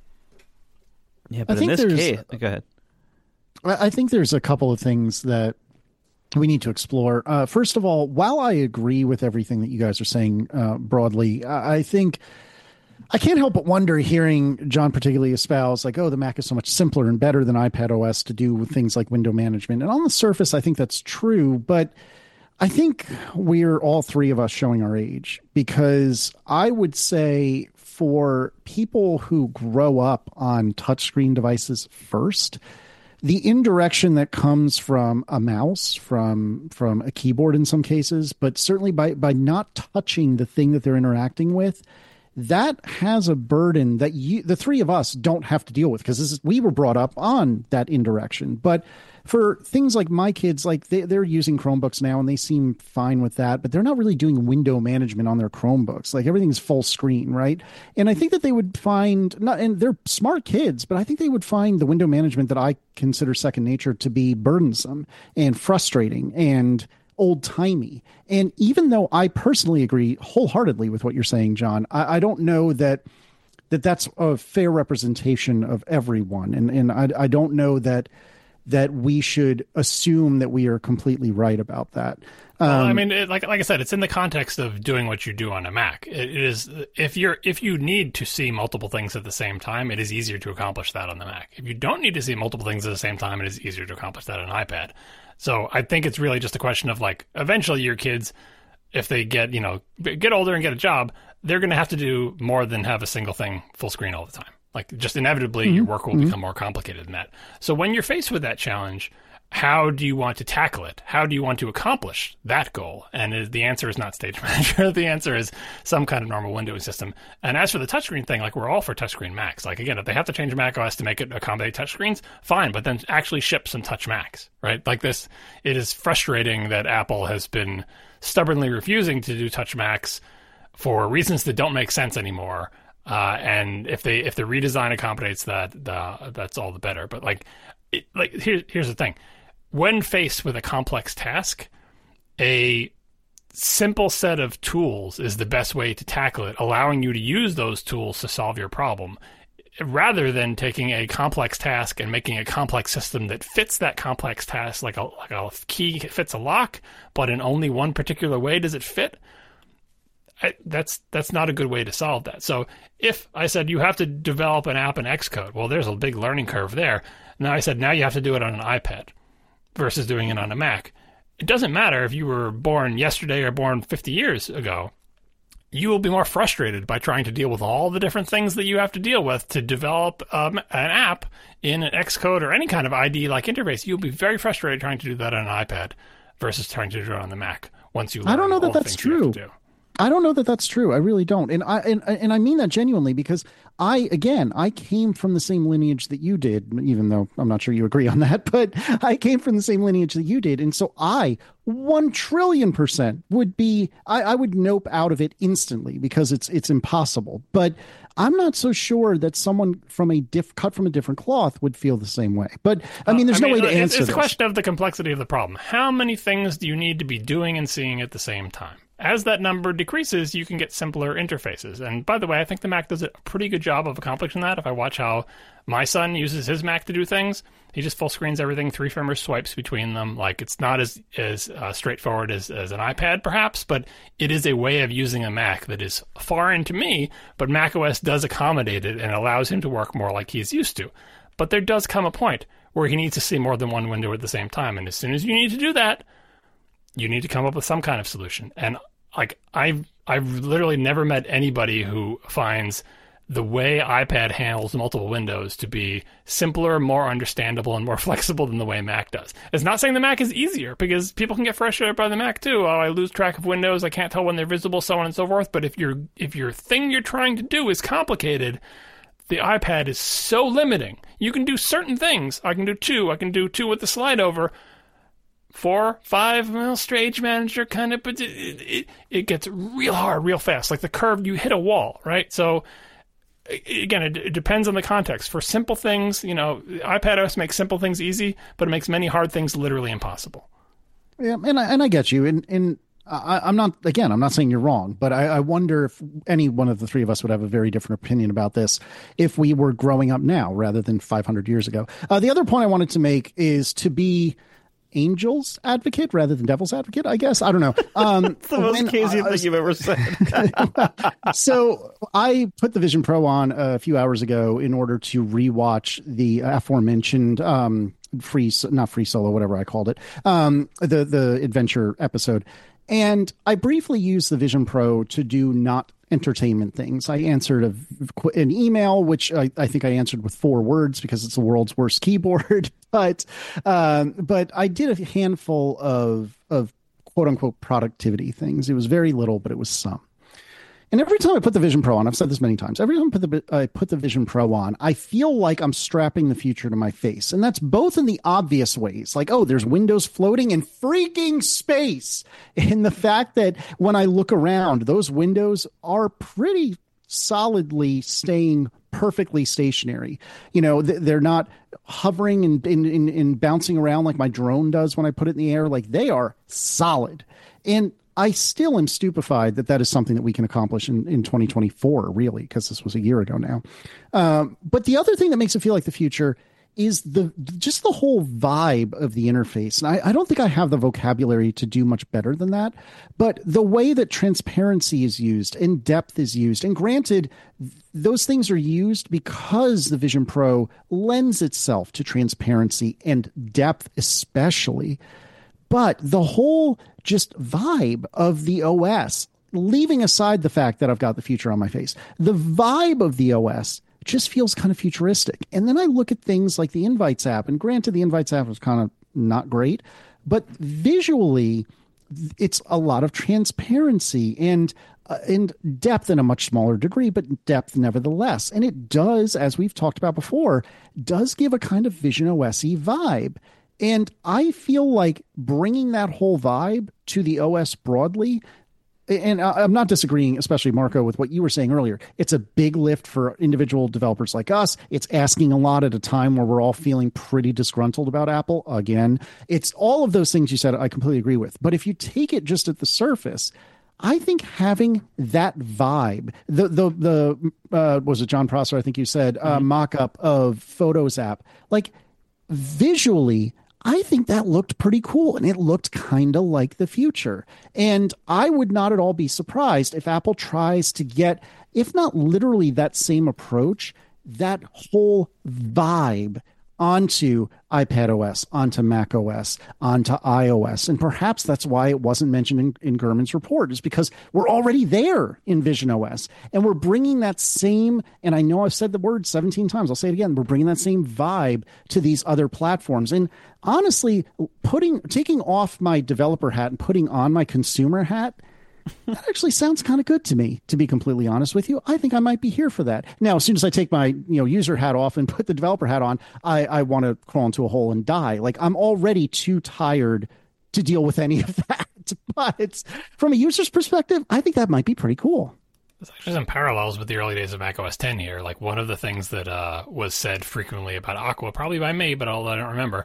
Yeah, but in this case, go ahead. I think there's a couple of things that we need to explore. First of all, while I agree with everything that you guys are saying broadly, I think I can't help but wonder, hearing John particularly espouse like, oh, the Mac is so much simpler and better than iPad OS to do things like window management. And on the surface, I think that's true. But I think we're all three of us showing our age, because I would say for people who grow up on touchscreen devices first, the indirection that comes from a mouse, from a keyboard in some cases, but certainly by not touching the thing that they're interacting with, that has a burden that the three of us don't have to deal with, because we were brought up on that indirection. But for things like my kids, like they're using Chromebooks now and they seem fine with that, but they're not really doing window management on their Chromebooks. Like everything's full screen, right? And I think that they would find, and they're smart kids, but I think they would find the window management that I consider second nature to be burdensome and frustrating and old-timey. And even though I personally agree wholeheartedly with what you're saying, John, I don't know that's a fair representation of everyone. And I don't know that we should assume that we are completely right about that. Well, I mean, like I said, it's in the context of doing what you do on a Mac. It is if you need to see multiple things at the same time, it is easier to accomplish that on the Mac. If you don't need to see multiple things at the same time, it is easier to accomplish that on an iPad. So I think it's really just a question of, like, eventually your kids, if they get older and get a job, they're going to have to do more than have a single thing full screen all the time. Like, just inevitably, your work will become more complicated than that. So when you're faced with that challenge, how do you want to tackle it? How do you want to accomplish that goal? And the answer is not Stage Manager. The answer is some kind of normal windowing system. And as for the touchscreen thing, like, we're all for touchscreen Macs. Like, again, if they have to change Mac OS to make it accommodate touchscreens, fine, but then actually ship some touch Macs, right? Like this, it is frustrating that Apple has been stubbornly refusing to do touch Macs for reasons that don't make sense anymore. And if the redesign accommodates that, that's all the better. But here's the thing: when faced with a complex task, a simple set of tools is the best way to tackle it, allowing you to use those tools to solve your problem, rather than taking a complex task and making a complex system that fits that complex task, like a key fits a lock, but in only one particular way does it fit. That's not a good way to solve that. So if I said you have to develop an app in Xcode, well, there's a big learning curve there. Now I said now you have to do it on an iPad versus doing it on a Mac. It doesn't matter if you were born yesterday or born 50 years ago. You will be more frustrated by trying to deal with all the different things that you have to deal with to develop an app in an Xcode or any kind of IDE-like interface. You'll be very frustrated trying to do that on an iPad versus trying to do it on the Mac once you learn. I don't know all that the that's things you have true. to do. I don't know that that's true. I really don't. And I mean that genuinely, because I came from the same lineage that you did, even though I'm not sure you agree on that, but I came from the same lineage that you did. And so I 1,000,000,000% would be, I would nope out of it instantly because it's impossible. But I'm not so sure that someone from cut from a different cloth would feel the same way. But I mean, there's no way to answer this. It's a question of the complexity of the problem. How many things do you need to be doing and seeing at the same time? As that number decreases, you can get simpler interfaces. And by the way, I think the Mac does a pretty good job of accomplishing that. If I watch how my son uses his Mac to do things, he just full screens everything, 3 finger swipes between them. Like, it's not as straightforward as an iPad, perhaps, but it is a way of using a Mac that is foreign to me, but macOS does accommodate it and allows him to work more like he's used to. But there does come a point where he needs to see more than one window at the same time. And as soon as you need to do that, you need to come up with some kind of solution. And like, I've literally never met anybody who finds the way iPad handles multiple windows to be simpler, more understandable, and more flexible than the way Mac does. It's not saying the Mac is easier, because people can get frustrated by the Mac too. Oh, I lose track of windows, I can't tell when they're visible, so on and so forth. But if your thing you're trying to do is complicated, the iPad is so limiting. You can do certain things. I can do two with the slide over. 4, 5, well, Stage Manager kind of, but it gets real hard, real fast. Like the curve, you hit a wall, right? So again, it depends on the context. For simple things, iPadOS makes simple things easy, but it makes many hard things literally impossible. Yeah, and I get you. And I'm not saying you're wrong, but I wonder if any one of the three of us would have a very different opinion about this if we were growing up now rather than 500 years ago. The other point I wanted to make is to be angel's advocate rather than devil's advocate, I guess. I don't know. It's the most Casey thing you've ever said. So I put the Vision Pro on a few hours ago in order to rewatch the aforementioned not free solo, whatever I called it, the adventure episode. And I briefly used the Vision Pro to do not entertainment things. I answered an email, which I think I answered with 4 words because it's the world's worst keyboard. But I did a handful of quote unquote productivity things. It was very little, but it was some. And every time I put the Vision Pro on, I've said this many times, every time I put the Vision Pro on, I feel like I'm strapping the future to my face. And that's both in the obvious ways, like, oh, there's windows floating in freaking space. And the fact that when I look around, those windows are pretty solidly staying perfectly stationary. You know, they're not hovering and bouncing around like my drone does when I put it in the air. Like, they are solid. And I still am stupefied that is something that we can accomplish in 2024, really, because this was a year ago now. But the other thing that makes it feel like the future is just the whole vibe of the interface. And I don't think I have the vocabulary to do much better than that. But the way that transparency is used and depth is used, and granted, those things are used because the Vision Pro lends itself to transparency and depth especially. But the whole just vibe of the OS, leaving aside the fact that I've got the future on my face, the vibe of the OS just feels kind of futuristic. And then I look at things like the Invites app, and granted, the Invites app was kind of not great, but visually, it's a lot of transparency and depth in a much smaller degree, but depth nevertheless. And it does, as we've talked about before, does give a kind of Vision OS-y vibe. And I feel like bringing that whole vibe to the OS broadly, and I'm not disagreeing, especially Marco, with what you were saying earlier. It's a big lift for individual developers like us. It's asking a lot at a time where we're all feeling pretty disgruntled about Apple. Again, it's all of those things you said I completely agree with. But if you take it just at the surface, I think having that vibe, was it John Prosser, I think you said, mock-up of Photos app, like visually, I think that looked pretty cool, and it looked kind of like the future. And I would not at all be surprised if Apple tries to get, if not literally that same approach, that whole vibe onto iPadOS, onto macOS, onto iOS. And perhaps that's why it wasn't mentioned in Gurman's report, is because we're already there in Vision OS. And we're bringing that same, and I know I've said the word 17 times, I'll say it again, we're bringing that same vibe to these other platforms. And honestly, taking off my developer hat and putting on my consumer hat, that actually sounds kind of good to me, to be completely honest with you. I think I might be here for that. Now, as soon as I take my user hat off and put the developer hat on, I want to crawl into a hole and die. Like, I'm already too tired to deal with any of that. But from a user's perspective, I think that might be pretty cool. There's actually some parallels with the early days of macOS 10 here. Like, one of the things that was said frequently about Aqua, probably by me, but I don't remember,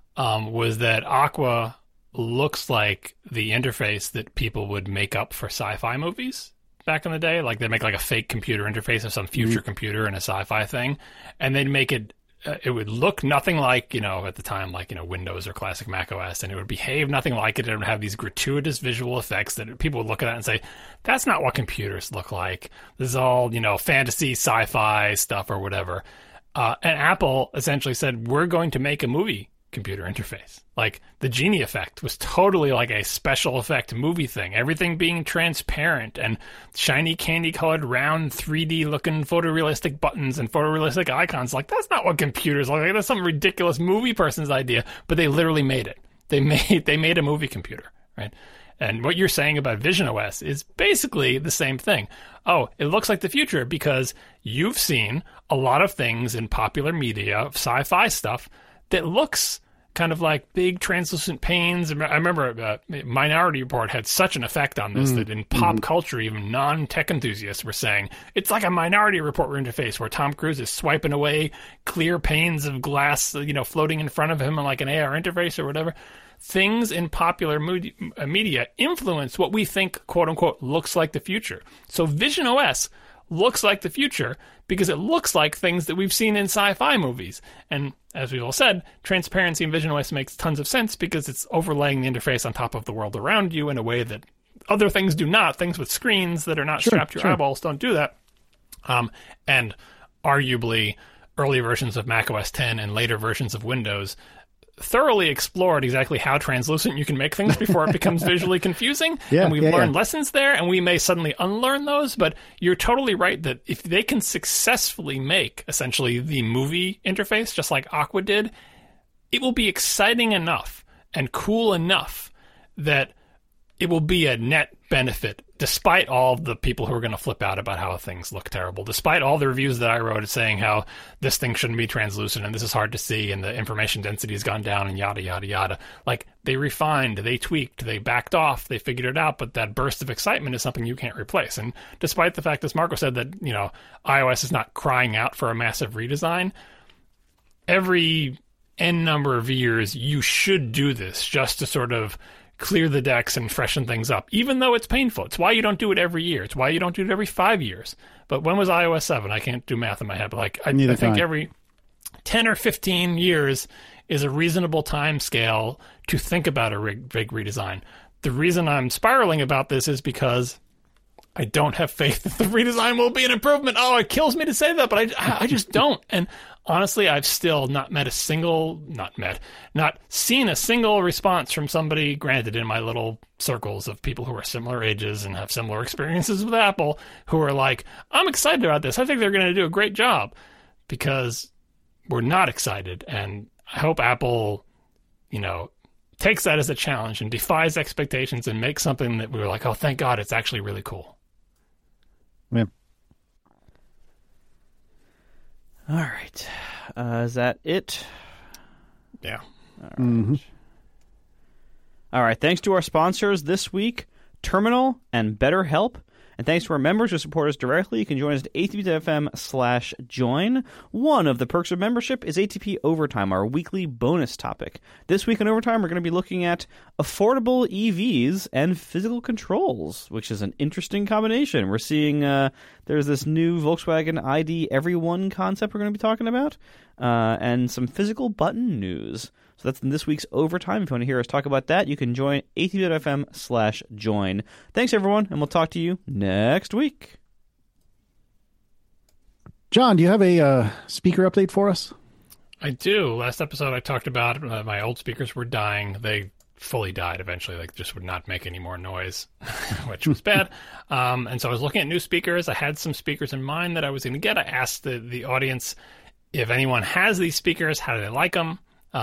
was that Aqua looks like the interface that people would make up for sci-fi movies back in the day. Like, they make like a fake computer interface of some future computer in a sci-fi thing, and they'd make it it would look nothing like, at the time, like, Windows or classic Mac OS, and it would behave nothing like it. It would have these gratuitous visual effects that people would look at that and say, that's not what computers look like. This is all, fantasy, sci-fi stuff or whatever. And Apple essentially said, we're going to make a movie computer interface. Like, the Genie effect was totally like a special effect movie thing. Everything being transparent and shiny candy colored round 3D looking photorealistic buttons and photorealistic icons. Like, that's not what computers look like. That's some ridiculous movie person's idea, but they literally made it. They made a movie computer, right? And what you're saying about Vision OS is basically the same thing. Oh, it looks like the future because you've seen a lot of things in popular media, sci-fi stuff, that looks kind of like big translucent panes. I remember Minority Report had such an effect on this that in pop culture, even non-tech enthusiasts were saying, it's like a Minority Report interface where Tom Cruise is swiping away clear panes of glass, floating in front of him in like an AR interface or whatever. Things in popular media influence what we think, quote unquote, looks like the future. So Vision OS looks like the future because it looks like things that we've seen in sci-fi movies. And as we've all said, transparency in Vision OS makes tons of sense because it's overlaying the interface on top of the world around you in a way that other things do not. Things with screens that are not strapped to your eyeballs don't do that. And arguably, early versions of macOS 10 and later versions of Windows thoroughly explored exactly how translucent you can make things before it becomes visually confusing. Yeah, and we've learned lessons there, and we may suddenly unlearn those. But you're totally right that if they can successfully make essentially the movie interface, just like Aqua did, it will be exciting enough and cool enough that it will be a net benefit, despite all the people who are going to flip out about how things look terrible, despite all the reviews that I wrote saying how this thing shouldn't be translucent and this is hard to see and the information density has gone down and yada, yada, yada. Like, they refined, they tweaked, they backed off, they figured it out, but that burst of excitement is something you can't replace. And despite the fact, as Marco said, that, you know, iOS is not crying out for a massive redesign, every N number of years you should do this just to sort of clear the decks and freshen things up, even though it's painful. It's why you don't do it every year. It's why you don't do it every 5 years. But when was iOS 7? I can't do math in my head, but like I think every 10 or 15 years is a reasonable time scale to think about a big redesign. The reason I'm spiraling about this is because I don't have faith that the redesign will be an improvement. Oh, it kills me to say that, but I just don't. And honestly, I've still not seen a single response from somebody, granted in my little circles of people who are similar ages and have similar experiences with Apple, who are like, I'm excited about this. I think they're going to do a great job, because we're not excited. And I hope Apple, you know, takes that as a challenge and defies expectations and makes something that we were like, oh, thank God, it's actually really cool. Yeah. All right. Is that it? Yeah. All right. All right. Thanks to our sponsors this week, Terminal and BetterHelp. And thanks to our members who support us directly. You can join us at atp.fm/join. One of the perks of membership is ATP Overtime, our weekly bonus topic. This week on Overtime, we're going to be looking at affordable EVs and physical controls, which is an interesting combination. We're seeing there's this new Volkswagen ID Everyone concept we're going to be talking about, and some physical button news. So that's in this week's Overtime. If you want to hear us talk about that, you can join atp.fm/join. Thanks, everyone, and we'll talk to you next week. John, do you have a speaker update for us? I do. Last episode I talked about my old speakers were dying. They fully died eventually. Like, just would not make any more noise, which was bad. And so I was looking at new speakers. I had some speakers in mind that I was going to get. I asked the audience if anyone has these speakers, how do they like them?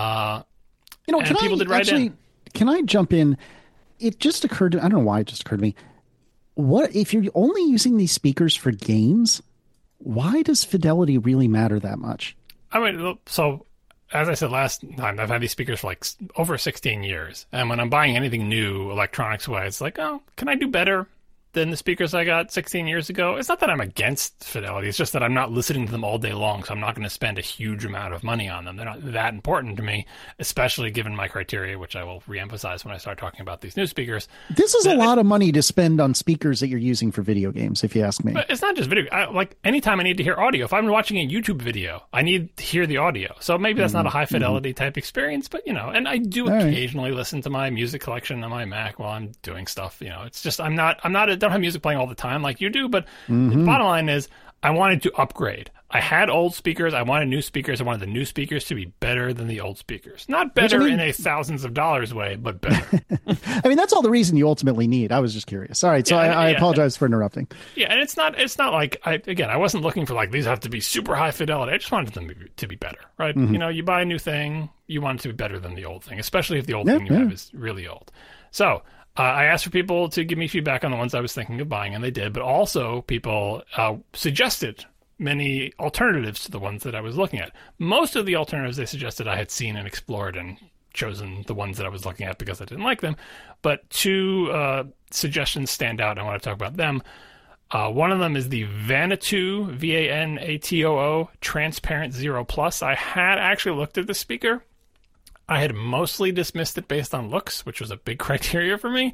Can I jump in? It just occurred to me, I don't know why it just occurred to me. What if you're only using these speakers for games? Why does fidelity really matter that much? I mean, so as I said last time, I've had these speakers for like over 16 years. And when I'm buying anything new electronics wise, it's like, oh, can I do better than the speakers I got 16 years ago? It's not that I'm against fidelity. It's just that I'm not listening to them all day long, so I'm not going to spend a huge amount of money on them. They're not that important to me, especially given my criteria, which I will reemphasize when I start talking about these new speakers. This is a lot of money to spend on speakers that you're using for video games, if you ask me. But it's not just video. Like, anytime I need to hear audio, if I'm watching a YouTube video, I need to hear the audio. So maybe that's not a high fidelity type experience, but, you know, and I do occasionally listen to my music collection on my Mac while I'm doing stuff. You know, it's just, I don't have music playing all the time like you do, but the bottom line is I wanted to upgrade. I had old speakers. I wanted new speakers. I wanted the new speakers to be better than the old speakers. Not better in a thousands of dollars way, but better. I mean, that's all the reason you ultimately need. I was just curious. All right. So I apologize for interrupting. Yeah. And it's not like, I wasn't looking for like, these have to be super high fidelity. I just wanted them to be better, right? You know, you buy a new thing, you want it to be better than the old thing, especially if the old thing you have is really old. So, I asked for people to give me feedback on the ones I was thinking of buying, and they did. But also, people suggested many alternatives to the ones that I was looking at. Most of the alternatives they suggested I had seen and explored and chosen the ones that I was looking at because I didn't like them. But two suggestions stand out, and I want to talk about them. One of them is the Vanatoo, V-A-N-A-T-O-O, Transparent Zero Plus. I had actually looked at the speaker. I had mostly dismissed it based on looks, which was a big criteria for me.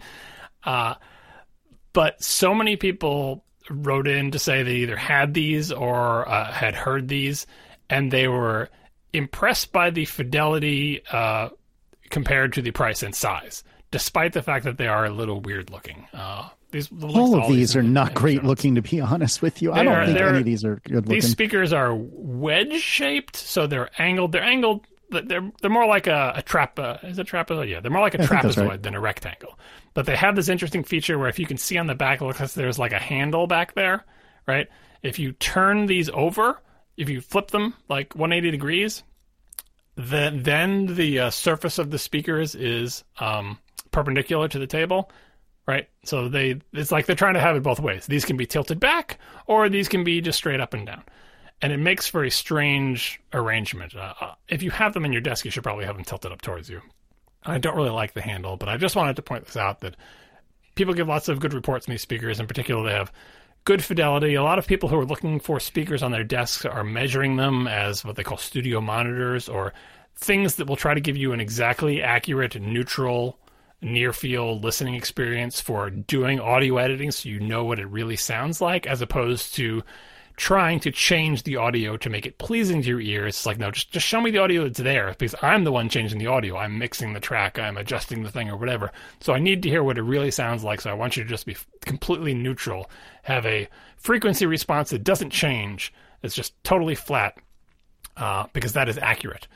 But so many people wrote in to say they either had these or had heard these, and they were impressed by the fidelity compared to the price and size, despite the fact that they are a little weird looking. All of these are not great looking, to be honest with you. I don't think any of these are good looking. These speakers are wedge shaped, so they're angled. They're angled they're more like a trap. Is it trapezoid? Yeah, they're more like a trapezoid right. than a rectangle. But they have this interesting feature where if you can see on the back, it looks like there's like a handle back there, right? If you turn these over, if you flip them like 180 degrees, then the surface of the speakers is perpendicular to the table, right? So it's like they're trying to have it both ways. These can be tilted back, or these can be just straight up and down. And it makes for a strange arrangement. If you have them in your desk, you should probably have them tilted up towards you. I don't really like the handle, but I just wanted to point this out that people give lots of good reports on these speakers. In particular, they have good fidelity. A lot of people who are looking for speakers on their desks are measuring them as what they call studio monitors, or things that will try to give you an exactly accurate, neutral, near-field listening experience for doing audio editing so you know what it really sounds like, as opposed to trying to change the audio to make it pleasing to your ears. It's like, no, just show me the audio that's there, because I'm the one changing the audio. I'm mixing the track, I'm adjusting the thing or whatever. So I need to hear what it really sounds like, so I want you to just be completely neutral, have a frequency response that doesn't change, it's just totally flat, because that is accurate.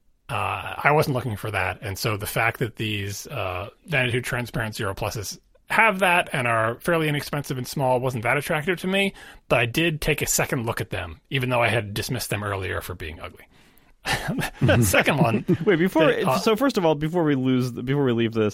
I wasn't looking for that, and so the fact that these Vanitude Transparent Zero Pluses have that and are fairly inexpensive and small wasn't that attractive to me, but I did take a second look at them, even though I had dismissed them earlier for being ugly. The second one. Wait, so first of all, before we leave this,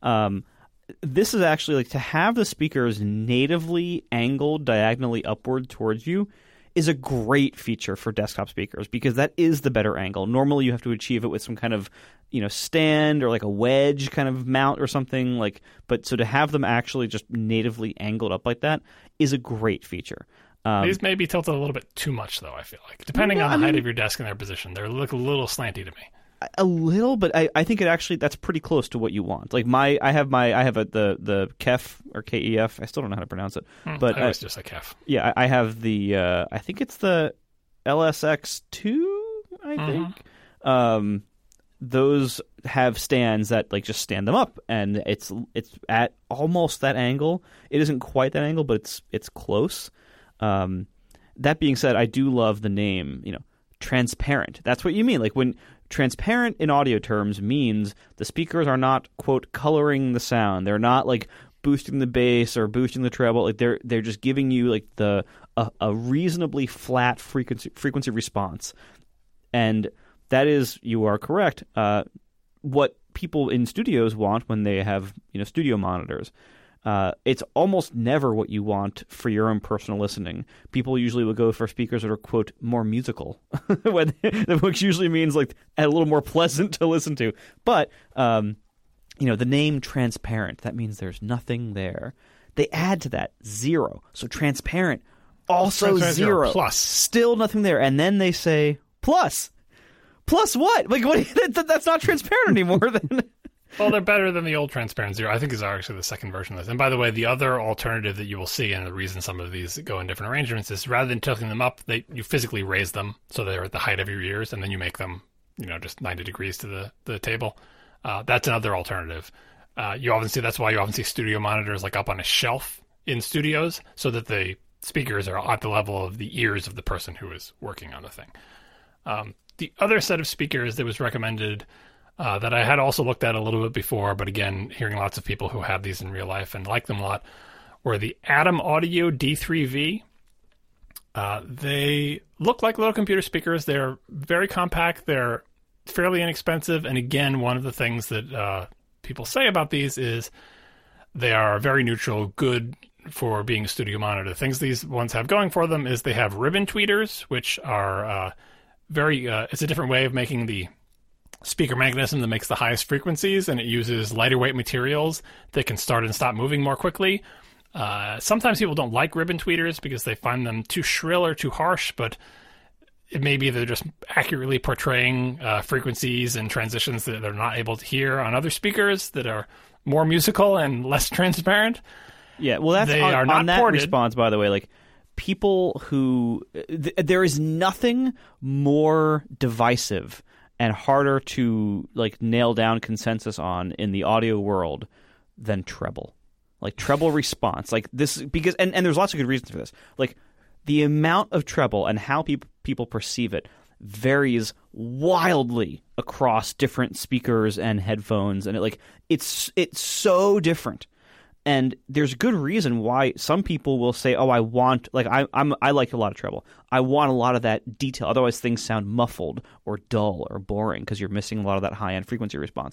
this is actually like to have the speakers natively angled diagonally upward towards you is a great feature for desktop speakers, because that is the better angle. Normally you have to achieve it with some kind of, stand or like a wedge kind of mount or something but so to have them actually just natively angled up like that is a great feature. These may be tilted a little bit too much, though, I feel like. Depending on the height of your desk and their position, they look a little slanty to me. A little, but I think that's pretty close to what you want. Like I have the KEF or KEF. I still don't know how to pronounce it, but I was just a KEF. Yeah, I have the I think it's the LSX2. I think those have stands that just stand them up, and it's at almost that angle. It isn't quite that angle, but it's close. That being said, I do love the name. Transparent. That's what you mean. Like when transparent in audio terms means the speakers are not, quote, coloring the sound. They're not boosting the bass or boosting the treble. Like they're just giving you a reasonably flat frequency response. And that is, you are correct, what people in studios want when they have studio monitors. It's almost never what you want for your own personal listening. People usually will go for speakers that are, quote, more musical, which usually means a little more pleasant to listen to. But, the name transparent, that means there's nothing there. They add to that zero. So transparent, also zero. Plus. Still nothing there. And then they say plus. Plus what? That's not transparent anymore then. Well, they're better than the old Transparent Zero. I think these are actually the second version of this. And by the way, the other alternative that you will see, and the reason some of these go in different arrangements, is rather than tilting them up, you physically raise them so they're at the height of your ears, and then you make them, just 90 degrees to the table. That's another alternative. That's why you often see studio monitors up on a shelf in studios, so that the speakers are at the level of the ears of the person who is working on the thing. The other set of speakers that was recommended, that I had also looked at a little bit before, but again, hearing lots of people who have these in real life and like them a lot, were the Atom Audio D3V. They look like little computer speakers. They're very compact. They're fairly inexpensive. And again, one of the things that people say about these is they are very neutral, good for being a studio monitor. The things these ones have going for them is they have ribbon tweeters, which are it's a different way of making the speaker mechanism that makes the highest frequencies, and it uses lighter weight materials that can start and stop moving more quickly. Sometimes people don't like ribbon tweeters because they find them too shrill or too harsh, but it may be they're just accurately portraying frequencies and transitions that they're not able to hear on other speakers that are more musical and less transparent. Yeah, well, that's on that ported. Response, by the way, people who there is nothing more divisive and harder to nail down consensus on in the audio world than treble. Treble response. This, because and there's lots of good reasons for this. The amount of treble and how people perceive it varies wildly across different speakers and headphones, and it's so different. And there's good reason why some people will say, "Oh, I want I like a lot of treble. I want a lot of that detail. Otherwise, things sound muffled or dull or boring because you're missing a lot of that high end frequency response."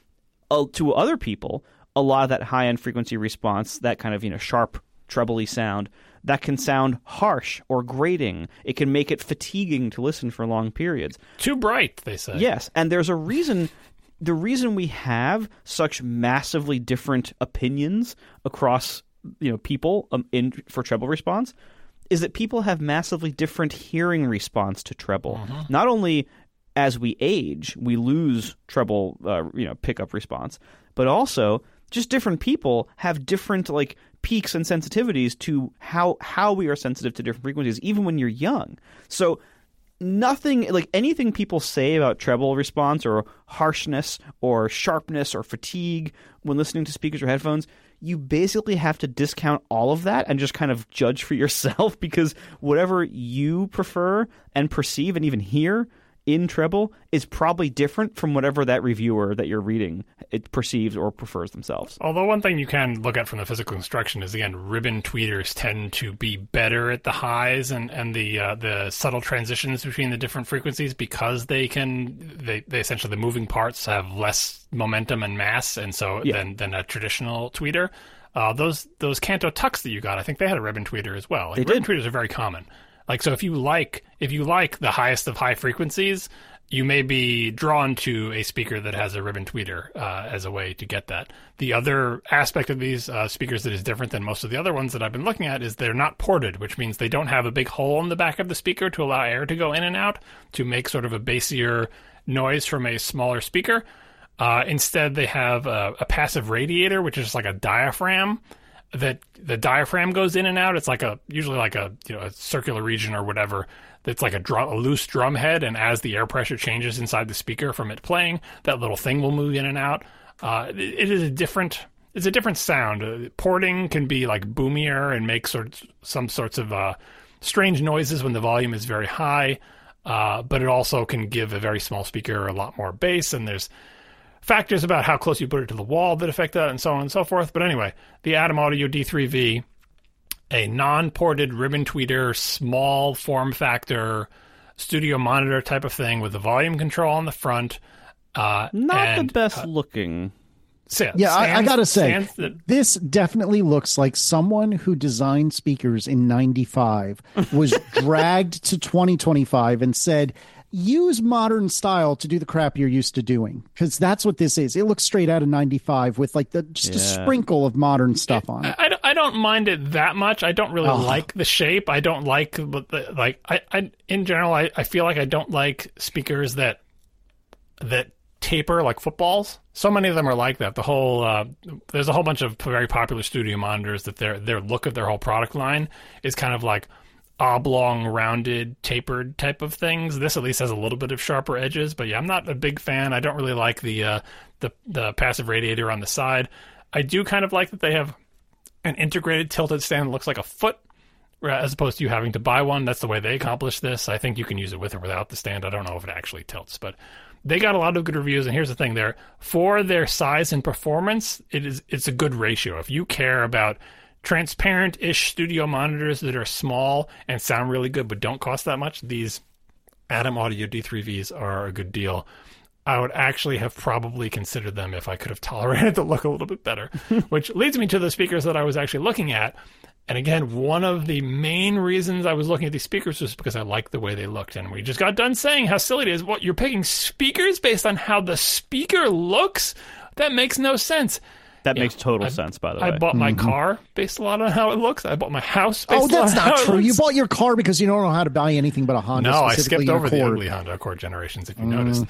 To other people, a lot of that high end frequency response, that kind of sharp trebly sound, that can sound harsh or grating. It can make it fatiguing to listen for long periods. Too bright, they say. Yes, and there's a reason. The reason we have such massively different opinions across people for treble response is that people have massively different hearing response to treble. Not only as we age, we lose treble pickup response, but also just different people have different peaks and sensitivities to how we are sensitive to different frequencies, even when you're young. So anything people say about treble response or harshness or sharpness or fatigue when listening to speakers or headphones, you basically have to discount all of that and just kind of judge for yourself, because whatever you prefer and perceive and even hear in treble is probably different from whatever that reviewer that you're reading it perceives or prefers themselves. Although one thing you can look at from the physical instruction is, again, ribbon tweeters tend to be better at the highs and the subtle transitions between the different frequencies, because they essentially, the moving parts have less momentum and mass, and so than a traditional tweeter. Those Kanto Tux that you got, I think they had a ribbon tweeter as well. Ribbon tweeters are very common. So if you like the highest of high frequencies, you may be drawn to a speaker that has a ribbon tweeter as a way to get that. The other aspect of these speakers that is different than most of the other ones that I've been looking at is they're not ported, which means they don't have a big hole in the back of the speaker to allow air to go in and out to make sort of a bassier noise from a smaller speaker. Instead, they have a passive radiator, which is just like a diaphragm. That the diaphragm goes in and out. It's usually a circular region or whatever. That's like a loose drum head, and as the air pressure changes inside the speaker from it playing, that little thing will move in and out. It's a different sound. Porting can be boomier and make some sorts of strange noises when the volume is very high, but it also can give a very small speaker a lot more bass, and there's factors about how close you put it to the wall that affect that, and so on and so forth. But anyway, the Adam Audio D3V, a non-ported ribbon tweeter, small form factor, studio monitor type of thing with the volume control on the front. Not the best looking. I gotta say, this definitely looks like someone who designed speakers in '95 was dragged to 2025 and said, use modern style to do the crap you're used to doing, because that's what this is. It looks straight out of '95 with a sprinkle of modern stuff on it. I don't mind it that much. I don't really like the shape. I don't like in general. I feel like I don't like speakers that taper like footballs. So many of them are like that. The whole there's a whole bunch of very popular studio monitors that their look of their whole product line is kind of like oblong, rounded, tapered type of things. This at least has a little bit of sharper edges, but I'm not a big fan. I don't really like the passive radiator on the side. I do kind of like that they have an integrated tilted stand that looks like a foot, as opposed to you having to buy one. That's the way they accomplish this. I think you can use it with or without the stand. I don't know if it actually tilts, but they got a lot of good reviews. And here's the thing: for their size and performance, it's a good ratio. If you care about transparent-ish studio monitors that are small and sound really good but don't cost that much, these Adam Audio D3Vs are a good deal. I would actually have probably considered them if I could have tolerated the look a little bit better, which leads me to the speakers that I was actually looking at. And again, one of the main reasons I was looking at these speakers was because I liked the way they looked. And we just got done saying how silly it is. What, you're picking speakers based on how the speaker looks? That makes no sense. That makes total sense, by the way. I bought my car based a lot on how it looks. I bought my house based a lot on how it looks. Oh, that's not true. You bought your car because you don't know how to buy anything but a Honda. No, I skipped over the ugly Honda Accord generations, if you noticed.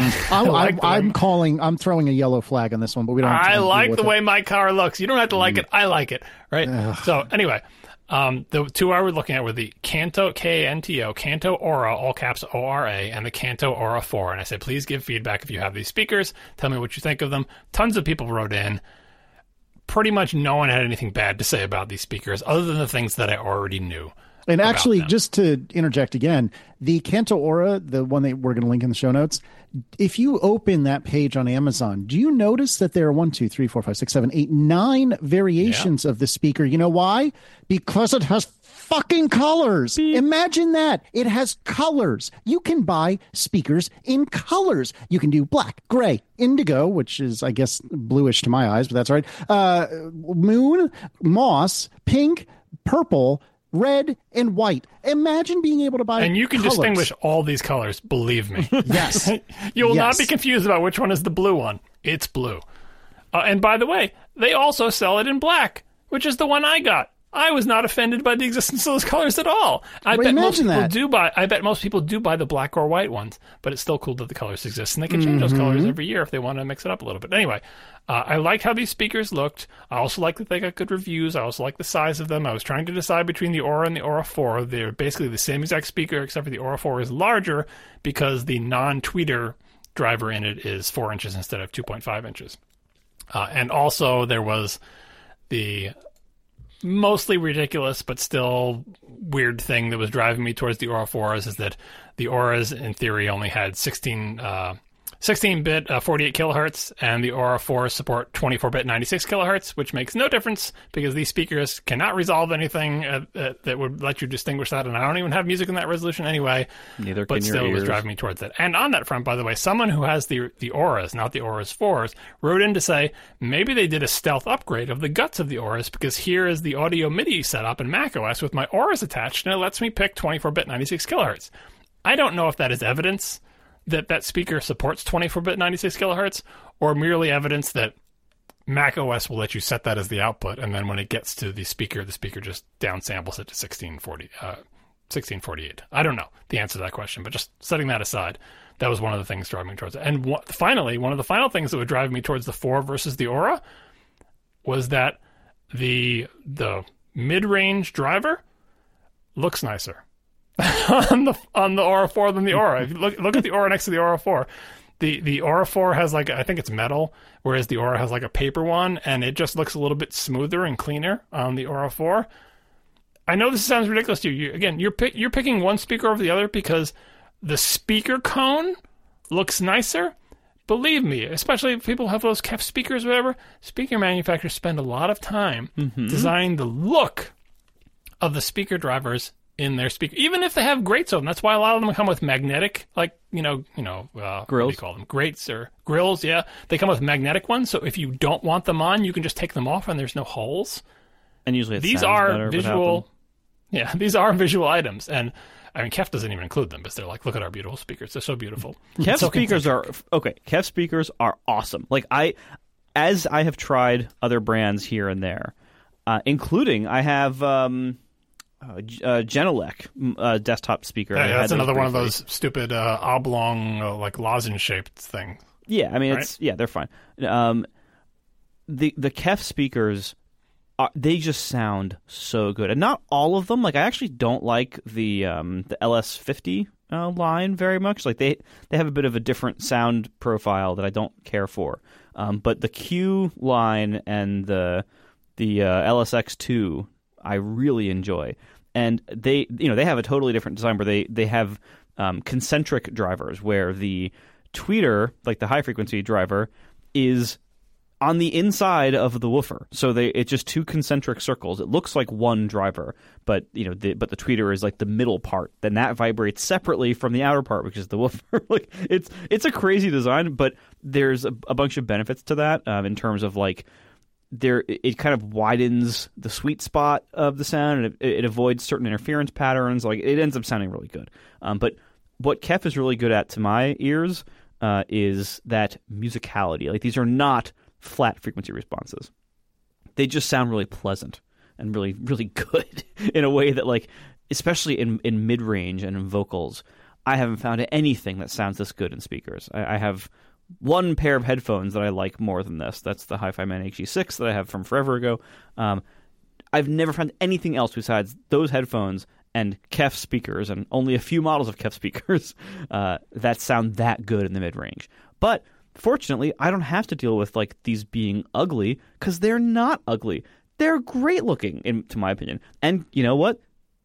I'm throwing a yellow flag on this one, but we don't have to I like the way my car looks. You don't have to like it. I like it. Right? So anyway, the two I was looking at were the Kanto, K-A-N-T-O, Kanto Aura, all caps O-R-A, and the Kanto Aura 4. And I said, please give feedback if you have these speakers. Tell me what you think of them. Tons of people wrote in. Pretty much no one had anything bad to say about these speakers other than the things that I already knew. And about actually, them. just to interject again, the Kanto Aura, the one that we're going to link in the show notes, if you open that page on Amazon, do you notice that there are 1, 2, 3, 4, 5, 6, 7, 8, 9 variations of the speaker? You know why? Because it has fucking colors. Imagine that. It has colors. You can buy speakers in colors. You can do black, gray, indigo, which is, I guess, bluish to my eyes, but that's all right. Moon, moss, pink, purple, red, and white. Imagine being able to buy And you can colors. distinguish all these colors, believe me. Yes. You will not Yes. be confused about which one is the blue one. It's blue. And by the way, they also sell it in black, which is the one I got. I was not offended by the existence of those colors at all. I bet most people do buy the black or white ones, but it's still cool that the colors exist, and they can change those colors every year if they want to mix it up a little bit. Anyway, I like how these speakers looked. I also like that they got good reviews. I also like the size of them. I was trying to decide between the Aura and the Aura 4. They're basically the same exact speaker, except for the Aura 4 is larger because the non-tweeter driver in it is 4 inches instead of 2.5 inches. And also there was the mostly ridiculous but still weird thing that was driving me towards the Aura 4s is that the Auras in theory only had 16-bit 48 kilohertz, and the Aura 4 support 24-bit 96 kilohertz, which makes no difference because these speakers cannot resolve anything that would let you distinguish that, and I don't even have music in that resolution anyway. Neither but can your still ears. was driving me towards that. And on that front, by the way, someone who has the Auras, not the Auras 4s, wrote in to say maybe they did a stealth upgrade of the guts of the Auras because here is the audio MIDI setup in macOS with my Auras attached, and it lets me pick 24-bit 96 kilohertz. I don't know if that is evidence that speaker supports 24-bit 96 kilohertz, or merely evidence that Mac OS will let you set that as the output, and then when it gets to the speaker just downsamples it to 1648. I don't know the answer to that question, but just setting that aside, that was one of the things driving me towards it. And finally, one of the final things that would drive me towards the 4 versus the Aura was that the mid-range driver looks nicer on the Aura 4 than the Aura. If you look at the Aura next to the Aura 4, the Aura 4 has I think it's metal, whereas the Aura has a paper one, and it just looks a little bit smoother and cleaner on the Aura 4. I know this sounds ridiculous to you. You're picking one speaker over the other because the speaker cone looks nicer. Believe me, especially if people have those KEF speakers or whatever, speaker manufacturers spend a lot of time designing the look of the speaker drivers in their speaker, even if they have grates on them. That's why a lot of them come with magnetic, what do you call them? Grates or grills, yeah. They come with magnetic ones, so if you don't want them on, you can just take them off and there's no holes. And usually These sounds are better visual. Yeah, these are visual items. And I mean, KEF doesn't even include them, but they're look at our beautiful speakers. They're so beautiful. KEF So speakers KEF speakers are awesome. As I have tried other brands here and there, including I have Genelec desktop speaker. Yeah, that's another one of those stupid oblong, lozenge shaped thing. Yeah, I mean, right? they're fine. The KEF speakers, they just sound so good, and not all of them. I actually don't like the LS50 line very much. They have a bit of a different sound profile that I don't care for. But the Q line and the LSX2 I really enjoy, and they have a totally different design where they have concentric drivers where the tweeter, the high frequency driver, is on the inside of the woofer. So it's just two concentric circles. It looks like one driver, but the tweeter is the middle part. Then that vibrates separately from the outer part, which is the woofer. It's a crazy design, but there's a bunch of benefits to that in terms of it kind of widens the sweet spot of the sound, and it avoids certain interference patterns. It ends up sounding really good. But what KEF is really good at, to my ears, is that musicality. These are not flat frequency responses. They just sound really pleasant and really, really good in a way that, especially in mid-range and in vocals, I haven't found anything that sounds this good in speakers. I have one pair of headphones that I like more than this. That's the Hi-Fi Man HG6 that I have from forever ago. I've never found anything else besides those headphones and KEF speakers, and only a few models of KEF speakers that sound that good in the mid-range. But fortunately, I don't have to deal with these being ugly, because they're not ugly. They're great looking, to my opinion. And you know what?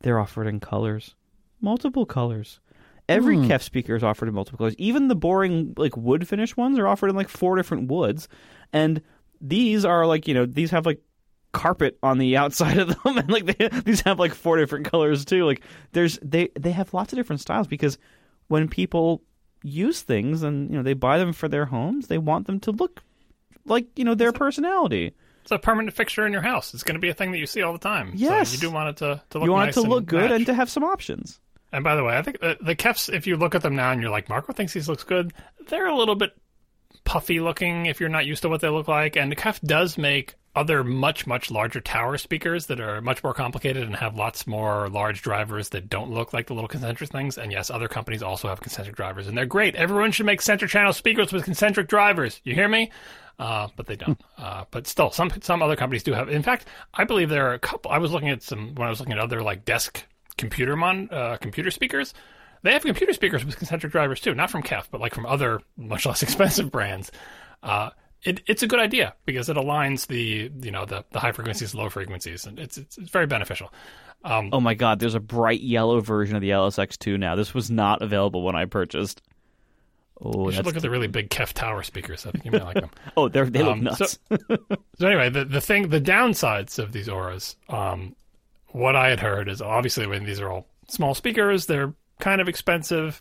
they're offered in colors, multiple colors. Every KEF speaker is offered in multiple colors. Even the boring like wood finish ones are offered in like 4 different woods, and these are like these have like carpet on the outside of them, and like these have like 4 different colors too. Like they have lots of different styles because when people use things and they buy them for their homes, they want them to look like their personality. It's a permanent fixture in your house. It's going to be a thing that you see all the time. Yes, so you do want it to look. You want nice it to look good match. and to have some options. And by the way, I think the KEFs, if you look at them now and you're like, Marco thinks these looks good, they're a little bit puffy looking if you're not used to what they look like. And the KEF does make other much, much larger tower speakers that are much more complicated and have lots more large drivers that don't look like the little concentric things. And yes, other companies also have concentric drivers, and they're great. Everyone should make center channel speakers with concentric drivers. You hear me? But they don't. But still, some other companies do have. In fact, I believe there are a couple. I was looking at when I was looking at other like desk computer speakers. They have computer speakers with concentric drivers too, not from KEF, but like from other much less expensive brands. It's a good idea because it aligns the high frequencies, low frequencies, and it's very beneficial. Oh my God, there's a bright yellow version of the LSX2 now. This was not available when I purchased. Oh, you should look at the really big KEF tower speakers. I think you might like them. Oh, they look nuts. So anyway, the downsides of these Auras, what I had heard is obviously when these are all small speakers, they're kind of expensive.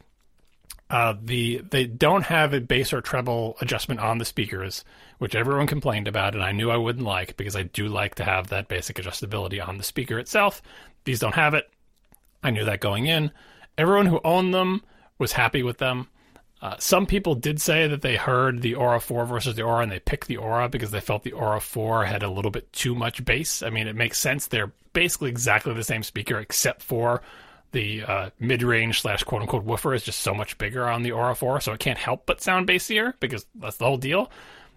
They don't have a bass or treble adjustment on the speakers, which everyone complained about, and I knew I wouldn't like because I do like to have that basic adjustability on the speaker itself. These don't have it. I knew that going in. Everyone who owned them was happy with them. Some people did say that they heard the Aura 4 versus the Aura, and they picked the Aura because they felt the Aura 4 had a little bit too much bass. I mean, it makes sense. They're basically exactly the same speaker, except for the mid-range / quote-unquote woofer is just so much bigger on the Aura 4, so it can't help but sound bassier because that's the whole deal.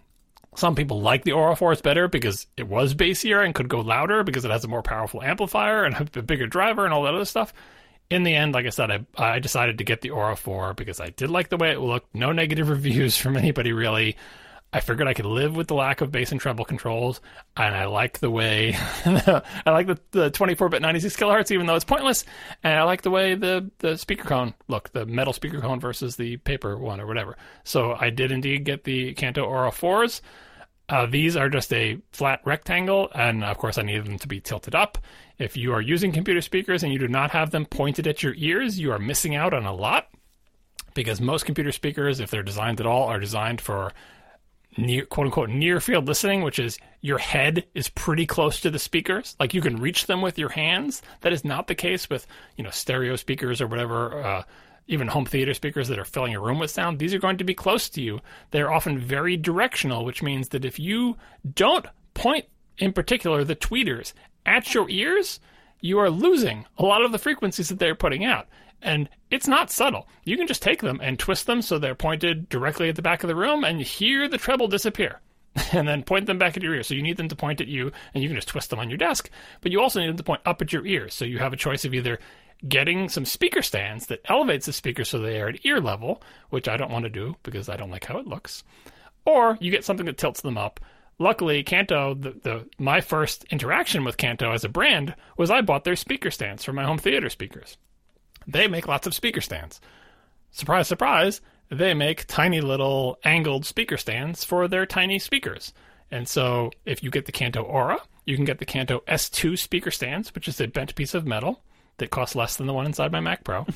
Some people like the Aura 4 better because it was bassier and could go louder because it has a more powerful amplifier and a bigger driver and all that other stuff. In the end, like I said, I decided to get the Aura 4 because I did like the way it looked. No negative reviews from anybody, really. I figured I could live with the lack of bass and treble controls, and I like the way I like the 24-bit 96 kilohertz, even though it's pointless, and I like the way the speaker cone looked, the metal speaker cone versus the paper one or whatever. So I did indeed get the Kanto Aura 4s. These are just a flat rectangle, and of course I needed them to be tilted up. If you are using computer speakers and you do not have them pointed at your ears, you are missing out on a lot, because most computer speakers, if they're designed at all, are designed for near, quote-unquote, near-field listening, which is your head is pretty close to the speakers. Like, you can reach them with your hands. That is not the case with, stereo speakers or whatever, even home theater speakers that are filling a room with sound. These are going to be close to you. They're often very directional, which means that if you don't point, in particular, the tweeters at your ears, you are losing a lot of the frequencies that they're putting out. And it's not subtle. You can just take them and twist them so they're pointed directly at the back of the room, and you hear the treble disappear. And then point them back at your ear. So you need them to point at you, and you can just twist them on your desk. But you also need them to point up at your ears. So you have a choice of either getting some speaker stands that elevates the speaker so they are at ear level, which I don't want to do because I don't like how it looks. Or you get something that tilts them up. Luckily, Kanto, my first interaction with Kanto as a brand was I bought their speaker stands for my home theater speakers. They make lots of speaker stands. Surprise, surprise, they make tiny little angled speaker stands for their tiny speakers. And so if you get the Kanto Aura, you can get the Kanto S2 speaker stands, which is a bent piece of metal that costs less than the one inside my Mac Pro.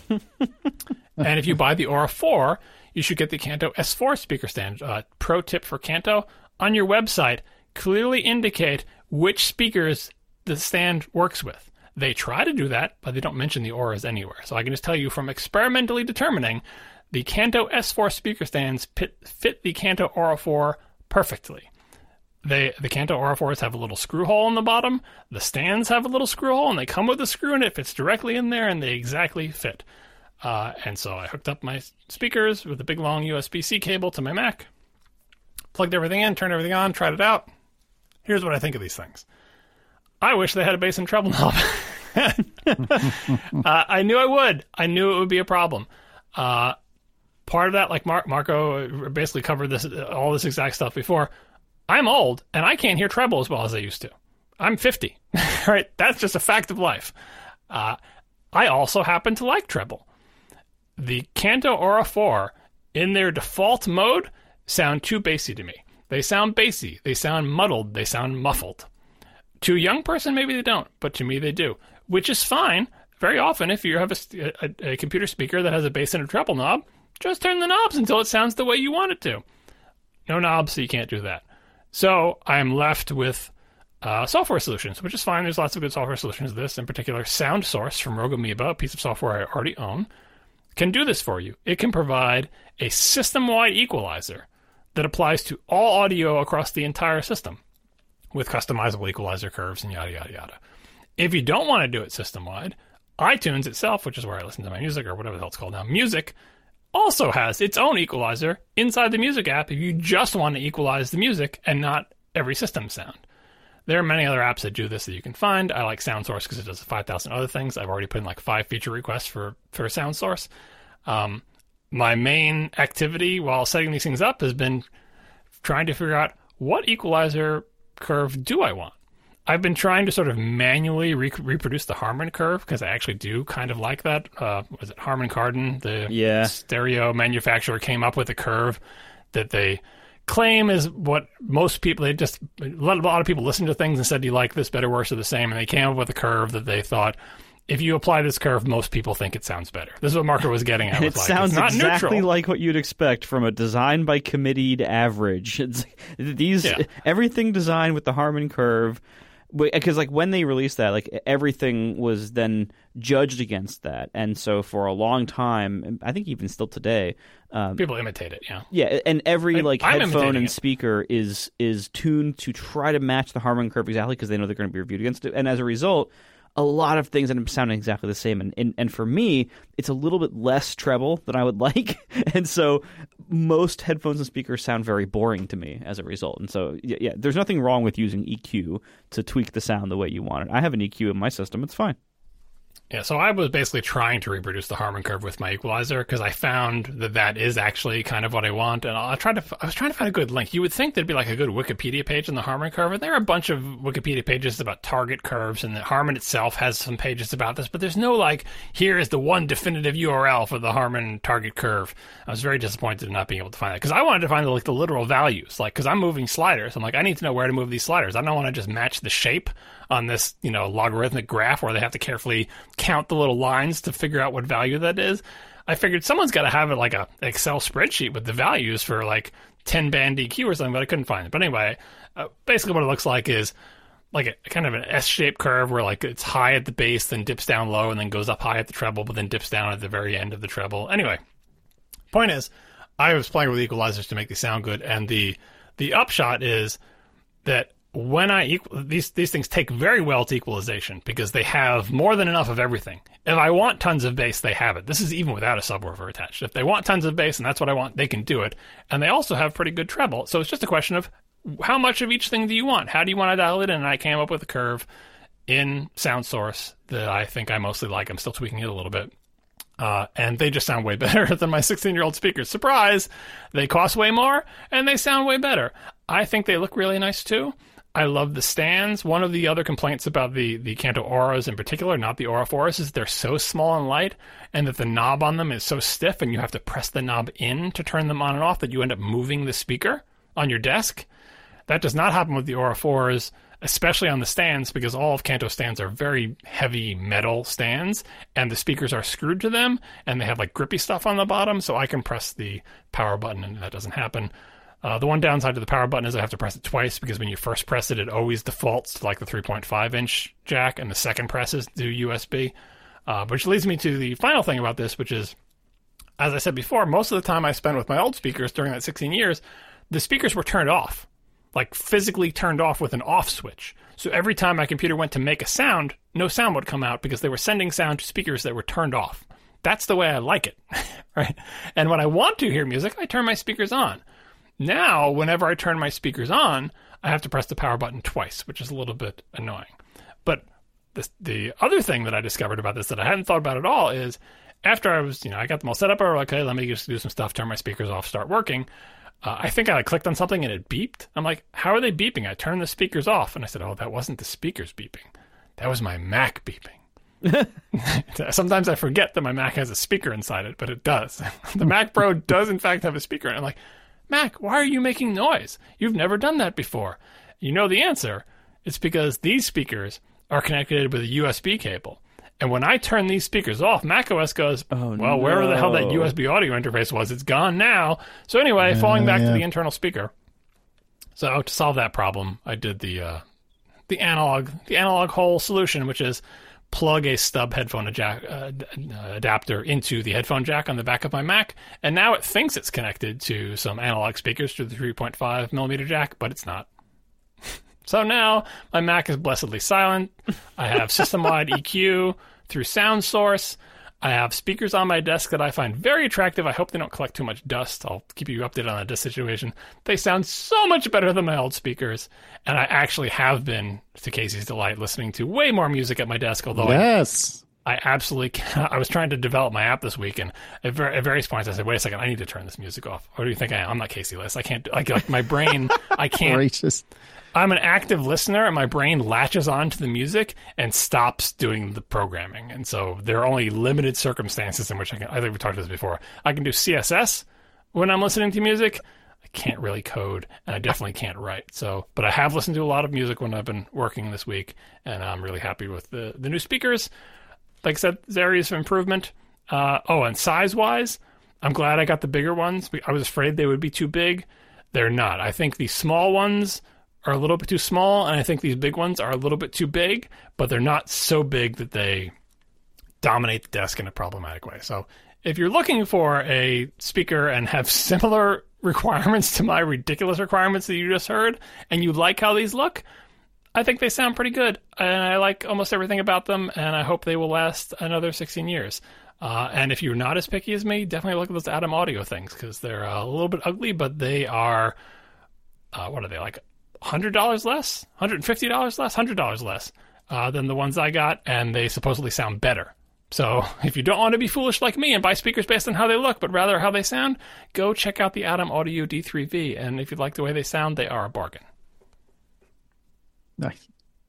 And if you buy the Aura 4, you should get the Kanto S4 speaker stand. Pro tip for Kanto, on your website, clearly indicate which speakers the stand works with. They try to do that, but they don't mention the Auras anywhere. So I can just tell you from experimentally determining, the Kanto S4 speaker stands fit the Kanto Aura 4 perfectly. The Kanto Aura 4s have a little screw hole in the bottom. The stands have a little screw hole, and they come with a screw, and it fits directly in there, and they exactly fit. And so I hooked up my speakers with a big, long USB-C cable to my Mac, plugged everything in, turned everything on, tried it out. Here's what I think of these things. I wish they had a bass and treble knob. I knew I would. I knew it would be a problem. Part of that, like Marco basically covered all this exact stuff before. I'm old, and I can't hear treble as well as I used to. I'm 50, right? That's just a fact of life. I also happen to like treble. The Kanto Aura 4, in their default mode, sound too bassy to me. They sound bassy. They sound muddled. They sound muffled. To a young person, maybe they don't, but to me they do, which is fine. Very often, if you have a computer speaker that has a bass and a treble knob, just turn the knobs until it sounds the way you want it to. No knobs, so you can't do that. So I'm left with software solutions, which is fine. There's lots of good software solutions. This, in particular, Sound Source from Rogue Amoeba, a piece of software I already own, can do this for you. It can provide a system-wide equalizer that applies to all audio across the entire system with customizable equalizer curves and yada, yada, yada. If you don't want to do it system-wide, iTunes itself, which is where I listen to my music or whatever the hell it's called now, Music, also has its own equalizer inside the Music app if you just want to equalize the music and not every system sound. There are many other apps that do this that you can find. I like SoundSource because it does 5,000 other things. I've already put in like 5 feature requests for SoundSource. My main activity while setting these things up has been trying to figure out what equalizer curve do I want. I've been trying to sort of manually reproduce the Harman curve because I actually do kind of like that. Was it Harman Kardon, the stereo manufacturer, came up with a curve that they claim is what most people, a lot of people listened to things and said, do you like this, better, worse, or the same? And they came up with a curve that they thought, if you apply this curve, most people think it sounds better. This is what Marco was getting at. And it sounds exactly like what you'd expect from a design by committeed average. Everything designed with the Harman curve, because like when they released that, like everything was then judged against that, and so for a long time, I think even still today, people imitate it. Yeah, and every headphone and speaker is tuned to try to match the Harman curve exactly because they know they're going to be reviewed against it, and as a result, a lot of things end up sounding exactly the same. And for me, it's a little bit less treble than I would like. And so most headphones and speakers sound very boring to me as a result. And so, yeah, there's nothing wrong with using EQ to tweak the sound the way you want it. I have an EQ in my system. It's fine. Yeah, so I was basically trying to reproduce the Harman curve with my equalizer because I found that is actually kind of what I want, and I was trying to find a good link. You would think there'd be like a good Wikipedia page on the Harman curve, and there are a bunch of Wikipedia pages about target curves, and the Harman itself has some pages about this, but there's no like, here is the one definitive URL for the Harman target curve. I was very disappointed in not being able to find that because I wanted to find the literal values, like because I'm moving sliders. I'm like, I need to know where to move these sliders. I don't want to just match the shape on this, logarithmic graph where they have to carefully count the little lines to figure out what value that is. I figured someone's got to have it like an Excel spreadsheet with the values for like 10-band EQ or something, but I couldn't find it. But anyway, basically what it looks like is like a kind of an S-shaped curve where like it's high at the bass, then dips down low, and then goes up high at the treble, but then dips down at the very end of the treble. Anyway, point is, I was playing with equalizers to make these sound good, and the upshot is that when these things take very well to equalization because they have more than enough of everything. If I want tons of bass, they have it. This is even without a subwoofer attached. If they want tons of bass and that's what I want, they can do it. And they also have pretty good treble. So it's just a question of how much of each thing do you want? How do you want to dial it in? And I came up with a curve in SoundSource that I think I mostly like. I'm still tweaking it a little bit. And they just sound way better than my 16-year-old speakers. Surprise! They cost way more, and they sound way better. I think they look really nice, too. I love the stands. One of the other complaints about the Kanto Auras in particular, not the Aura 4s, is they're so small and light, and that the knob on them is so stiff, and you have to press the knob in to turn them on and off, that you end up moving the speaker on your desk. That does not happen with the Aura 4s, especially on the stands, because all of Kanto stands are very heavy metal stands, and the speakers are screwed to them, and they have like grippy stuff on the bottom, so I can press the power button, and that doesn't happen. The one downside to the power button is I have to press it twice because when you first press it, it always defaults to like the 3.5-inch jack, and the second presses do USB. Which leads me to the final thing about this, which is, as I said before, most of the time I spent with my old speakers during that 16 years, the speakers were turned off, like physically turned off with an off switch. So every time my computer went to make a sound, no sound would come out because they were sending sound to speakers that were turned off. That's the way I like it, right? And when I want to hear music, I turn my speakers on. Now, whenever I turn my speakers on, I have to press the power button twice, which is a little bit annoying. But the other thing that I discovered about this that I hadn't thought about at all is after I got them all set up, I was like, okay, let me just do some stuff, turn my speakers off, start working. I think I clicked on something and it beeped. I'm like, how are they beeping? I turned the speakers off. And I said, oh, that wasn't the speakers beeping. That was my Mac beeping. Sometimes I forget that my Mac has a speaker inside it, but it does. The Mac Pro does, in fact, have a speaker. And I'm like, Mac, why are you making noise? You've never done that before. You know the answer. It's because these speakers are connected with a USB cable. And when I turn these speakers off, macOS goes, wherever the hell that USB audio interface was, it's gone now. So anyway, falling back to the internal speaker. So to solve that problem, I did the analog hole solution, which is plug a stub headphone adapter into the headphone jack on the back of my Mac, and now it thinks it's connected to some analog speakers through the 3.5 millimeter jack, but it's not. So now my Mac is blessedly silent. I have system-wide EQ through Sound Source. I have speakers on my desk that I find very attractive. I hope they don't collect too much dust. I'll keep you updated on that situation. They sound so much better than my old speakers. And I actually have been, to Casey's delight, listening to way more music at my desk, although I absolutely cannot. I was trying to develop my app this week, and at various points I said, wait a second, I need to turn this music off. What do you think I am? I'm not Casey Liss. I can't, like my brain, I can't. Gracious. I'm an active listener, and my brain latches on to the music and stops doing the programming. And so there are only limited circumstances in which I think we talked about this before. I can do CSS when I'm listening to music. I can't really code, and I definitely can't write. So, but I have listened to a lot of music when I've been working this week, and I'm really happy with the new speakers. Like I said, there's areas of improvement. And size-wise, I'm glad I got the bigger ones. I was afraid they would be too big. They're not. I think the small ones are a little bit too small, and I think these big ones are a little bit too big, but they're not so big that they dominate the desk in a problematic way. So if you're looking for a speaker and have similar requirements to my ridiculous requirements that you just heard, and you like how these look, I think they sound pretty good, and I like almost everything about them, and I hope they will last another 16 years. And if you're not as picky as me, definitely look at those Atom Audio things, because they're a little bit ugly, but they are, what are they, like $100 less, $150 less, $100 less than the ones I got, and they supposedly sound better. So if you don't want to be foolish like me and buy speakers based on how they look, but rather how they sound, go check out the Atom Audio D3V, and if you like the way they sound, they are a bargain. Nice.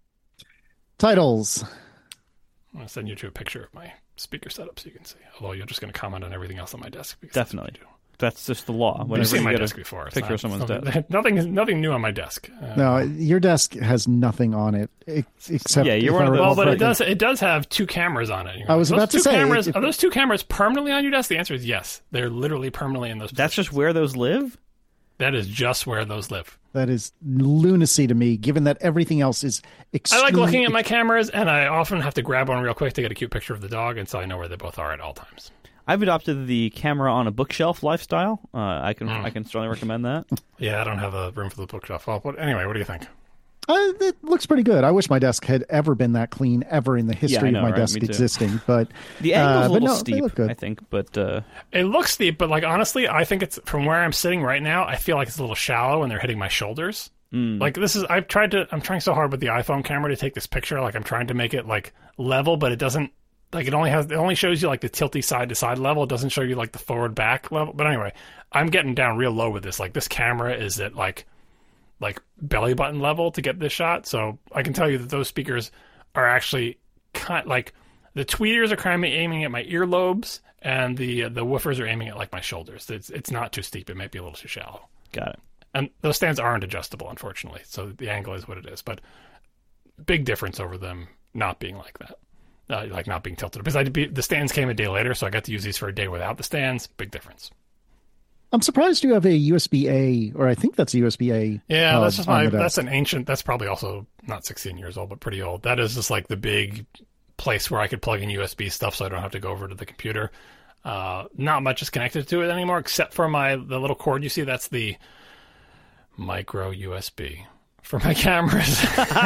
Titles. I'm going to send you to a picture of my speaker setup so you can see, although you're just going to comment on everything else on my desk. Definitely. That's just the law. You've seen my desk before. It's picture of someone's desk. Nothing new on my desk. No, your desk has nothing on it except. Yeah, you're one of those. Well, but it does have two cameras on it. I was about to say, are those two cameras permanently on your desk? The answer is yes. They're literally permanently in those positions. That's just where those live? That is just where those live. That is lunacy to me, given that everything else is extremely... I like looking at my cameras, and I often have to grab one real quick to get a cute picture of the dog, and so I know where they both are at all times. I've adopted the camera on a bookshelf lifestyle. I can strongly recommend that. Yeah, I don't have a room for the bookshelf. Well, anyway, what do you think? It looks pretty good. I wish my desk had ever been that clean ever in the history of my desk existing. But the angle's a little steep, they look good. I think. But it looks steep, but like honestly, I think it's from where I'm sitting right now. I feel like it's a little shallow, and they're hitting my shoulders. Like this is. I'm trying so hard with the iPhone camera to take this picture. Like I'm trying to make it like level, but it doesn't. Like it only shows you like the tilty side to side level. It doesn't show you like the forward back level. But anyway, I'm getting down real low with this. Like this camera is at like belly button level to get this shot. So I can tell you that those speakers are actually like the tweeters are kind of aiming at my earlobes, and the woofers are aiming at like my shoulders. It's not too steep. It might be a little too shallow. Got it. And those stands aren't adjustable, unfortunately. So the angle is what it is. But big difference over them not being like that. Like not being tilted. Because the stands came a day later, so I got to use these for a day without the stands. Big difference. I'm surprised you have a USB-A, or I think that's a USB-A. Yeah, that's an ancient, that's probably also not 16 years old, but pretty old. That is just like the big place where I could plug in USB stuff so I don't have to go over to the computer. Not much is connected to it anymore, except for the little cord you see. That's the micro USB for my cameras.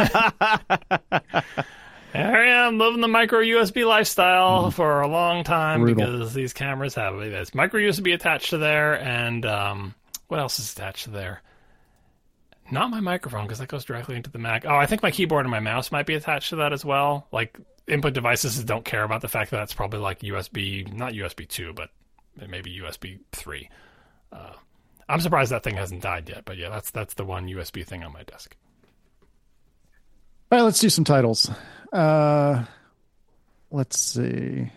Here I am living the micro USB lifestyle for a long time. Brutal. Because these cameras have this micro USB attached to there, and what else is attached to there? Not my microphone, because that goes directly into the Mac. Oh, I think my keyboard and my mouse might be attached to that as well. Like input devices don't care about the fact that that's probably like USB, not USB 2, but maybe USB 3. I'm surprised that thing hasn't died yet, but yeah, that's the one USB thing on my desk. All right, let's do some titles. let's see.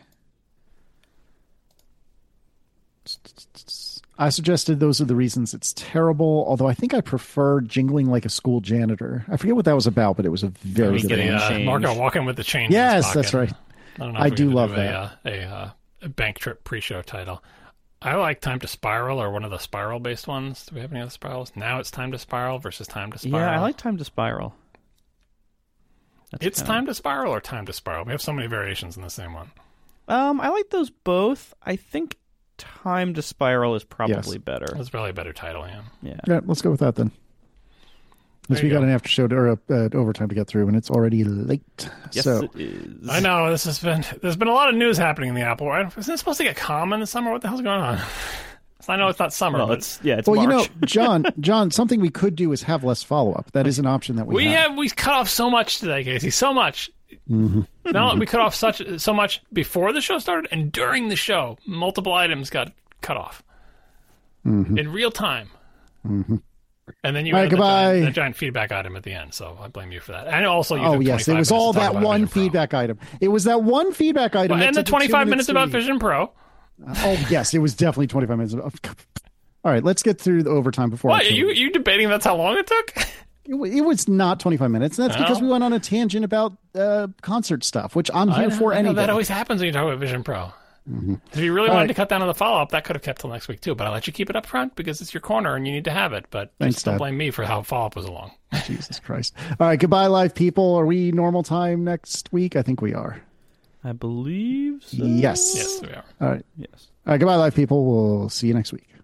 I suggested those are the reasons it's terrible, although I think I prefer Jingling Like a School Janitor. I forget what that was about, but it was a very good getting one. Marco walking with the change. in his Yes, pocket. that's right. I don't know. I if we're do gonna love do that. A bank trip pre-show title. I like Time to Spiral or one of the spiral-based ones. Do we have any other spirals? Now it's Time to Spiral versus Time to Spiral. Yeah, I like Time to Spiral. It's Time to Spiral or Time to Spiral. We have so many variations in the same one. I like those both. I think Time to Spiral is probably better. That's probably a better title, yeah. Yeah, let's go with that then. Because we got an after show or overtime to get through, and it's already late. Yes, So it is. I know there's been a lot of news happening in the Apple. Right? Isn't it supposed to get calm in the summer? What the hell's going on? I know it's not summer. Well, but it's well, March. John, something we could do is have less follow up. That is an option that we have. we cut off so much today, Casey. So much. Mm-hmm. No, we cut off so much before the show started and during the show. Multiple items got cut off in real time. Mm-hmm. And then you All had right, the giant feedback item at the end, so I blame you for that. And also, you Oh took yes, 25 it was minutes all to talk that about one Vision Pro. feedback item. It was that one feedback item. Well, and the that took 25 2 minutes about to- Vision Pro. Oh yes, it was definitely 25 minutes. All right, let's get through the overtime before. What, you debating that's how long it took? It was not 25 minutes. That's because Well. we went on a tangent about concert stuff, which I'm here for I know, anyway. that always happens when you talk about Vision Pro. If you really All wanted right. to cut down on the follow-up, that could have kept till next week, too. But I let you keep it up front because it's your corner and you need to have it. But Thanks, just don't Dad. blame me for how follow-up was along. Jesus Christ. All right, goodbye, live people. Are we normal time next week? I think we are. I believe so. Yes. Yes, we are. All right. Yes. All right, goodbye, live people. We'll see you next week.